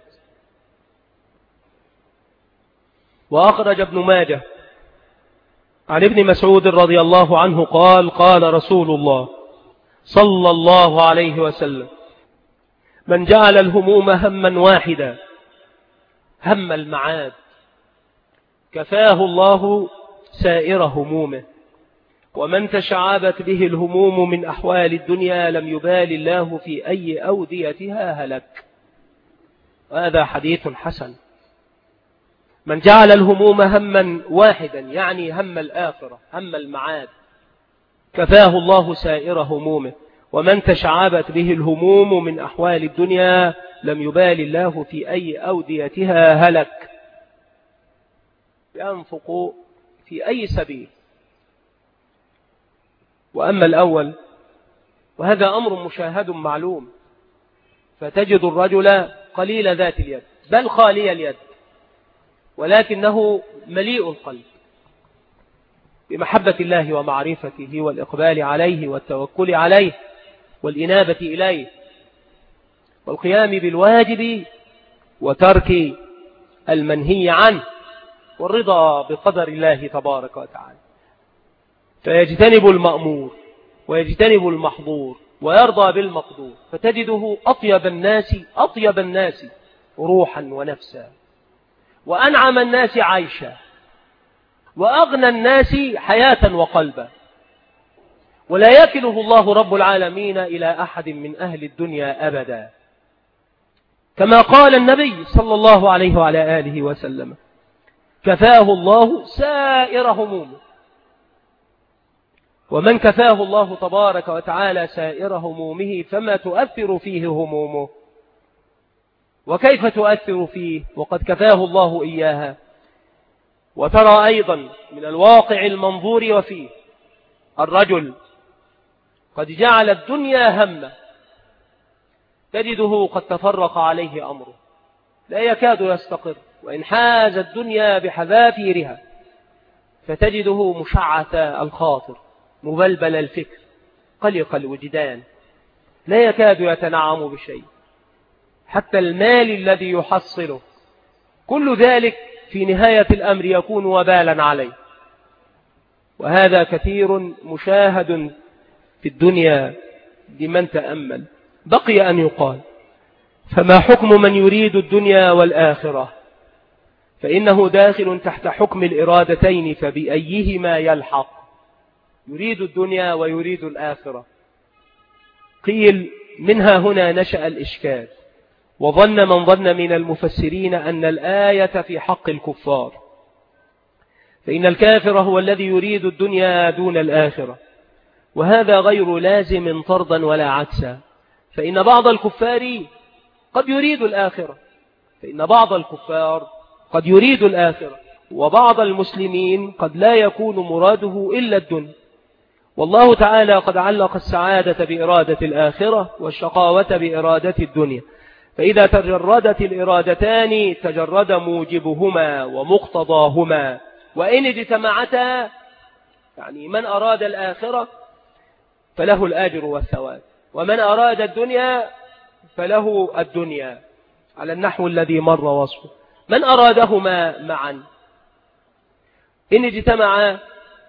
وأخرج ابن ماجه عن ابن مسعود رضي الله عنه قال قال رسول الله صلى الله عليه وسلم من جعل الهموم هما واحدا هم المعاد كفاه الله سائر همومه، ومن تشعبت به الهموم من أحوال الدنيا لم يبال الله في أي أوديتها هلك. هذا حديث حسن. من جعل الهموم هما واحدا يعني هم الآخرة هم المعاد كفاه الله سائر همومه، ومن تشعبت به الهموم من أحوال الدنيا لم يبال الله في أي أوديتها هلك، ينفق في أي سبيل. وأما الأول وهذا أمر مشاهد معلوم، فتجد الرجل قليل ذات اليد بل خالي اليد، ولكنه مليء القلب بمحبة الله ومعرفته والإقبال عليه والتوكل عليه والإنابة إليه والقيام بالواجب وترك المنهي عنه والرضا بقدر الله تبارك وتعالى، فيجتنب المأمور ويجتنب المحظور ويرضى بالمقدور، فتجده أطيب الناس أطيب الناس روحا ونفسا، وأنعم الناس عيشا، وأغنى الناس حياة وقلبا، ولا يكله الله رب العالمين إلى أحد من أهل الدنيا أبدا، كما قال النبي صلى الله عليه وعلى آله وسلم: كفاه الله سائر همومه. ومن كفاه الله تبارك وتعالى سائر همومه فما تؤثر فيه همومه، وكيف تؤثر فيه وقد كفاه الله إياها. وترى أيضا من الواقع المنظور وفيه الرجل قد جعل الدنيا همه، تجده قد تفرق عليه أمره، لا يكاد يستقر، وإن حاز الدنيا بحذافيرها فتجده مشعث الخاطر مبلبل الفكر قلق الوجدان، لا يكاد يتنعم بشيء، حتى المال الذي يحصله كل ذلك في نهاية الأمر يكون وبالا عليه. وهذا كثير مشاهد في الدنيا لمن تأمل. بقي أن يقال: فما حكم من يريد الدنيا والآخرة؟ فإنه داخل تحت حكم الإرادتين، فبأيهما يلحق؟ يريد الدنيا ويريد الآخرة. قيل: منها هنا نشأ الإشكال، وظن من ظن من المفسرين أن الآية في حق الكفار، فإن الكافر هو الذي يريد الدنيا دون الآخرة، وهذا غير لازم طردا ولا عكسا، فإن بعض الكفار قد يريد الآخرة، فإن بعض الكفار قد يريد الآخرة، وبعض المسلمين قد لا يكون مراده إلا الدنيا. والله تعالى قد علق السعادة بإرادة الآخرة والشقاوة بإرادة الدنيا، فإذا تجردت الإرادتان تجرد موجبهما ومقتضاهما، وإن اجتمعتا يعني من أراد الآخرة فله الأجر والثواب، ومن أراد الدنيا فله الدنيا، على النحو الذي مر وصفه. من أرادهما معا إن اجتمعا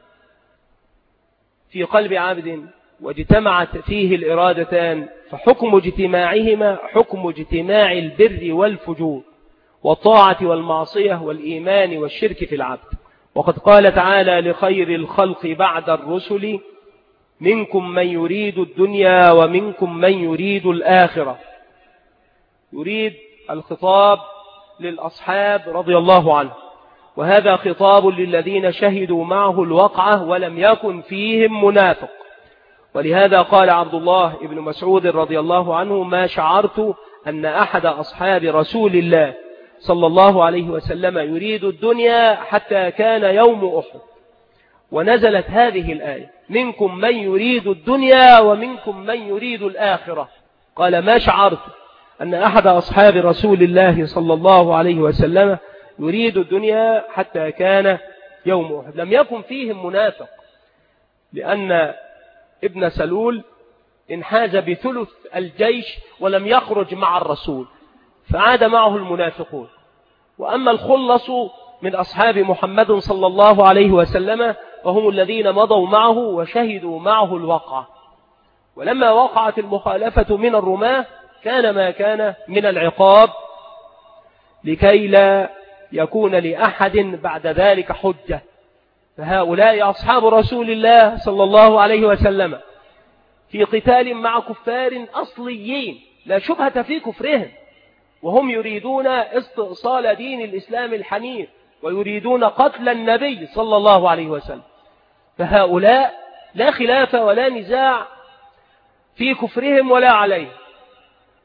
في قلب عبد واجتمعت فيه الإرادتان فحكم اجتماعهما حكم اجتماع البر والفجور والطاعة والمعصية والإيمان والشرك في العبد. وقد قال تعالى لخير الخلق بعد الرسل: منكم من يريد الدنيا ومنكم من يريد الآخرة. يريد الخطاب للأصحاب رضي الله عنه، وهذا خطاب للذين شهدوا معه الوقعة ولم يكن فيهم منافق. ولهذا قال عبد الله بن مسعود رضي الله عنه: ما شعرت أن أحد أصحاب رسول الله صلى الله عليه وسلم يريد الدنيا حتى كان يوم أحد. ونزلت هذه الآية: منكم من يريد الدنيا ومنكم من يريد الآخرة. قال: ما شعرت أن أحد أصحاب رسول الله صلى الله عليه وسلم يريد الدنيا حتى كان يوم أحد. لم يكن فيهم منافق، لأن ابن سلول انحاز بثلث الجيش ولم يخرج مع الرسول، فعاد معه المنافقون. وأما الخلص من أصحاب محمد صلى الله عليه وسلم وهم الذين مضوا معه وشهدوا معه الوقعة. ولما وقعت المخالفة من الرماة كان ما كان من العقاب لكي لا يكون لأحد بعد ذلك حجة. فهؤلاء أصحاب رسول الله صلى الله عليه وسلم في قتال مع كفار أصليين لا شبهة في كفرهم، وهم يريدون استئصال دين الإسلام الحنيف ويريدون قتل النبي صلى الله عليه وسلم. فهؤلاء لا خلاف ولا نزاع في كفرهم ولا عليه.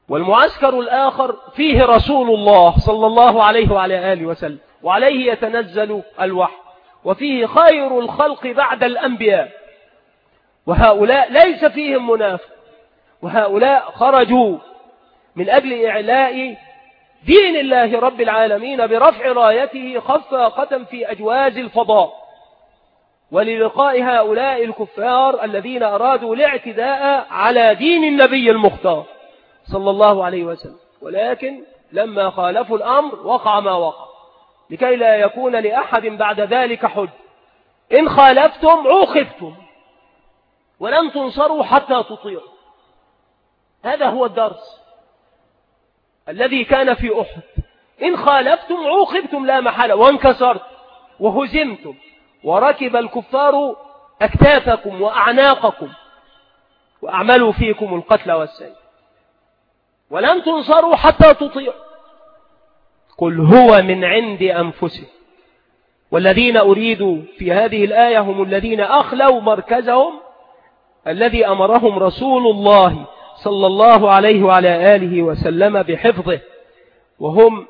والمعسكر الآخر فيه رسول الله صلى الله عليه وعلى آله وسلم، وعليه يتنزل الوحي، وفيه خير الخلق بعد الأنبياء، وهؤلاء ليس فيهم منافق، وهؤلاء خرجوا من أجل إعلاء دين الله رب العالمين برفع رايته خفاقة في أجواز الفضاء، وللقاء هؤلاء الكفار الذين أرادوا الاعتداء على دين النبي المختار صلى الله عليه وسلم. ولكن لما خالفوا الأمر وقع ما وقع، لكي لا يكون لأحد بعد ذلك حج. إن خالفتم عوقبتم ولن تنصروا حتى تطيعوا. هذا هو الدرس الذي كان في أحد. إن خالفتم عوقبتم لا محالة، وانكسرت وهزمتم، وركب الكفار أكتافكم وأعناقكم وأعملوا فيكم القتل والسيف، ولن تنصروا حتى تطيعوا. قل هو من عند أنفسهم. والذين أريدوا في هذه الآية هم الذين أخلوا مركزهم الذي أمرهم رسول الله صلى الله عليه وعلى آله وسلم بحفظه، وهم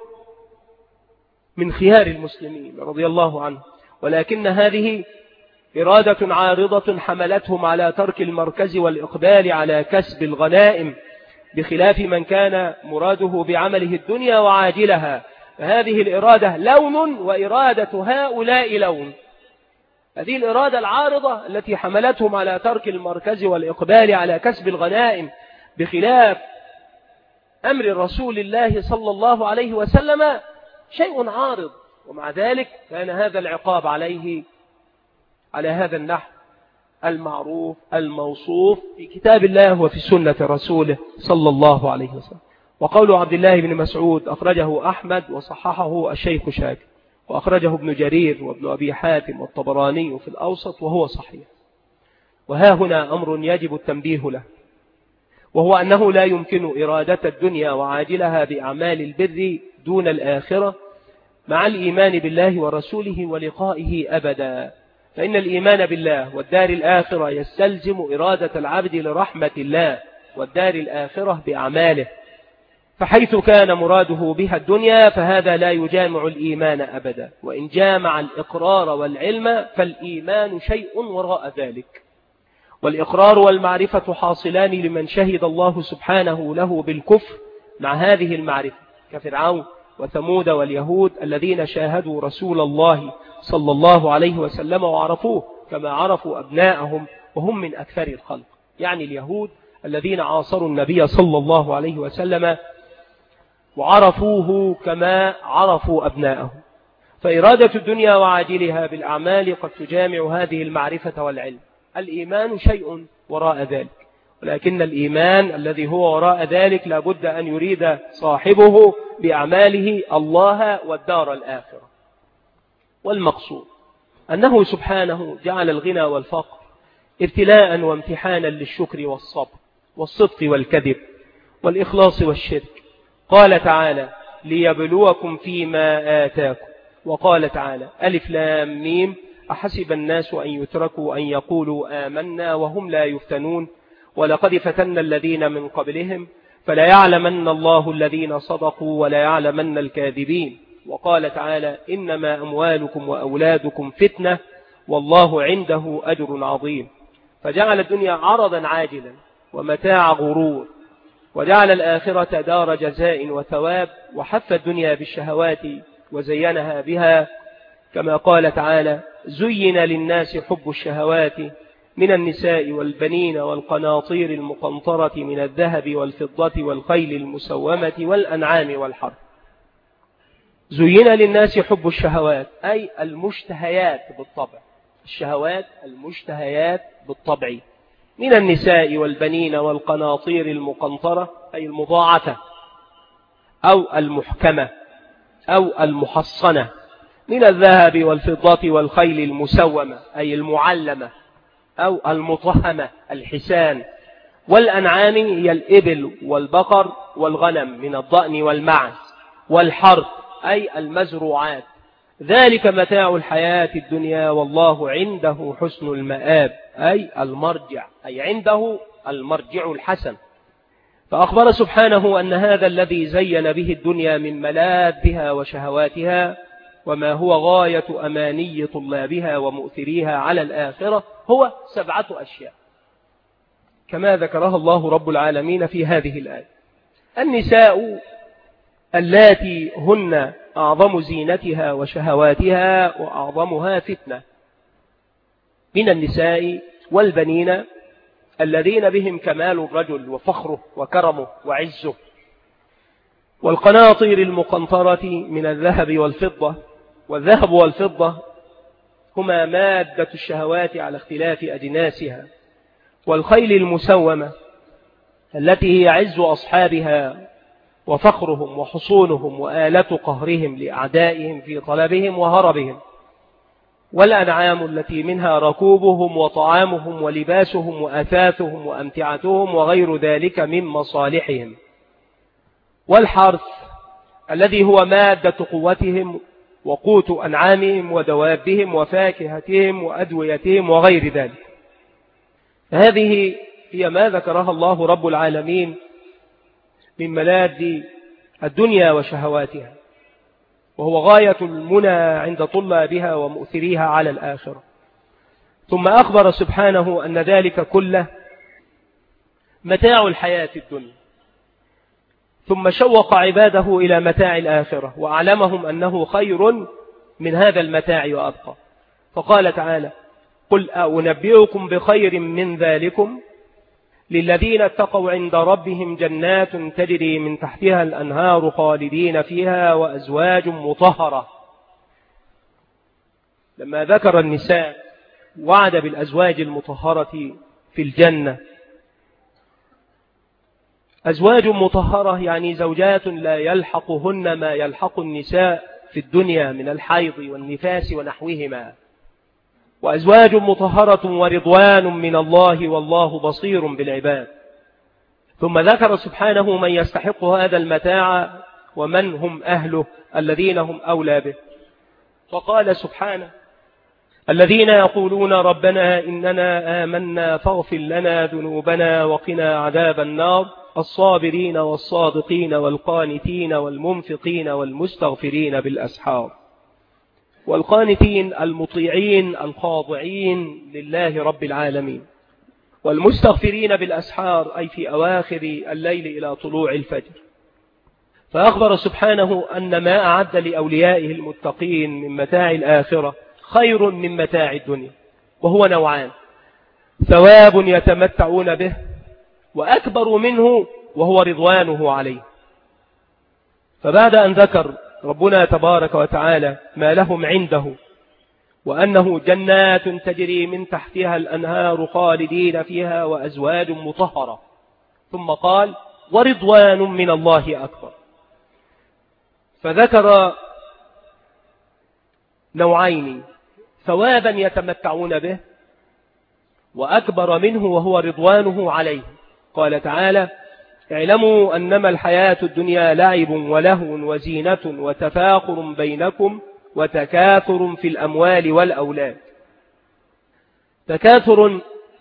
من خيار المسلمين رضي الله عنه. ولكن هذه إرادة عارضة حملتهم على ترك المركز والإقبال على كسب الغنائم، بخلاف من كان مراده بعمله الدنيا وعاجلها. فهذه الإرادة لون، وإرادة هؤلاء لون. هذه الإرادة العارضة التي حملتهم على ترك المركز والإقبال على كسب الغنائم بخلاف أمر رسول الله صلى الله عليه وسلم شيء عارض، ومع ذلك كان هذا العقاب عليه على هذا النحو المعروف الموصوف في كتاب الله وفي سنة رسوله صلى الله عليه وسلم. وقول عبد الله بن مسعود أخرجه أحمد وصححه الشيخ شاكر، وأخرجه ابن جرير وابن أبي حاتم والطبراني في الأوسط وهو صحيح. وها هنا أمر يجب التنبيه له، وهو أنه لا يمكن إرادة الدنيا وعاجلها بأعمال البر دون الآخرة مع الإيمان بالله ورسوله ولقائه أبدا. فإن الإيمان بالله والدار الآخرة يستلزم إرادة العبد لرحمة الله والدار الآخرة بأعماله، فحيث كان مراده بها الدنيا فهذا لا يجامع الإيمان أبدا، وإن جامع الإقرار والعلم فالإيمان شيء وراء ذلك. والإقرار والمعرفة حاصلان لمن شهد الله سبحانه له بالكفر مع هذه المعرفة، كفرعون وثمود واليهود الذين شاهدوا رسول الله صلى الله عليه وسلم وعرفوه كما عرفوا أبناءهم وهم من أكثر الخلق، يعني اليهود الذين عاصروا النبي صلى الله عليه وسلم وعرفوه كما عرفوا أبناءهم. فإرادة الدنيا وعاجلها بالأعمال قد تجامع هذه المعرفة والعلم. الإيمان شيء وراء ذلك، ولكن الإيمان الذي هو وراء ذلك لابد أن يريد صاحبه بأعماله الله والدار الآخرة. والمقصود أنه سبحانه جعل الغنى والفقر ابتلاء وامتحانا للشكر والصبر والصدق والكذب والإخلاص والشرك. قال تعالى ليبلوكم فيما آتاكم، وقال تعالى ألف لام ميم أحسب الناس أن يتركوا أن يقولوا آمنا وهم لا يفتنون ولقد فتنا الذين من قبلهم فلا يعلمن الله الذين صدقوا ولا يعلمن الكاذبين. وقال تعالى إنما أموالكم وأولادكم فتنة والله عنده أجر عظيم. فجعل الدنيا عرضا عاجلا ومتاع غرور، وجعل الآخرة دار جزاء وثواب، وحف الدنيا بالشهوات وزينها بها، كما قال تعالى زين للناس حب الشهوات من النساء والبنين والقناطير المقنطرة من الذهب والفضة والخيل المسومة والأنعام والحرث. زين للناس حب الشهوات أي المشتهيات بالطبع، الشهوات المشتهيات بالطبع، من النساء والبنين والقناطير المقنطرة أي المضاعفة أو المحكمة أو المحصنة، من الذهب والفضة والخيل المسومة أي المعلمة أو المطهمة الحسان، والأنعام هي الإبل والبقر والغنم من الضأن والمعز، والحرث أي المزروعات. ذلك متاع الحياة الدنيا والله عنده حسن المآب أي المرجع، أي عنده المرجع الحسن. فأخبر سبحانه أن هذا الذي زين به الدنيا من ملاذها وشهواتها وما هو غاية أماني طلابها ومؤثريها على الآخرة هو سبعة أشياء كما ذكرها الله رب العالمين في هذه الآية. النساء اللاتي هن أعظم زينتها وشهواتها وأعظمها فتنة، من النساء والبنين الذين بهم كمال الرجل وفخره وكرمه وعزه، والقناطير المقنطرة من الذهب والفضة، والذهب والفضة هما مادة الشهوات على اختلاف أجناسها، والخيل المسومة التي هي عز أصحابها وفخرهم وحصونهم وآلة قهرهم لأعدائهم في طلبهم وهربهم، والأنعام التي منها ركوبهم وطعامهم ولباسهم وأثاثهم وأمتعتهم وغير ذلك من مصالحهم، والحرث الذي هو مادة قوتهم وقوت أنعامهم ودوابهم وفاكهتهم وأدويتهم وغير ذلك. هذه هي ما ذكرها الله رب العالمين من ملاذ الدنيا وشهواتها، وهو غاية المنى عند طلابها ومؤثريها على الآخرة. ثم أخبر سبحانه أن ذلك كله متاع الحياة الدنيا، ثم شوق عباده إلى متاع الآخرة وأعلمهم أنه خير من هذا المتاع وأبقى، فقال تعالى: قل أنبئكم بخير من ذلكم للذين اتقوا عند ربهم جنات تجري من تحتها الأنهار خالدين فيها وأزواج مطهرة. لما ذكر النساء وعد بالأزواج المطهرة في الجنة، أزواج مطهرة يعني زوجات لا يلحقهن ما يلحق النساء في الدنيا من الحيض والنفاس ونحوهما، وأزواج مطهرة ورضوان من الله والله بصير بالعباد. ثم ذكر سبحانه من يستحق هذا المتاع ومن هم أهله الذين هم أولى به، فقال سبحانه: الذين يقولون ربنا إننا آمنا فاغفر لنا ذنوبنا وقنا عذاب النار، الصابرين والصادقين والقانتين والمنفقين والمستغفرين بالأسحار. والقانتين المطيعين الخاضعين لله رب العالمين، والمستغفرين بالأسحار أي في أواخر الليل إلى طلوع الفجر. فأخبر سبحانه أن ما أعد لأوليائه المتقين من متاع الآخرة خير من متاع الدنيا، وهو نوعان: ثواب يتمتعون به، وأكبر منه وهو رضوانه عليه. فبعد أن ذكر ربنا تبارك وتعالى ما لهم عنده وأنه جنات تجري من تحتها الأنهار خالدين فيها وأزواج مطهرة، ثم قال: ورضوان من الله أكبر. فذكر نوعين: ثوابا يتمتعون به، وأكبر منه وهو رضوانه عليه. قال تعالى: اعلموا أنما الحياة الدنيا لعب ولهو وزينة وتفاخر بينكم وتكاثر في الأموال والأولاد. تكاثر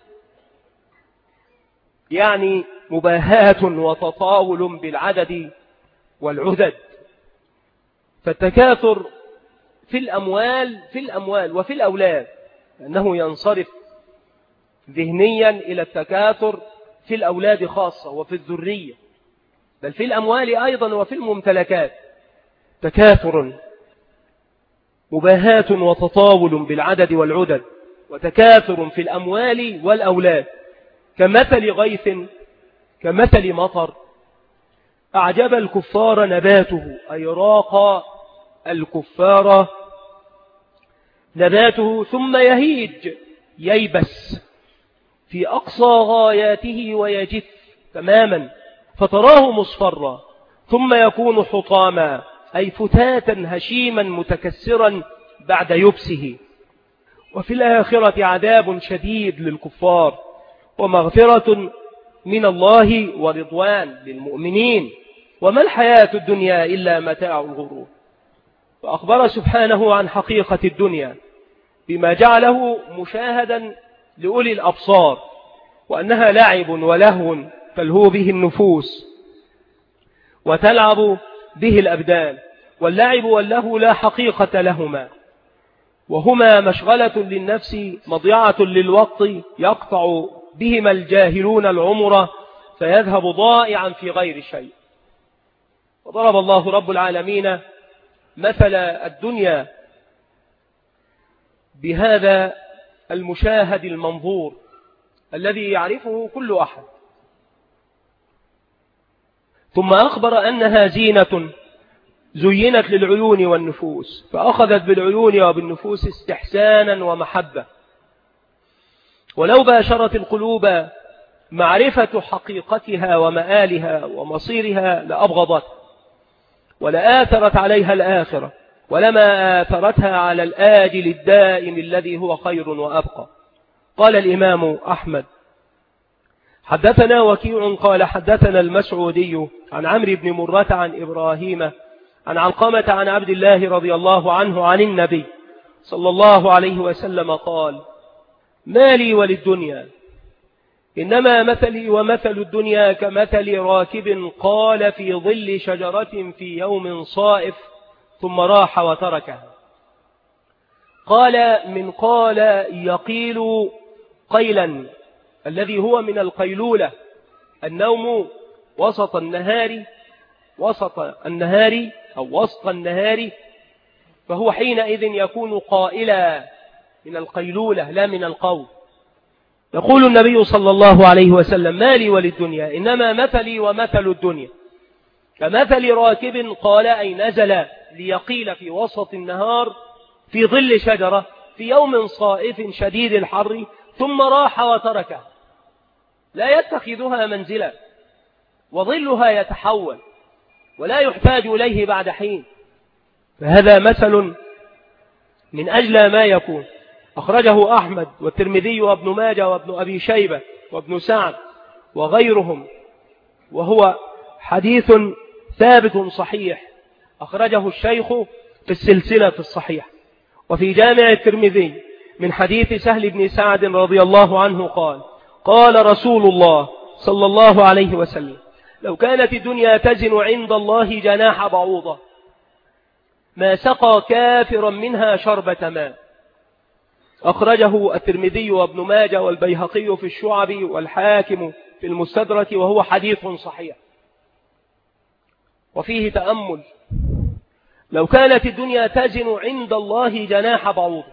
يعني مباهاة وتطاول بالعدد والعدد، فالتكاثر في الأموال في الأموال وفي الأولاد، لأنه ينصرف ذهنيا إلى التكاثر في الأولاد خاصة وفي الذرية، بل في الأموال أيضا وفي الممتلكات. تكاثر مباهاة وتطاول بالعدد والعدد، وتكاثر في الأموال والأولاد كمثل غيث كمثل مطر أعجب الكفار نباته، أي راق الكفار نباته ثم يهيج ييبس في أقصى غاياته ويجف تماما، فتراه مصفرا ثم يكون حطاما، أي فتاتا هشيما متكسرا بعد يبسه. وفي الآخرة عذاب شديد للكفار ومغفرة من الله ورضوان للمؤمنين، وما الحياة الدنيا إلا متاع الغرور. فأخبر سبحانه عن حقيقة الدنيا بما جعله مشاهدا لأولي الأبصار، وأنها لعب ولهو تلهو به النفوس وتلعب به الأبدان، واللعب واللهو لا حقيقة لهما، وهما مشغلة للنفس مضيعة للوقت يقطع بهما الجاهلون العمر فيذهب ضائعا في غير شيء. وضرب الله رب العالمين مثل الدنيا بهذا المشاهد المنظور الذي يعرفه كل أحد، ثم أخبر أنها زينة زينت للعيون والنفوس، فأخذت بالعيون وبالنفوس استحسانا ومحبة، ولو باشرت القلوب معرفة حقيقتها ومآلها ومصيرها لأبغضت ولآثرت عليها الآخرة، ولما آثرتها على الآجل الدائم الذي هو خير وأبقى. قال الإمام أحمد: حدثنا وكيع قال حدثنا المسعودي عن عمرو بن مرة عن إبراهيم عن علقمة عن عبد الله رضي الله عنه عن النبي صلى الله عليه وسلم قال: ما لي وللدنيا، إنما مثلي ومثل الدنيا كمثل راكب قال في ظل شجرة في يوم صائف ثم راح وتركها. قال من قال يقيل قيلا الذي هو من القيلولة النوم وسط النهار وسط النهار أو وسط النهار، فهو حينئذ يكون قائلا من القيلولة لا من القول. يقول النبي صلى الله عليه وسلم: ما لي وللدنيا، إنما مثلي ومثل الدنيا كمثل راكب قال أي نزل ليقيل في وسط النهار في ظل شجرة في يوم صائف شديد الحر ثم راح وتركها، لا يتخذها منزلا وظلها يتحول ولا يحتاج إليه بعد حين. فهذا مثل من أجل ما يكون. أخرجه أحمد والترمذي وابن ماجه وابن أبي شيبة وابن سعد وغيرهم، وهو حديث ثابت صحيح أخرجه الشيخ في السلسلة الصحيحة. وفي جامع الترمذي من حديث سهل بن سعد رضي الله عنه قال: قال رسول الله صلى الله عليه وسلم: لو كانت الدنيا تزن عند الله جناح بعوضة ما سقى كافرا منها شربة ماء. أخرجه الترمذي وابن ماجه والبيهقي في الشعب والحاكم في المستدرك، وهو حديث صحيح. وفيه تأمل: لو كانت الدنيا تزن عند الله جناح بعوضة،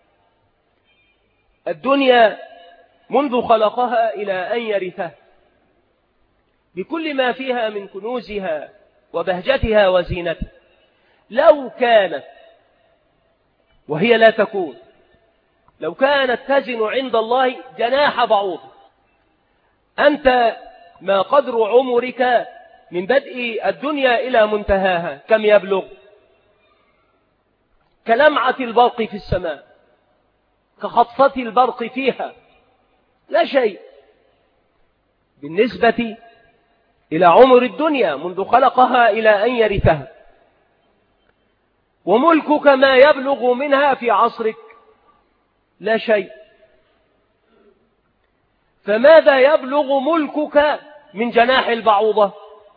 الدنيا منذ خلقها إلى أن يرثها بكل ما فيها من كنوزها وبهجتها وزينتها، لو كانت، وهي لا تكون، لو كانت تزن عند الله جناح بعوضة، أنت ما قدر عمرك من بدء الدنيا إلى منتهاها كم يبلغ؟ كلمعة البرق في السماء، كخطفة البرق فيها، لا شيء بالنسبة إلى عمر الدنيا منذ خلقها إلى أن يرثها. وملكك ما يبلغ منها في عصرك، لا شيء. فماذا يبلغ ملكك من جناح البعوضة؟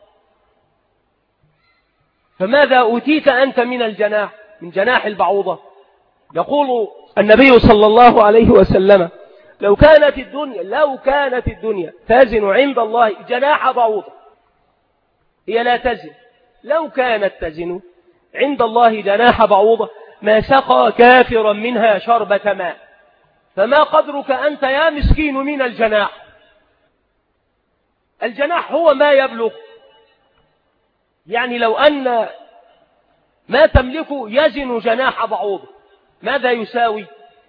فماذا أوتيت أنت من الجناح من جناح البعوضة؟ يقول النبي صلى الله عليه وسلم: لو كانت الدنيا لو كانت الدنيا تزن عند الله جناح بعوضة، هي لا تزن، لو كانت تزن عند الله جناح بعوضة ما سقى كافرا منها شربة ماء. فما قدرك أنت يا مسكين من الجناح؟ الجناح هو ما يبلغ، يعني لو أن ما تملك يزن جناح بعوضة ماذا يساوي؟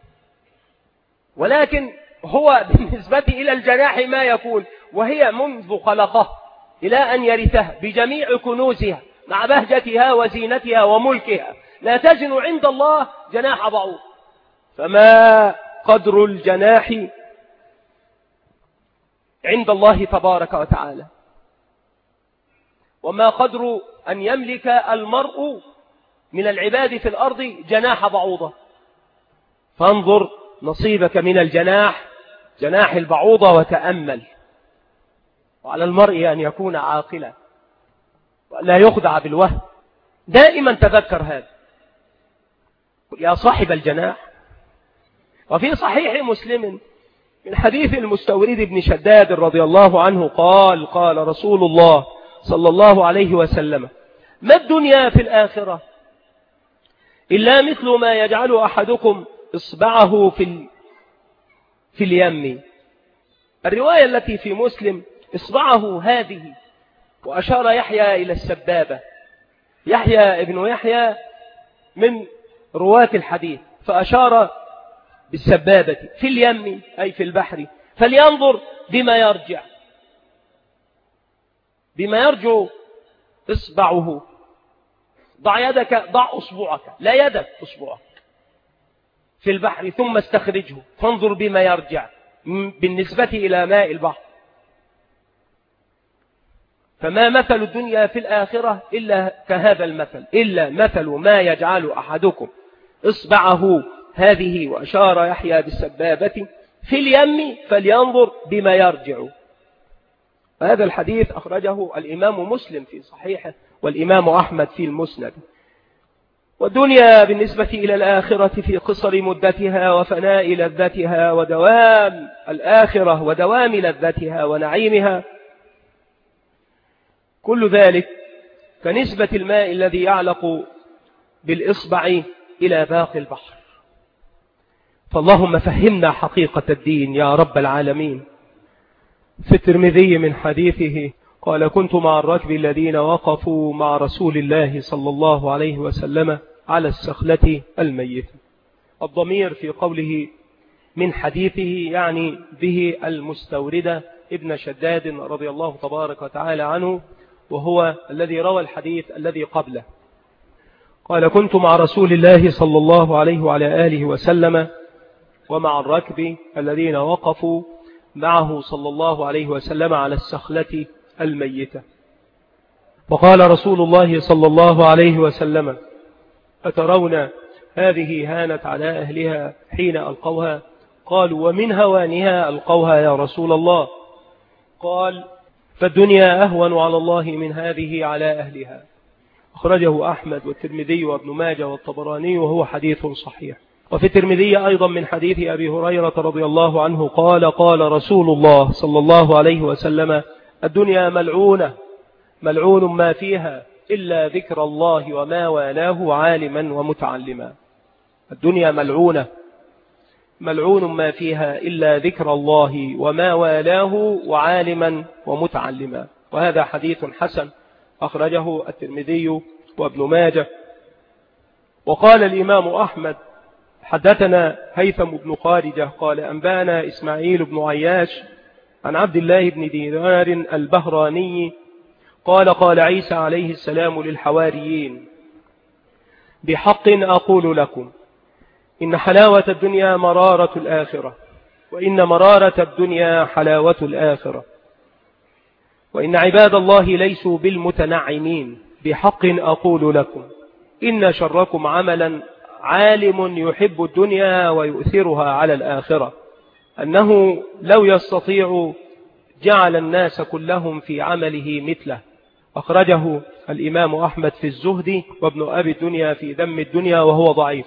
ولكن هو بالنسبة إلى الجناح ما يكون، وهي منذ خلقه إلى أن يرثها بجميع كنوزها مع بهجتها وزينتها وملكها، لا تزن عند الله جناح بعوض. فما قدر الجناح عند الله تبارك وتعالى، وما قدر أن يملك المرء من العباد في الأرض جناح بعوضة. فانظر نصيبك من الجناح، جناح البعوضة، وتأمل. وعلى المرء أن يكون عاقلا ولا يخدع بالوهم. دائما تذكر هذا يا صاحب الجناح. وفي صحيح مسلم من حديث المستورد بن شداد رضي الله عنه قال قال رسول الله صلى الله عليه وسلم: ما الدنيا في الآخرة إلا مثل ما يجعل أحدكم إصبعه في في اليم. الرواية التي في مسلم إصبعه هذه، وأشار يحيى إلى السبابة. يحيى ابن يحيى من رواة الحديث، فأشار بالسبابة في اليم أي في البحر، فلينظر بما يرجع بما يرجع إصبعه. ضع يدك، ضع أصبعك، لا يدك، أصبعك في البحر ثم استخرجه فانظر بما يرجع بالنسبة إلى ماء البحر. فما مثل الدنيا في الآخرة إلا كهذا المثل، إلا مثل ما يجعل أحدكم إصبعه هذه، وأشار يحيى بالسبابة في اليم فلينظر بما يرجع. هذا الحديث أخرجه الإمام مسلم في صحيحه والإمام أحمد في المسند. والدنيا بالنسبة إلى الآخرة في قصر مدتها وفناء لذتها ودوام الآخرة ودوام لذتها ونعيمها، كل ذلك كنسبة الماء الذي يعلق بالإصبع إلى باقي البحر. فاللهم فهمنا حقيقة الدين يا رب العالمين. في الترمذي من حديثه قال: كنت مع الركب الذين وقفوا مع رسول الله صلى الله عليه وسلم على السخلة الميتة. الضمير في قوله من حديثه يعني به المستورد ابن شداد رضي الله تبارك وتعالى عنه، وهو الذي روى الحديث الذي قبله. قال: كنت مع رسول الله صلى الله عليه وعلى آله وسلم ومع الركب الذين وقفوا معه صلى الله عليه وسلم على السخلة الميتة. وقال رسول الله صلى الله عليه وسلم: أترون هذه هانت على أهلها حين ألقوها؟ قالوا: ومن هوانها ألقوها يا رسول الله؟ قال: فالدنيا أهون على الله من هذه على أهلها. أخرجه أحمد والترمذي وابن ماجه والطبراني وهو حديث صحيح. وفي الترمذي أيضا من حديث أبي هريرة رضي الله عنه قال: قال رسول الله صلى الله عليه وسلم: الدنيا ملعونة ملعون ما فيها إلا ذكر الله وما والاه عالما ومتعلما. الدنيا ملعونة ملعون ما فيها إلا ذكر الله وما والاه وعالما ومتعلما. وهذا حديث حسن أخرجه الترمذي وابن ماجه. وقال الإمام أحمد: حدثنا هيثم بن خارجة قال: أنبانا إسماعيل بن عياش عن عبد الله بن دينار البهراني قال: قال عيسى عليه السلام للحواريين: بحق أقول لكم إن حلاوة الدنيا مرارة الآخرة، وإن مرارة الدنيا حلاوة الآخرة، وإن عباد الله ليسوا بالمتنعمين. بحق أقول لكم إن شركم عملا عالم يحب الدنيا ويؤثرها على الآخرة، أنه لو يستطيع جعل الناس كلهم في عمله مثله. أخرجه الإمام أحمد في الزهد وابن أبي الدنيا في ذم الدنيا وهو ضعيف.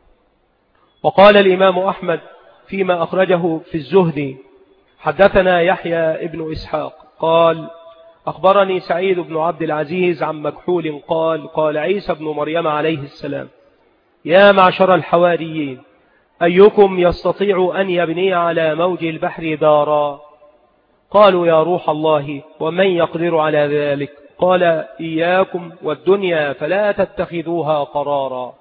وقال الإمام أحمد فيما أخرجه في الزهد: حدثنا يحيى ابن إسحاق قال: أخبرني سعيد بن عبد العزيز عن مكحول قال: قال عيسى بن مريم عليه السلام: يا معشر الحواريين، أيكم يستطيع أن يبني على موج البحر دارا؟ قالوا: يا روح الله، ومن يقدر على ذلك؟ قال: إياكم والدنيا فلا تتخذوها قرارا،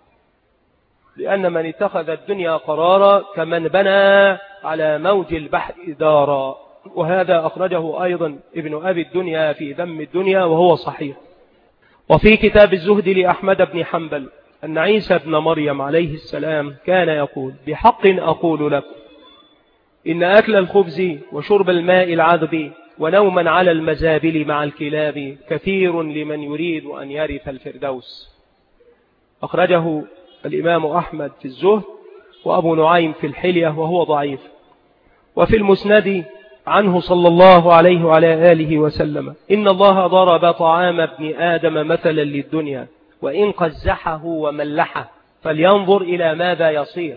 لأن من اتخذ الدنيا قرارا كمن بنى على موج البحر دارا. وهذا أخرجه أيضا ابن أبي الدنيا في ذم الدنيا وهو صحيح. وفي كتاب الزهد لأحمد بن حنبل أن عيسى بن مريم عليه السلام كان يقول: بحق أقول لكم إن أكل الخبز وشرب الماء العذب ونوما على المزابل مع الكلاب كثير لمن يريد أن يرث الفردوس. أخرجه الإمام أحمد في الزهد وأبو نعيم في الحلية وهو ضعيف. وفي المسند عنه صلى الله عليه وعلى آله وسلم: إن الله ضرب طعام ابن آدم مثلا للدنيا، وإن قزحه وملحه فلينظر إلى ماذا يصير.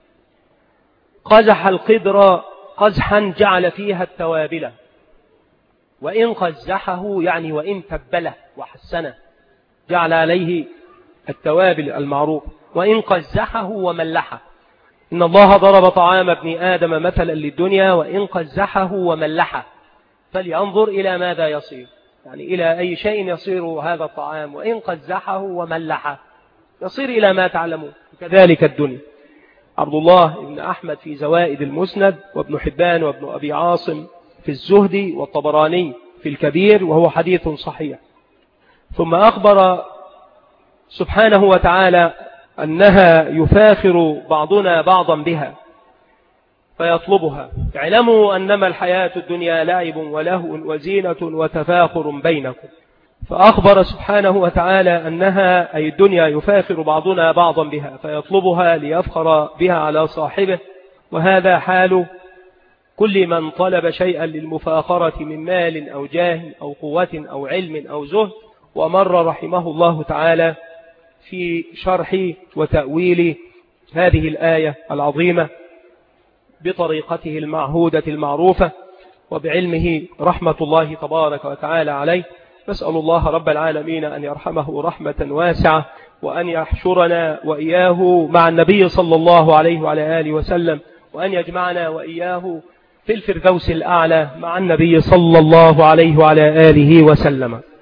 قزح القدر قزحا جعل فيها التوابل، وإن قزحه يعني وإن تبله وحسنه جعل عليه التوابل المعروف، وإن قزحه وملحه. إن الله ضرب طعام ابن آدم مثلا للدنيا، وإن قزحه وملحه فلينظر إلى ماذا يصير، يعني إلى أي شيء يصير هذا الطعام. وإن قزحه وملحه يصير إلى ما تعلمون. كذلك الدنيا. عبد الله بن أحمد في زوائد المسند، وابن حبان وابن أبي عاصم في الزهد، والطبراني في الكبير، وهو حديث صحيح. ثم أخبر سبحانه وتعالى أنها يفاخر بعضنا بعضا بها فيطلبها. اعلموا أنما الحياة الدنيا لعب ولهو وزينة وتفاخر بينكم. فأخبر سبحانه وتعالى أنها أي الدنيا يفاخر بعضنا بعضا بها فيطلبها ليفخر بها على صاحبه. وهذا حال كل من طلب شيئا للمفاخرة من مال أو جاه أو قوة أو علم أو زهد. ومر رحمه الله تعالى في شرح وتأويل هذه الآية العظيمة بطريقته المعهودة المعروفة، وبعلمه رحمة الله تبارك وتعالى عليه. نسأل الله رب العالمين أن يرحمه رحمة واسعة، وأن يحشرنا وإياه مع النبي صلى الله عليه وعلى آله وسلم، وأن يجمعنا وإياه في الفردوس الأعلى مع النبي صلى الله عليه وعلى آله وسلم.